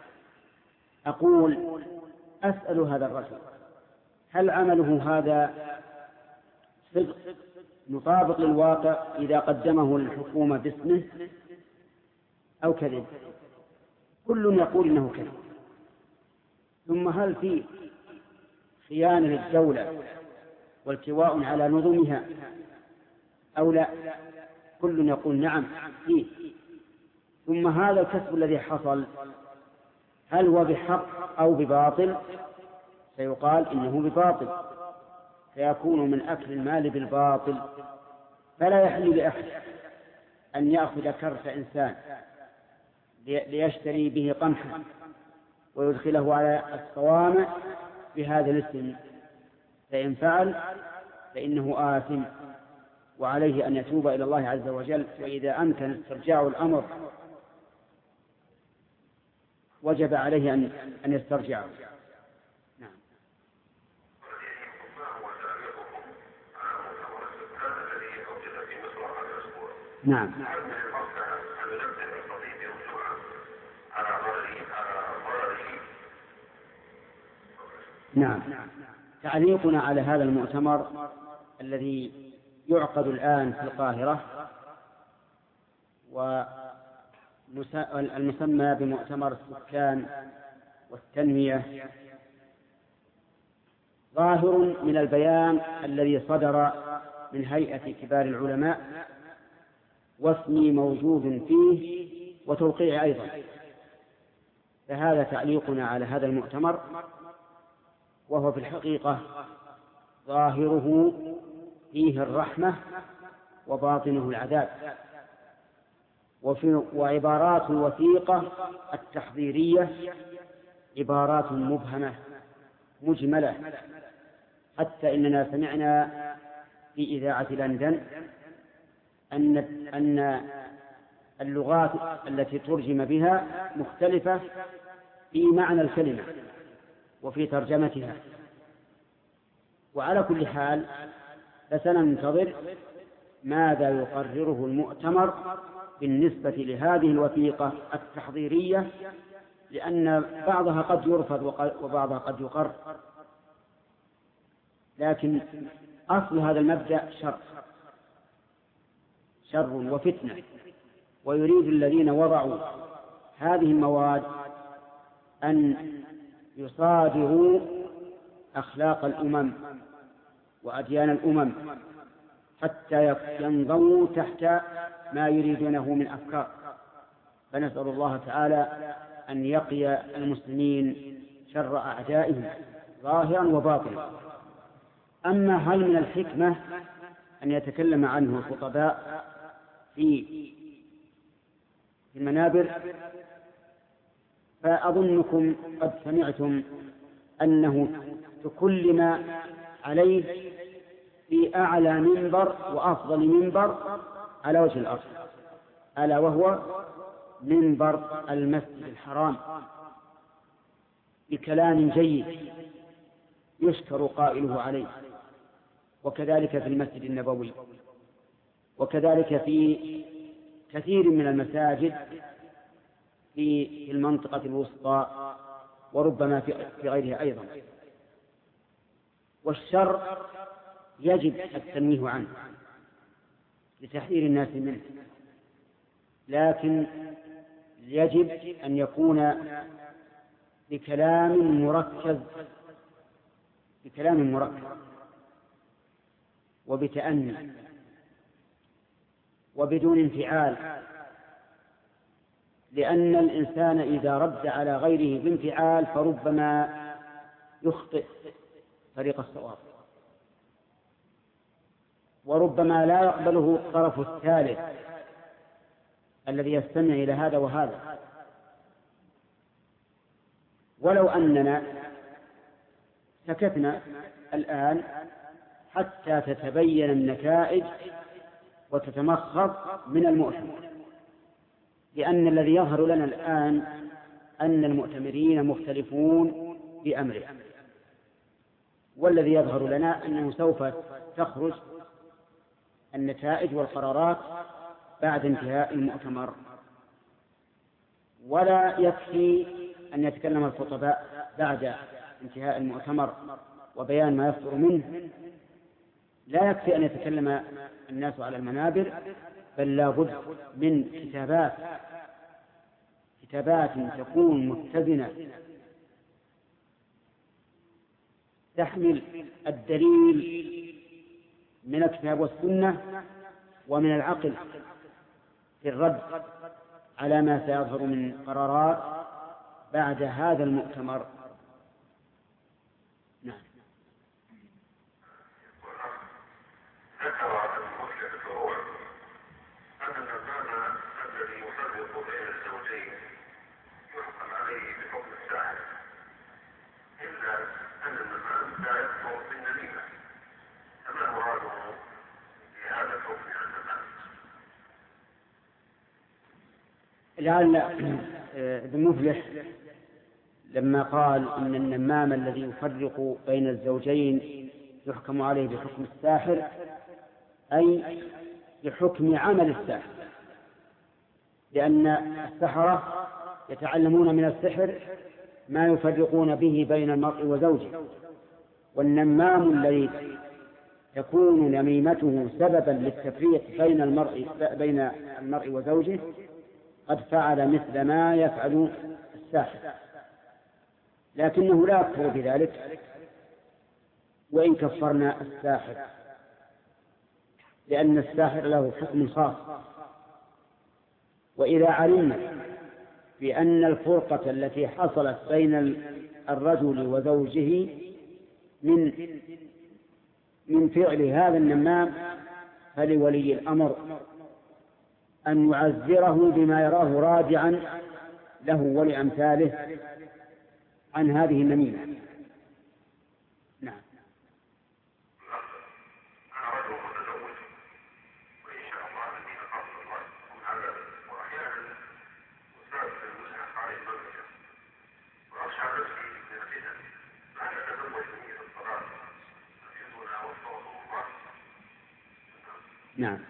[SPEAKER 3] أقول أسأل هذا الرجل: هل عمله هذا صدق مطابق للواقع إذا قدمه للحكومة باسمه أو كذب؟ كل يقول إنه كذب. ثم هل في خيانة للدولة والتواء على نظمها أو لا؟ كل يقول نعم فيه. ثم هذا الكسب الذي حصل هل هو بحق أو بباطل؟ سيقال إنه بباطل، فيكون من أكل المال بالباطل. فلا يحل لأحد أن يأخذ كرس إنسان ليشتري به قمحا ويدخله على الصوامع بهذا الاسم، فإن فعل فإنه آثم، وعليه أن يتوب إلى الله عز وجل، وإذا أمكن استرجاع الأمر وجب عليه أن أن يسترجعه. نعم. نعم. نعم. تعليقنا على هذا المؤتمر الذي يعقد الآن في القاهرة والمسمى بمؤتمر السكان والتنمية، ظاهر من البيان الذي صدر من هيئة كبار العلماء، واسمي موجود فيه وتوقيع أيضا. فهذا تعليقنا على هذا المؤتمر، وهو في الحقيقة ظاهره فيه الرحمة وباطنه العذاب. وفي وعبارات الوثيقة التحضيرية عبارات مبهمة مجملة، حتى إننا سمعنا في إذاعة لندن أن أن اللغات التي ترجم بها مختلفة في معنى الكلمة وفي ترجمتها. وعلى كل حال فسننتظر ماذا يقرره المؤتمر بالنسبة لهذه الوثيقة التحضيرية، لأن بعضها قد يرفض وبعضها قد يقر، لكن أصل هذا المبدأ شر شر وفتنة. ويريد الذين وضعوا هذه المواد أن يصادروا أخلاق الأمم وأديان الأمم حتى ينضووا تحت ما يريدونه من أفكار. فنسأل الله تعالى أن يقي المسلمين شر أعدائهم ظاهرا وباطنا. أما هل من الحكمة أن يتكلم عنه الخطباء في المنابر؟ فأظنكم قد سمعتم أنه تكلم عليه في أعلى منبر وأفضل منبر على وجه الأرض، ألا وهو منبر المسجد الحرام، بكلام جيد يشكر قائله عليه، وكذلك في المسجد النبوي، وكذلك في كثير من المساجد في المنطقة الوسطى، وربما في غيرها أيضا. والشر يجب التنويه عنه لتحذير الناس منه، لكن يجب أن يكون بكلام مركز بكلام مركز وبتأني وبدون انفعال، لأن الإنسان إذا رد على غيره بانفعال فربما يخطئ طريق الصواب، وربما لا يقبله الطرف الثالث الذي يستمع إلى هذا وهذا. ولو أننا سكتنا الآن حتى تتبين النتائج وتتمخض من المؤتمر، لأن الذي يظهر لنا الآن أن المؤتمرين مختلفون بأمره، والذي يظهر لنا أنه سوف تخرج النتائج والقرارات بعد انتهاء المؤتمر. ولا يكفي أن يتكلم الخطباء بعد انتهاء المؤتمر وبيان ما يصدر منه، لا يكفي أن يتكلم الناس على المنابر، بل لا بد من كتابات كتابات تكون متزنة تحمل الدليل من الكتاب والسنة ومن العقل في الرد على ما سيظهر من قرارات بعد هذا المؤتمر. نعم.
[SPEAKER 4] ذكر المسلم الأول أن الزمان الذي يفرق بين الزوجين يحكم عليه بحكم الساحر، إلا أن الزمان لا يكفر بالنميمة، فما مراده بهذا الحكم عن الزمان؟
[SPEAKER 3] لعل ابن مفلح لما قال إن النمام الذي يفرق بين الزوجين يحكم عليه بحكم الساحر، أي بحكم عمل الساحر، لأن السحرة يتعلمون من السحر ما يفرقون به بين المرء وزوجه. والنمام الذي تكون نميمته سببا للتفريق بين المرء بين المرء وزوجه قد فعل مثل ما يفعل الساحر، لكنه لا يكفر بذلك وإن كفرنا الساحر، لأن الساحر له حكم خاص. وإذا علمنا بأن الفرقة التي حصلت بين الرجل وزوجه من من فعل هذا النمام، فلولي الأمر أن يعذره بما يراه راجعا له ولأمثاله عن هذه النميمة. نعم. نعم.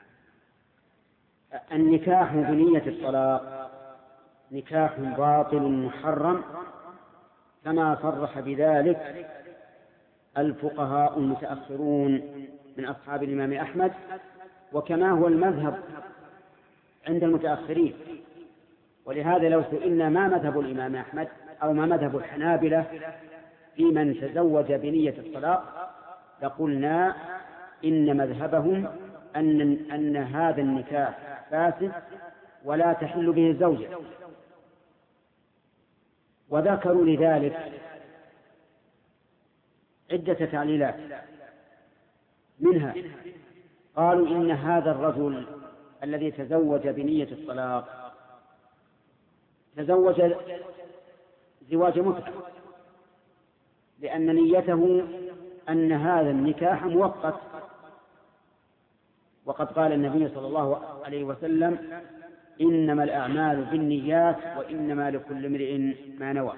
[SPEAKER 3] النكاح بنية الطلاق نكاح باطل محرم، كما صرح بذلك الفقهاء المتأخرون من أصحاب الإمام أحمد، وكما هو المذهب عند المتأخرين. ولهذا لو سئلنا ما مذهب الإمام أحمد أو ما مذهب الحنابلة في من تزوج بنية الطلاق، لقلنا إن مذهبهم أن, أن هذا النكاح فاسد ولا تحل به الزوجة. وذكروا لذلك عدة تعليلات، منها قالوا إن هذا الرجل الذي تزوج بنية الطلاق تزوج زواج متعة، لأن نيته أن هذا النكاح مؤقت، وقد قال النبي صلى الله عليه وسلم: إنما الأعمال بالنيات وإنما لكل امرئ ما نوى.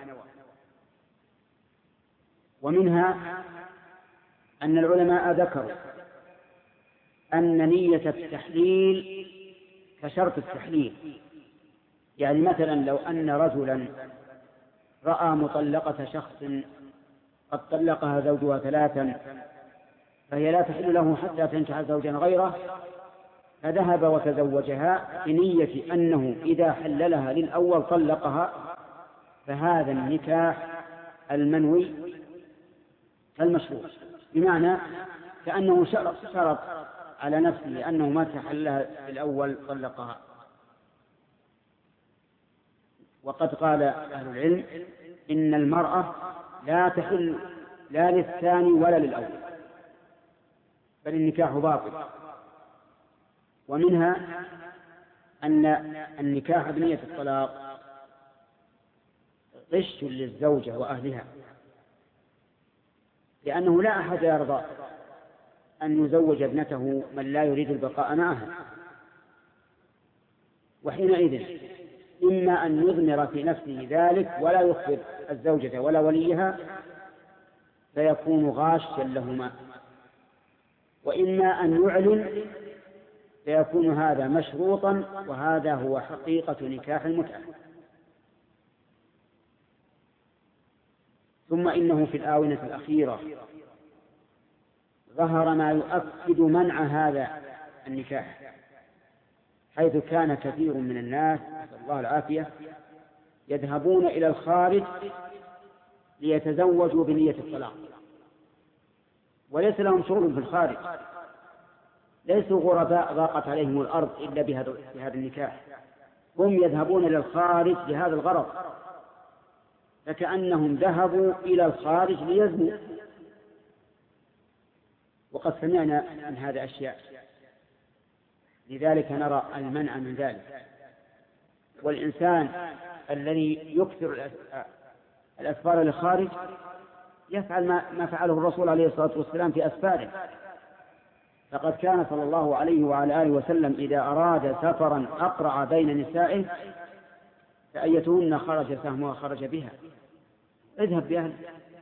[SPEAKER 3] ومنها أن العلماء ذكروا أن نية التحليل كشرط التحليل، يعني مثلا لو أن رجلا رأى مطلقة شخص قد طلقها زوجها ثلاثا فهي لا تحل له حتى تنكح زوجا غيره، فذهب وتزوجها بنية أنه إذا حللها للأول طلقها، فهذا النكاح المنوي المشروع، بمعنى كأنه شرط على نفسه أنه ما تحللها للأول طلقها. وقد قال أهل العلم إن المرأة لا تحل لا للثاني ولا للأول، بل النكاح باطل. ومنها أن النكاح بنية الطلاق غش للزوجة وأهلها، لأنه لا أحد يرضى أن يزوج ابنته من لا يريد البقاء معها، وحينئذ إما أن يضمر في نفسه ذلك ولا يخبر الزوجة ولا وليها فيكون غاشا لهما، وإما أن يعلن فيكون هذا مشروطا، وهذا هو حقيقة نكاح المتعة. ثم إنه في الآونة الأخيرة ظهر ما يؤكد منع هذا النكاح، حيث كان كثير من الناس نسأل الله العافية يذهبون إلى الخارج ليتزوجوا بنية الطلاق، وليس لهم شغل في الخارج، ليسوا غرباء ضاقت عليهم الأرض إلا بهذا النكاح، هم يذهبون إلى الخارج لهذا الغرض، فكأنهم ذهبوا إلى الخارج ليزنوا. وقد سمعنا عن هذا أشياء، لذلك نرى المنع من ذلك. والإنسان الذي يكثر الأسفار للخارج يفعل ما فعله الرسول عليه الصلاة والسلام في أسفاره، فقد كان صلى الله عليه وعلى آله وسلم إذا أراد سفرا أقرع بين نسائه فأيتهن خرج سهمها خرج بها، اذهب بأهل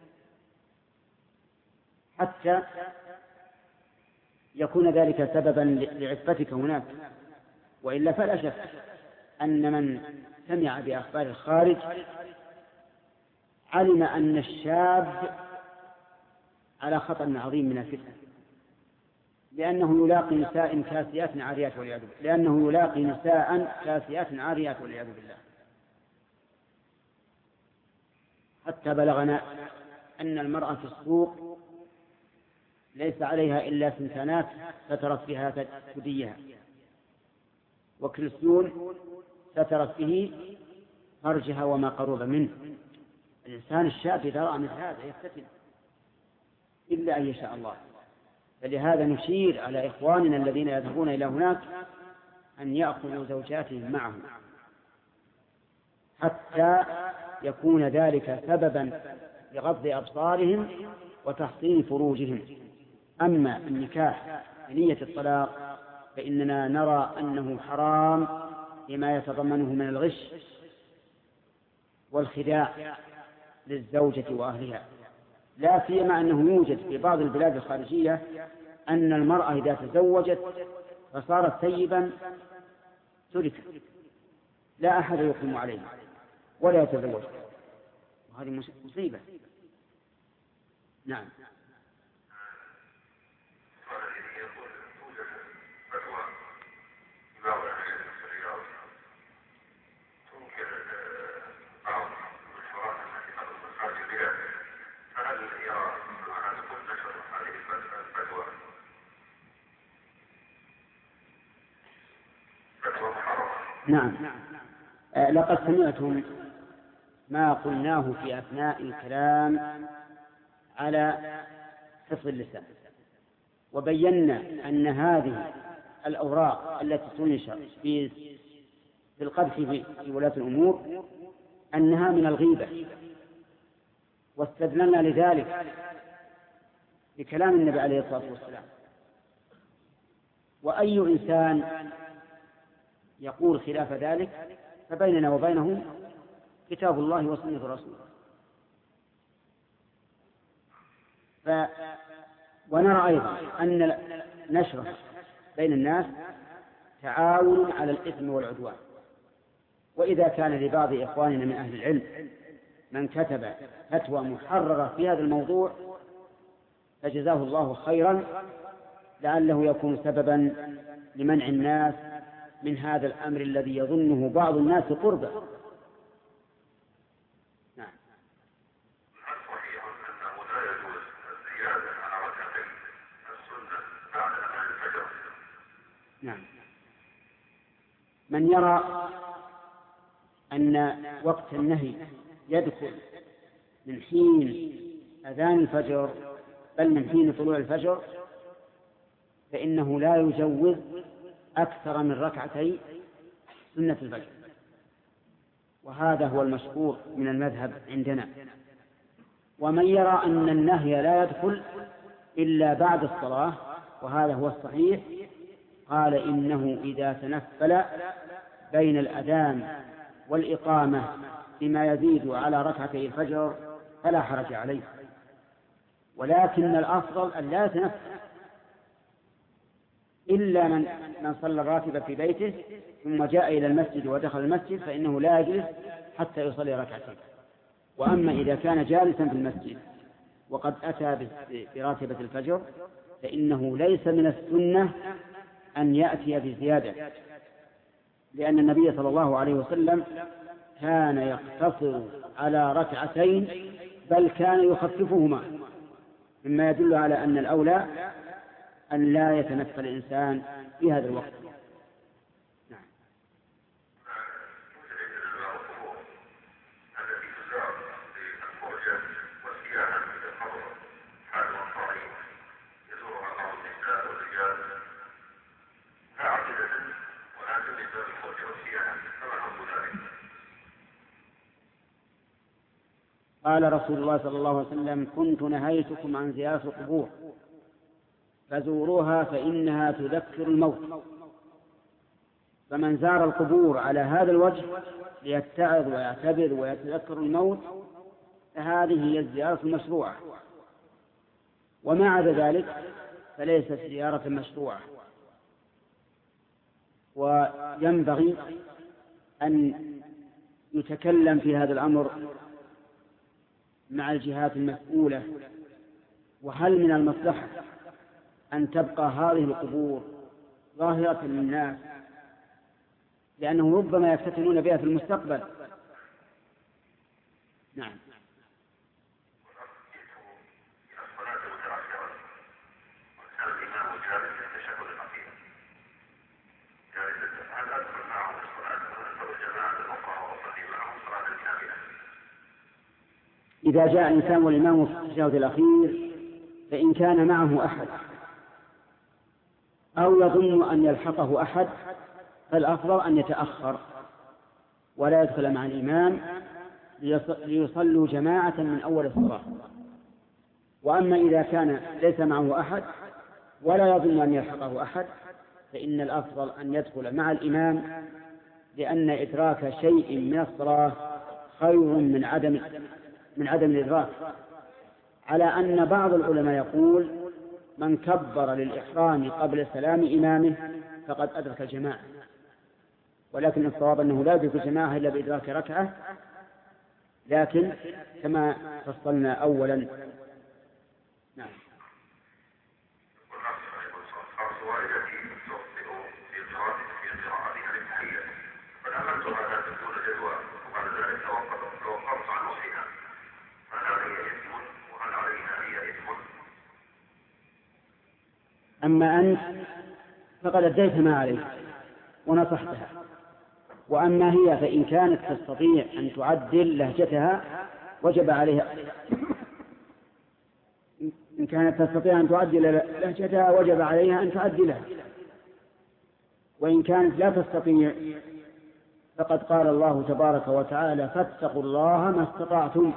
[SPEAKER 3] حتى يكون ذلك سببا لعفتك هناك. وإلا فلا شك أن من سمع بأخبار الخارج علم أن الشاب على خطر عظيم من الفتنة، لأنه يلاقي نساء كاسيات عاريات والعياذ بالله لأنه يلاقي نساء كاسيات عاريات والعياذ بالله حتى بلغنا أن المرأة في السوق ليس عليها إلا سنتانات سترت بها ثديها، وكلسون سترت به فرجها وما قرب منه. الإنسان الشاب إذا رأى مثل هذا يفتتن إلا أن يشاء الله. فلهذا نشير على إخواننا الذين يذهبون إلى هناك أن يأخذوا زوجاتهم معهم حتى يكون ذلك سببا لغض أبصارهم وتحصين فروجهم. أما النكاح بنية الطلاق فإننا نرى أنه حرام لما يتضمنه من الغش والخداع للزوجة وأهلها، لا سيما أنه يوجد في بعض البلاد الخارجية أن المرأة إذا تزوجت فصارت ثيبا تركت لا أحد يقيم عليها ولا يتزوج، وهذه مصيبة. نعم. نعم. آه لقد سمعتم ما قلناه في أثناء الكلام على حفظ اللسان، وبينا أن هذه الأوراق التي تنشر في في القذف في ولاة الأمور أنها من الغيبة، واستدللنا لذلك بكلام النبي عليه الصلاة والسلام. وأي إنسان يقول خلاف ذلك فبيننا وبينه كتاب الله وسنة رسوله. ف... ونرى أيضا أن نشره بين الناس تعاون على الإثم والعدوان. وإذا كان لبعض إخواننا من أهل العلم من كتب فتوى محررة في هذا الموضوع فجزاه الله خيرا، لعله يكون سببا لمنع الناس من هذا الأمر الذي يظنه بعض الناس قربة. نعم.
[SPEAKER 4] هل صحيح أنه لا يجوز الزيادة على ركعتين السنة بعد أذان الفجر؟
[SPEAKER 3] نعم. من يرى أن وقت النهي يدخل من حين أذان الفجر بل من حين طلوع الفجر فإنه لا يجوز أكثر من ركعتي سنة الفجر، وهذا هو المشهور من المذهب عندنا. ومن يرى أن النهي لا يدخل إلا بعد الصلاة وهذا هو الصحيح قال إنه إذا تنفل بين الأذان والإقامة بما يزيد على ركعتي الفجر فلا حرج عليه، ولكن الأفضل أن لا يتنفل إلا من من صلى الراتب في بيته ثم جاء إلى المسجد ودخل المسجد فإنه لا يجلس حتى يصلي ركعتين. وأما إذا كان جالسا في المسجد وقد أتى براتبة الفجر فإنه ليس من السنة أن يأتي بزيادة، لأن النبي صلى الله عليه وسلم كان يقتصر على ركعتين بل كان يخففهما، مما يدل على أن الأولى أن لا يتنفل الإنسان في هذا الوقت. نعم. قال رسول الله صلى الله عليه وسلم كنت نهيتكم عن زيارة القبور فزوروها فإنها تذكر الموت. فمن زار القبور على هذا الوجه ليتعظ ويعتبر ويتذكر الموت فهذه هي الزيارة المشروعة، وما عدا ذلك فليست زيارة مشروعة. وينبغي أن يتكلم في هذا الأمر مع الجهات المسؤولة، وهل من المصلحة أن تبقى هذه القبور ظاهرة للناس لأنه ربما يفتتنون بها في المستقبل. نعم. إذا جاء إنسان والإمام في التشهد الأخير فإن كان معه أحد أو يظن أن يلحقه أحد فالأفضل أن يتأخر ولا يدخل مع الإمام ليصلوا جماعة من أول الصلاة. وأما إذا كان ليس معه أحد ولا يظن أن يلحقه أحد فإن الأفضل أن يدخل مع الإمام، لأن إدراك شيء من الصلاة خير من عدم من عدم الإدراك، على أن بعض العلماء يقول من كبر للإحرام قبل سلام إمامه فقد أدرك الجماعة، ولكن الصواب أنه لا يدرك الجماعة إلا بإدراك ركعة، لكن كما فصلنا أولا. نعم. أما أنت فقد أديت ما عليك ونصحتها، وأما هي فإن كانت تستطيع أن تعدل لهجتها وجب عليها إن كانت تستطيع أن تعدل لهجتها وجب عليها أن تعدلها، وإن كانت لا تستطيع فقد قال الله تبارك وتعالى فاتقوا الله ما استطعتم،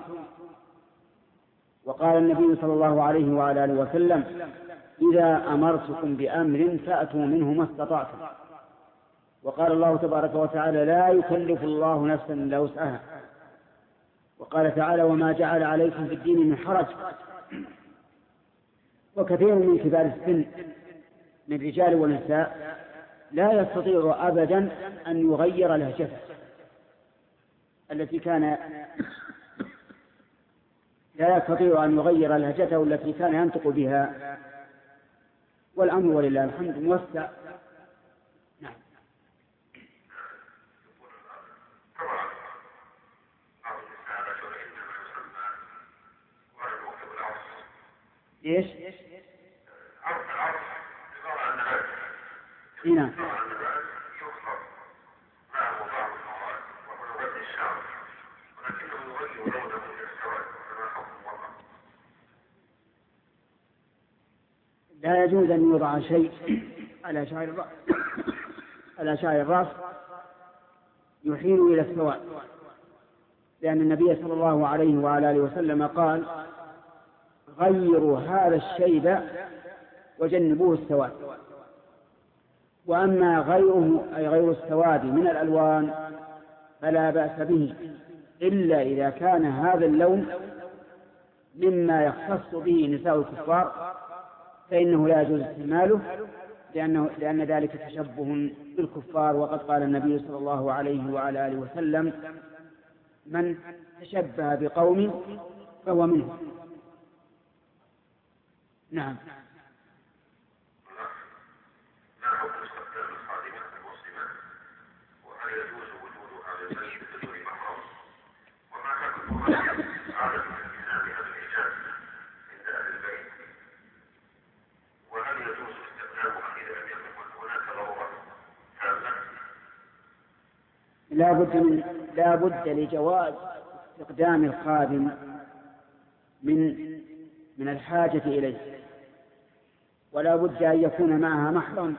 [SPEAKER 3] وقال النبي صلى الله عليه وعلى آله وسلم إذا أمرتكم بأمر فأتوا منه ما استطعتم، وقال الله تبارك وتعالى لا يكلف الله نفسا إلا وسعها، وقال تعالى وما جعل عليكم في الدين من حرج. وكثير من كبار السن من الرجال والنساء لا يستطيع أبدا أن يغير لهجته التي كان لا يستطيع أن يغير لهجته التي كان ينطق بها، والأمر ولله الحمد موسع. نعم. ايش؟
[SPEAKER 4] عرض العرض عبارة عن نبات.
[SPEAKER 3] نعم.
[SPEAKER 4] عبارة عن نبات يخلط معه بعض المواد وهو نبات الشعر، ولكنه يغير لونه من السواد كما حكم الوضع.
[SPEAKER 3] لا يجوز أن يوضع شيء على شعر الرأس على شعر الرأس يحيل إلى السواد، لأن النبي صلى الله عليه وعلى آله وسلم قال غيروا هذا الشيب وجنبوه السواد. وأما غيره أي غير السواد من الألوان فلا بأس به إلا إذا كان هذا اللون مما يختص به نساء الكفار فإنه لا يجوز استعماله، لأنه لأن ذلك تشبه بالكفار، وقد قال النبي صلى الله عليه وعلى آله وسلم من تشبه بقوم فهو منهم. نعم.
[SPEAKER 4] ما حكم استخدام الخادمات المسلمات، وهل يجوز وجودها في البيت بدون محرم، وما حكم عدم التزامها بالحجاب عند أهل البيت، وهل يجوز استخدامها إذا لم يكن هناك ضرورة تامة؟
[SPEAKER 3] لا بد من لا بد لجواز استخدام الخادم من من الحاجة إليه، ولا بد أن يكون معها محرم،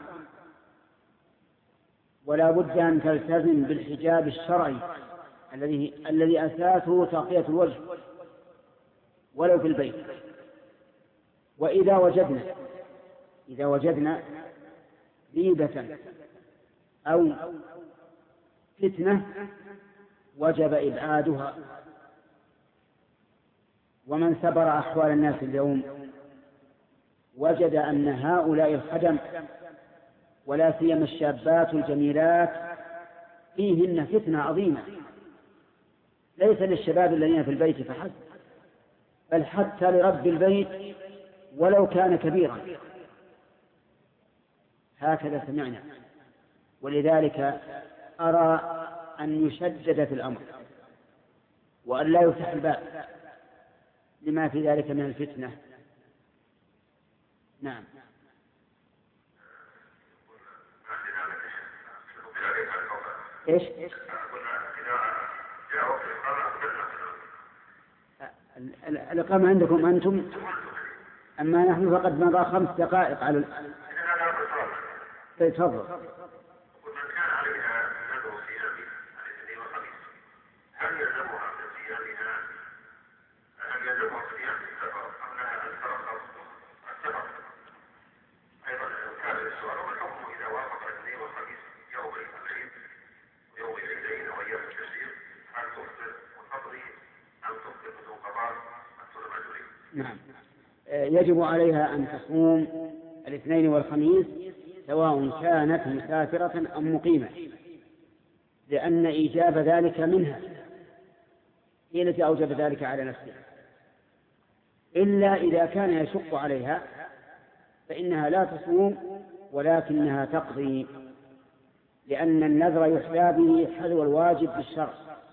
[SPEAKER 3] ولا بد أن تلتزم بالحجاب الشرعي الذي الذي أساسه تغطية الوجه ولو في البيت. وإذا وجدنا إذا وجدنا ريبة أو فتنة وجب إبعادها. ومن سبر أحوال الناس اليوم وجد أن هؤلاء الخدم ولا سيما الشابات الجميلات فيهن فتنة عظيمة، ليس للشباب الذين في البيت فحسب، بل حتى لرب البيت ولو كان كبيرا. هكذا سمعنا، ولذلك أرى أن يشدد في الأمر وأن لا يفتح الباب لما في ذلك من الفتنة. نعم.
[SPEAKER 4] ايش؟
[SPEAKER 3] الإقامة عندكم أنتم، أما نحن فقد مضى خمس دقائق على ال... تفضل.
[SPEAKER 4] ومن كان عليها نذر صيام الاثنين والخميس هل يلزمها في صيامها هل يلزمها صيام السفر أم لها أن ترخص السفر؟ أيضا كان السؤال ما الحكم إذا وافق الاثنين والخميس يوم العيد يوم العيدين وأيام التشريق، هل تفطر وتقضي أم تفطر بدون قضاء أكثر المجري؟
[SPEAKER 3] نعم، يجب عليها أن تصوم الاثنين والخميس سواء كانت مسافرة أم مقيمة، لأن إيجاب ذلك منها هي التي أوجب ذلك على نفسها، إلا إذا كان يشق عليها فإنها لا تصوم ولكنها تقضي، لأن النذر يحذى به حذو الواجب بالشرع.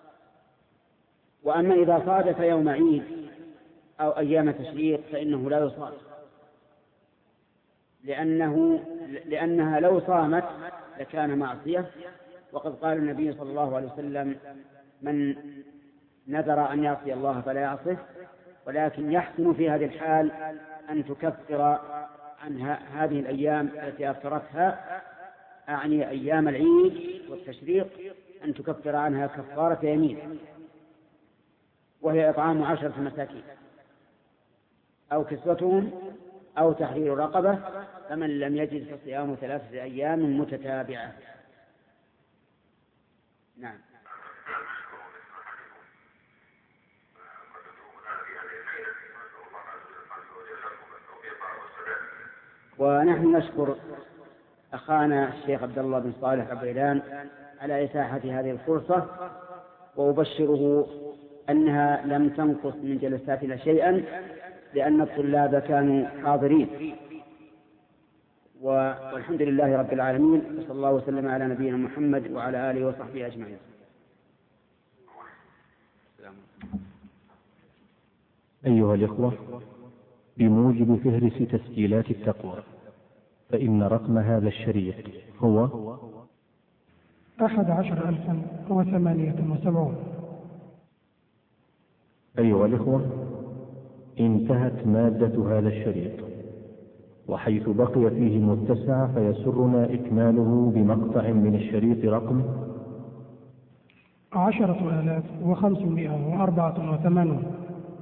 [SPEAKER 3] وأما إذا صادف يوم عيد أو أيام تشريق فإنه لا يصام، لأنه لأنها لو صامت لكان معصية، وقد قال النبي صلى الله عليه وسلم: من نذر أن يعصي الله فلا يعصه، ولكن يحسن في هذه الحال أن تكفر عن هذه الأيام التي أفطرتها، أعني أيام العيد والتشريق، أن تكفر عنها كفارة يمين، وهي إطعام عشرة مساكين أو كسوتهم أو تحرير رقبة، فمن لم يجد فصيام ثلاثة أيام متتابعة. نعم. ونحن نشكر أخانا الشيخ عبد الله بن صالح عبيدان على إتاحة هذه الفرصة، وأبشره أنها لم تنقص من جلساتنا شيئا، لأن الطلاب كانوا حاضرين. والحمد لله رب العالمين، وصلى الله وسلم على نبينا محمد وعلى آله وصحبه أجمعين.
[SPEAKER 1] أيها الإخوة، بموجب فهرس تسجيلات التقوى، فإن رقم هذا الشريط هو
[SPEAKER 2] أحد عشر ألفا وثمانية وسبعون.
[SPEAKER 1] أيها الإخوة، انتهت مادة هذا الشريط، وحيث بقي فيه متسع فيسرنا إكماله بمقطع من الشريط رقم
[SPEAKER 2] عشرة آلاف وخمسمائة وأربعة وثمانون.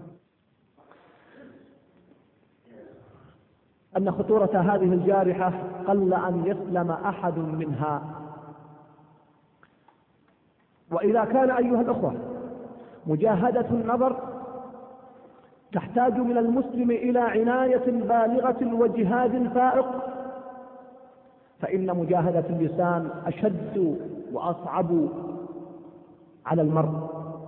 [SPEAKER 5] أن خطورة هذه الجارحة قل أن يسلم أحد منها. وإذا كان أيها الأخوة مجاهدة النظر تحتاج من المسلم إلى عناية بالغة وجهاد فائق، فإن مجاهدة اللسان أشد وأصعب على المرء.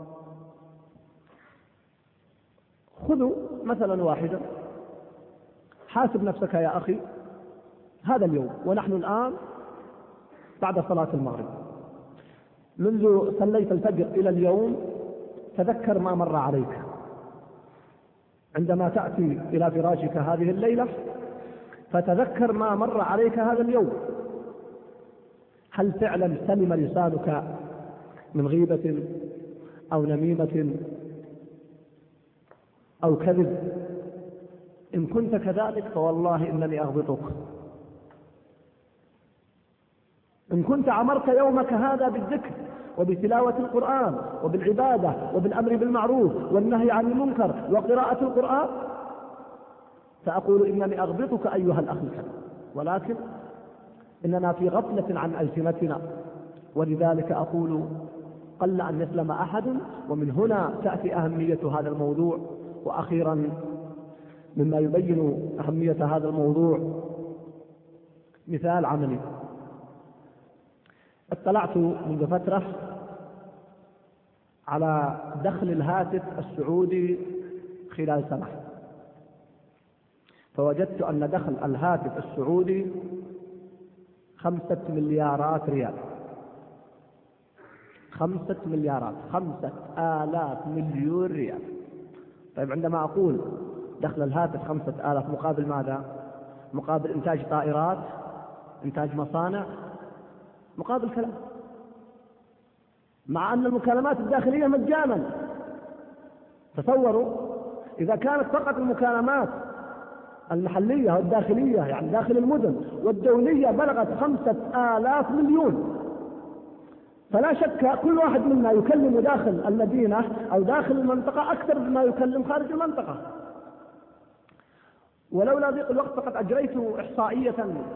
[SPEAKER 5] خذوا مثلا واحدا، حاسب نفسك يا أخي هذا اليوم، ونحن الآن بعد صلاة المغرب، منذ صليت الفجر إلى اليوم تذكر ما مر عليك عندما تأتي إلى فراشك هذه الليلة، فتذكر ما مر عليك هذا اليوم. هل فعلا سلم لسانك من غيبة أو نميمة أو كذب؟ إن كنت كذلك فوالله إنني أغبطك. إن كنت عمرت يومك هذا بالذكر وبتلاوة القرآن وبالعبادة وبالأمر بالمعروف والنهي عن المنكر وقراءة القرآن، فأقول إنني أغبطك أيها الأخ الكريم، ولكن إننا في غفلة عن ألسنتنا، ولذلك أقول قل أن يسلم أحد. ومن هنا تأتي أهمية هذا الموضوع. وأخيرا مما يبين أهمية هذا الموضوع مثال عملي. اطلعت منذ فترة على دخل الهاتف السعودي خلال سنة، فوجدت أن دخل الهاتف السعودي خمسة مليارات ريال. خمسة مليارات، خمسة آلاف مليون ريال. طيب عندما أقول دخل الهاتف خمسة آلاف مقابل ماذا؟ مقابل إنتاج طائرات، إنتاج مصانع، مقابل كلام، مع أن المكالمات الداخلية مجانا. تصوروا إذا كانت فقط المكالمات المحلية والداخلية يعني داخل المدن والدولية بلغت خمسة آلاف مليون، فلا شك كل واحد منا يكلم داخل المدينة أو داخل المنطقة أكثر مما يكلم خارج المنطقة. ولولا ضيق الوقت فقد أجريت إحصائية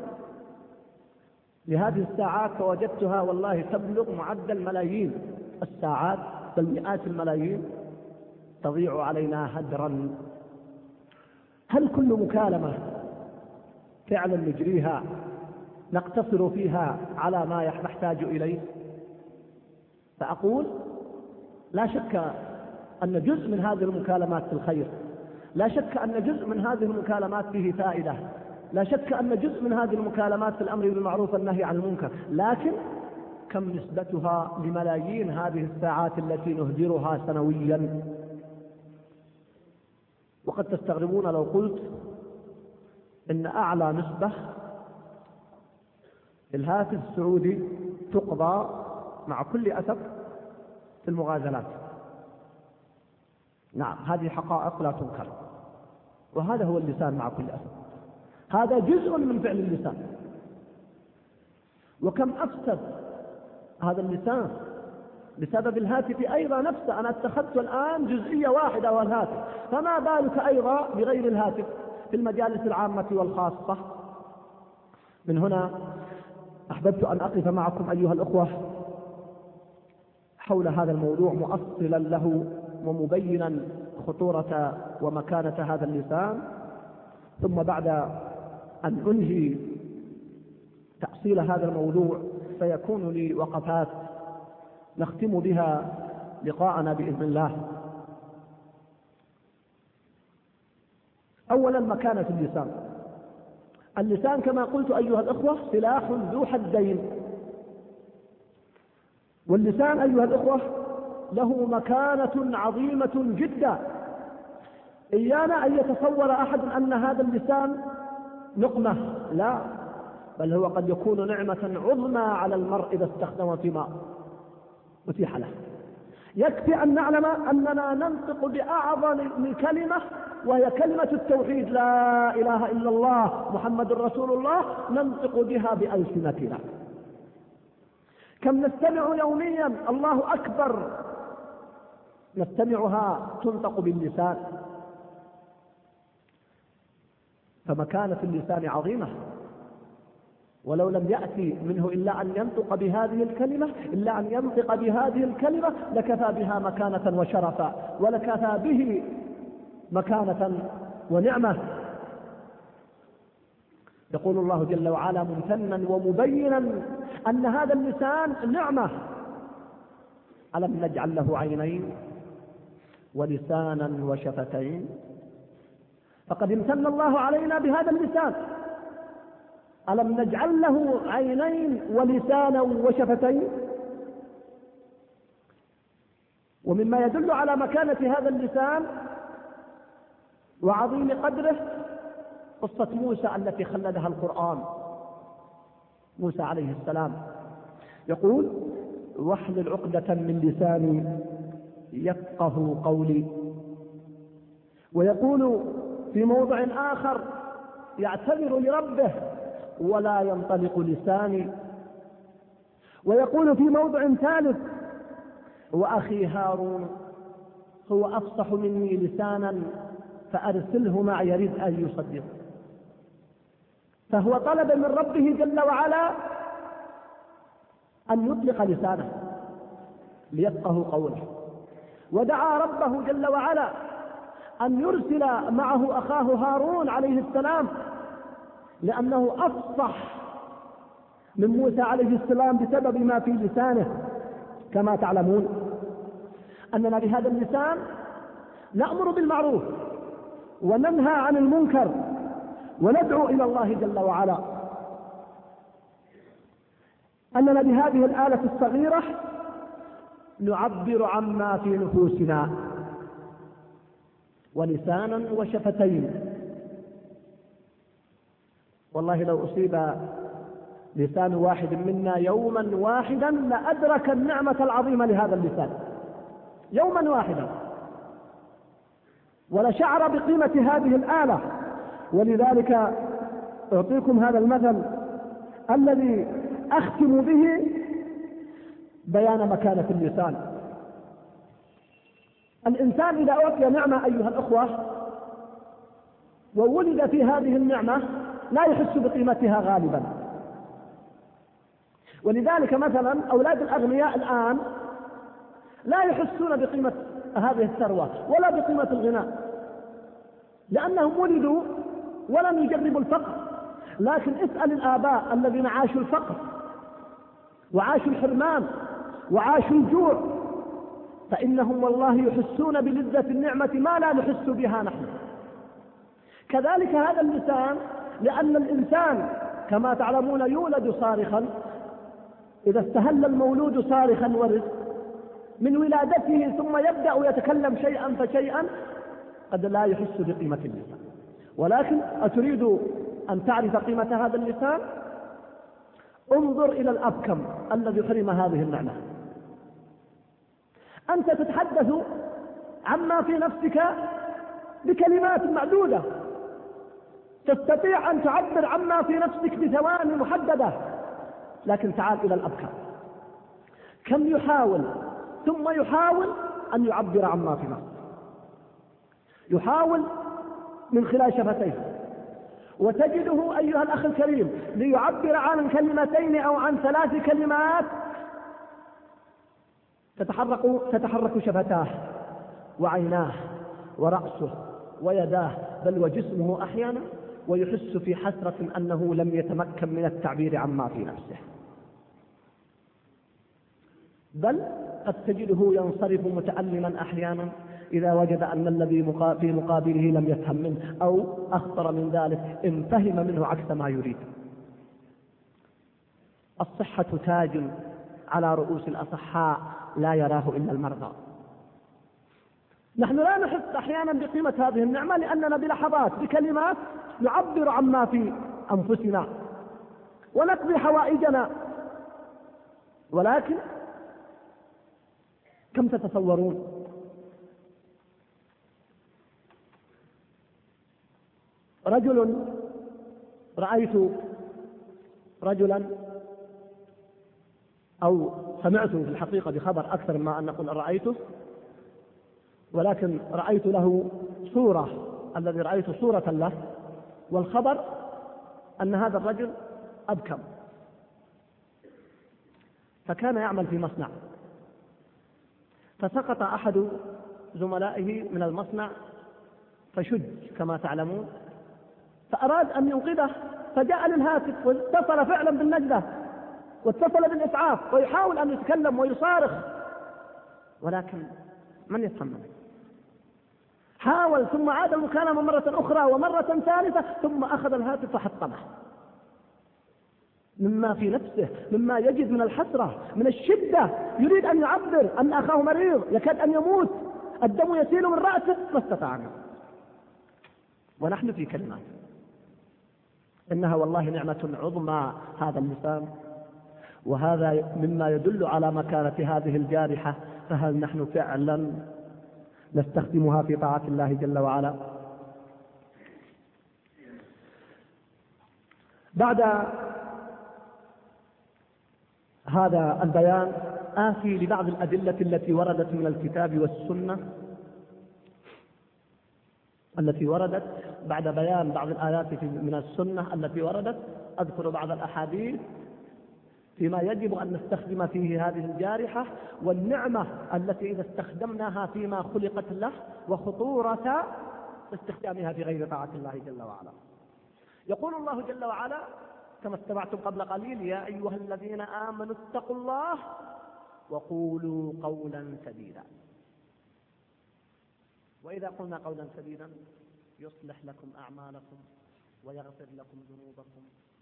[SPEAKER 5] لهذه الساعات فوجدتها والله تبلغ معدل ملايين الساعات، بل مئات الملايين تضيع علينا هدرا. هل كل مكالمة فعلا نجريها نقتصر فيها على ما نحتاج إليه؟ فأقول لا شك أن جزء من هذه المكالمات في الخير، لا شك أن جزء من هذه المكالمات فيه فائدة، لا شك أن جزء من هذه المكالمات في الأمر بالمعروف والنهي عن المنكر، لكن كم نسبتها لملايين هذه الساعات التي نهدرها سنويا؟ وقد تستغربون لو قلت إن أعلى نسبة الهاتف السعودي تقضى مع كل أسف في المغازلات. نعم، هذه حقائق لا تنكر، وهذا هو اللسان مع كل أسف، هذا جزء من فعل اللسان. وكم أفسد هذا اللسان بسبب الهاتف أيضا نفسه. أنا اتخذت الآن جزئية واحدة والهاتف، فما بالك أيضا بغير الهاتف في المجالس العامة والخاصة. من هنا أحببت أن أقف معكم أيها الأخوة حول هذا الموضوع مؤصلا له ومبينا خطورة ومكانة هذا اللسان، ثم بعد أن أنهي تأصيل هذا الموضوع سيكون لي وقفات نختم بها لقاءنا بإذن الله. أولا مكانة اللسان. اللسان كما قلت أيها الأخوة سلاح ذو حدين، واللسان أيها الأخوة له مكانة عظيمة جدا. إيانا أن يتصور أحد أن هذا اللسان نقمة، لا، بل هو قد يكون نعمة عظمى على المرء إذا استخدم فيما أتيح له. يكفي أن نعلم أننا ننطق بأعظم كلمة وهي كلمة التوحيد، لا إله إلا الله محمد رسول الله، ننطق بها بألسنتنا. كم نستمع يوميا الله أكبر، نستمعها تنطق باللسان. فمكانة اللسان عظيمة، ولو لم يأتي منه إلا أن ينطق بهذه الكلمة إلا أن ينطق بهذه الكلمة لكفى بها مكانة وشرفا، ولكفى به مكانة ونعمة. يقول الله جل وعلا ممتنا ومبينا أن هذا اللسان نعمة. ألم نجعل له عينين ولسانا وشفتين؟ فقد امتن الله علينا بهذا اللسان. ألم نجعل له عينين ولسانا وشفتين؟ ومما يدل على مكانة هذا اللسان وعظيم قدره قصة موسى التي خلدها القرآن. موسى عليه السلام يقول واحلل عقدة من لساني يفقه قولي. ويقول في موضع آخر يعتذر لربه ولا ينطلق لساني. ويقول في موضع ثالث وأخي هارون هو أفصح مني لسانا فأرسله معي يريد أن يصدق. فهو طلب من ربه جل وعلا أن يطلق لسانه ليفقه قوله، ودعا ربه جل وعلا أن يرسل معه أخاه هارون عليه السلام لأنه أفصح من موسى عليه السلام بسبب ما في لسانه. كما تعلمون أننا بهذا اللسان نأمر بالمعروف وننهى عن المنكر وندعو إلى الله جل وعلا. أننا بهذه الآلة الصغيرة نعبر عما في نفوسنا، ولسانا وشفتين. والله لو أصيب لسان واحد منا يوما واحدا لأدرك النعمة العظيمة لهذا اللسان يوما واحدا. ولشعر بقيمة هذه الآلة. ولذلك أعطيكم هذا المثل الذي أختم به بيان مكانة اللسان. الإنسان إذا أعطي نعمة أيها الأخوة وولد في هذه النعمة لا يحس بقيمتها غالبا. ولذلك مثلا أولاد الأغنياء الآن لا يحسون بقيمة هذه الثروة ولا بقيمة الغناء، لأنهم ولدوا ولم يجربوا الفقر. لكن اسأل الآباء الذين عاشوا الفقر وعاشوا الحرمان وعاشوا الجوع، فإنهم والله يحسون بلذة النعمة ما لا نحس بها نحن. كذلك هذا اللسان، لأن الإنسان كما تعلمون يولد صارخا، إذا استهل المولود صارخا ورزق من ولادته ثم يبدأ يتكلم شيئا فشيئا قد لا يحس بقيمة اللسان. ولكن أتريد أن تعرف قيمة هذا اللسان؟ انظر إلى الأبكم الذي حرم هذه النعمة. أنت تتحدث عما في نفسك بكلمات معدودة، تستطيع أن تعبر عما في نفسك بثواني محددة، لكن تعال إلى الأبكم كم يحاول ثم يحاول أن يعبر عما في نفسه، يحاول من خلال شفتيه، وتجده أيها الأخ الكريم ليعبر عن كلمتين أو عن ثلاث كلمات تتحرك, تتحرك شفتاه وعيناه ورأسه ويداه بل وجسمه أحيانا، ويحس في حسرة أنه لم يتمكن من التعبير عما في نفسه. بل قد تجده ينصرف متألما أحيانا إذا وجد أن الذي في مقابله لم يفهم منه، أو أخطر من ذلك إن فهم منه عكس ما يريد. الصحة تاج على رؤوس الأصحاء لا يراه إلا المرضى. نحن لا نحس أحيانا بقيمة هذه النعمة لأننا بلحظات بكلمات نعبر عما في أنفسنا ونقضي حوائجنا، ولكن كم تتصورون رجل رأيت رجلا أو سمعت في الحقيقة بخبر أكثر ما أن أقول رأيته، ولكن رأيت له صورة، الذي رأيت صورة له، والخبر أن هذا الرجل أبكم، فكان يعمل في مصنع، فسقط أحد زملائه من المصنع فشد كما تعلمون، فأراد أن ينقذه فجاء للهاتف واتصل فعلا بالنجدة واتصل بالإسعاف ويحاول أن يتكلم ويصارخ، ولكن من يتحمل؟ حاول ثم عاد المكالمة مرة أخرى ومرة ثالثة، ثم أخذ الهاتف وحطمه مما في نفسه، مما يجد من الحسرة، من الشدة، يريد أن يعبر أن أخاه مريض يكاد أن يموت، الدم يسيل من رأسه ما استطاع. ونحن في كلمات إنها والله نعمة عظمى هذا اللسان، وهذا مما يدل على مكانة هذه الجارحة. فهل نحن فعلا نستخدمها في طاعة الله جل وعلا؟ بعد هذا البيان آتي لبعض الأدلة التي وردت من الكتاب والسنة، التي وردت بعد بيان بعض الآيات من السنة التي وردت. أذكر بعض الأحاديث فيما يجب أن نستخدم فيه هذه الجارحة، والنعمة التي إذا استخدمناها فيما خلقت له، وخطورة استخدامها في غير طاعة الله جل وعلا. يقول الله جل وعلا كما استمعتم قبل قليل: يا أيها الذين آمنوا اتقوا الله وقولوا قولا سديدا. وإذا قلنا قولا سديدا يصلح لكم أعمالكم ويغفر لكم ذنوبكم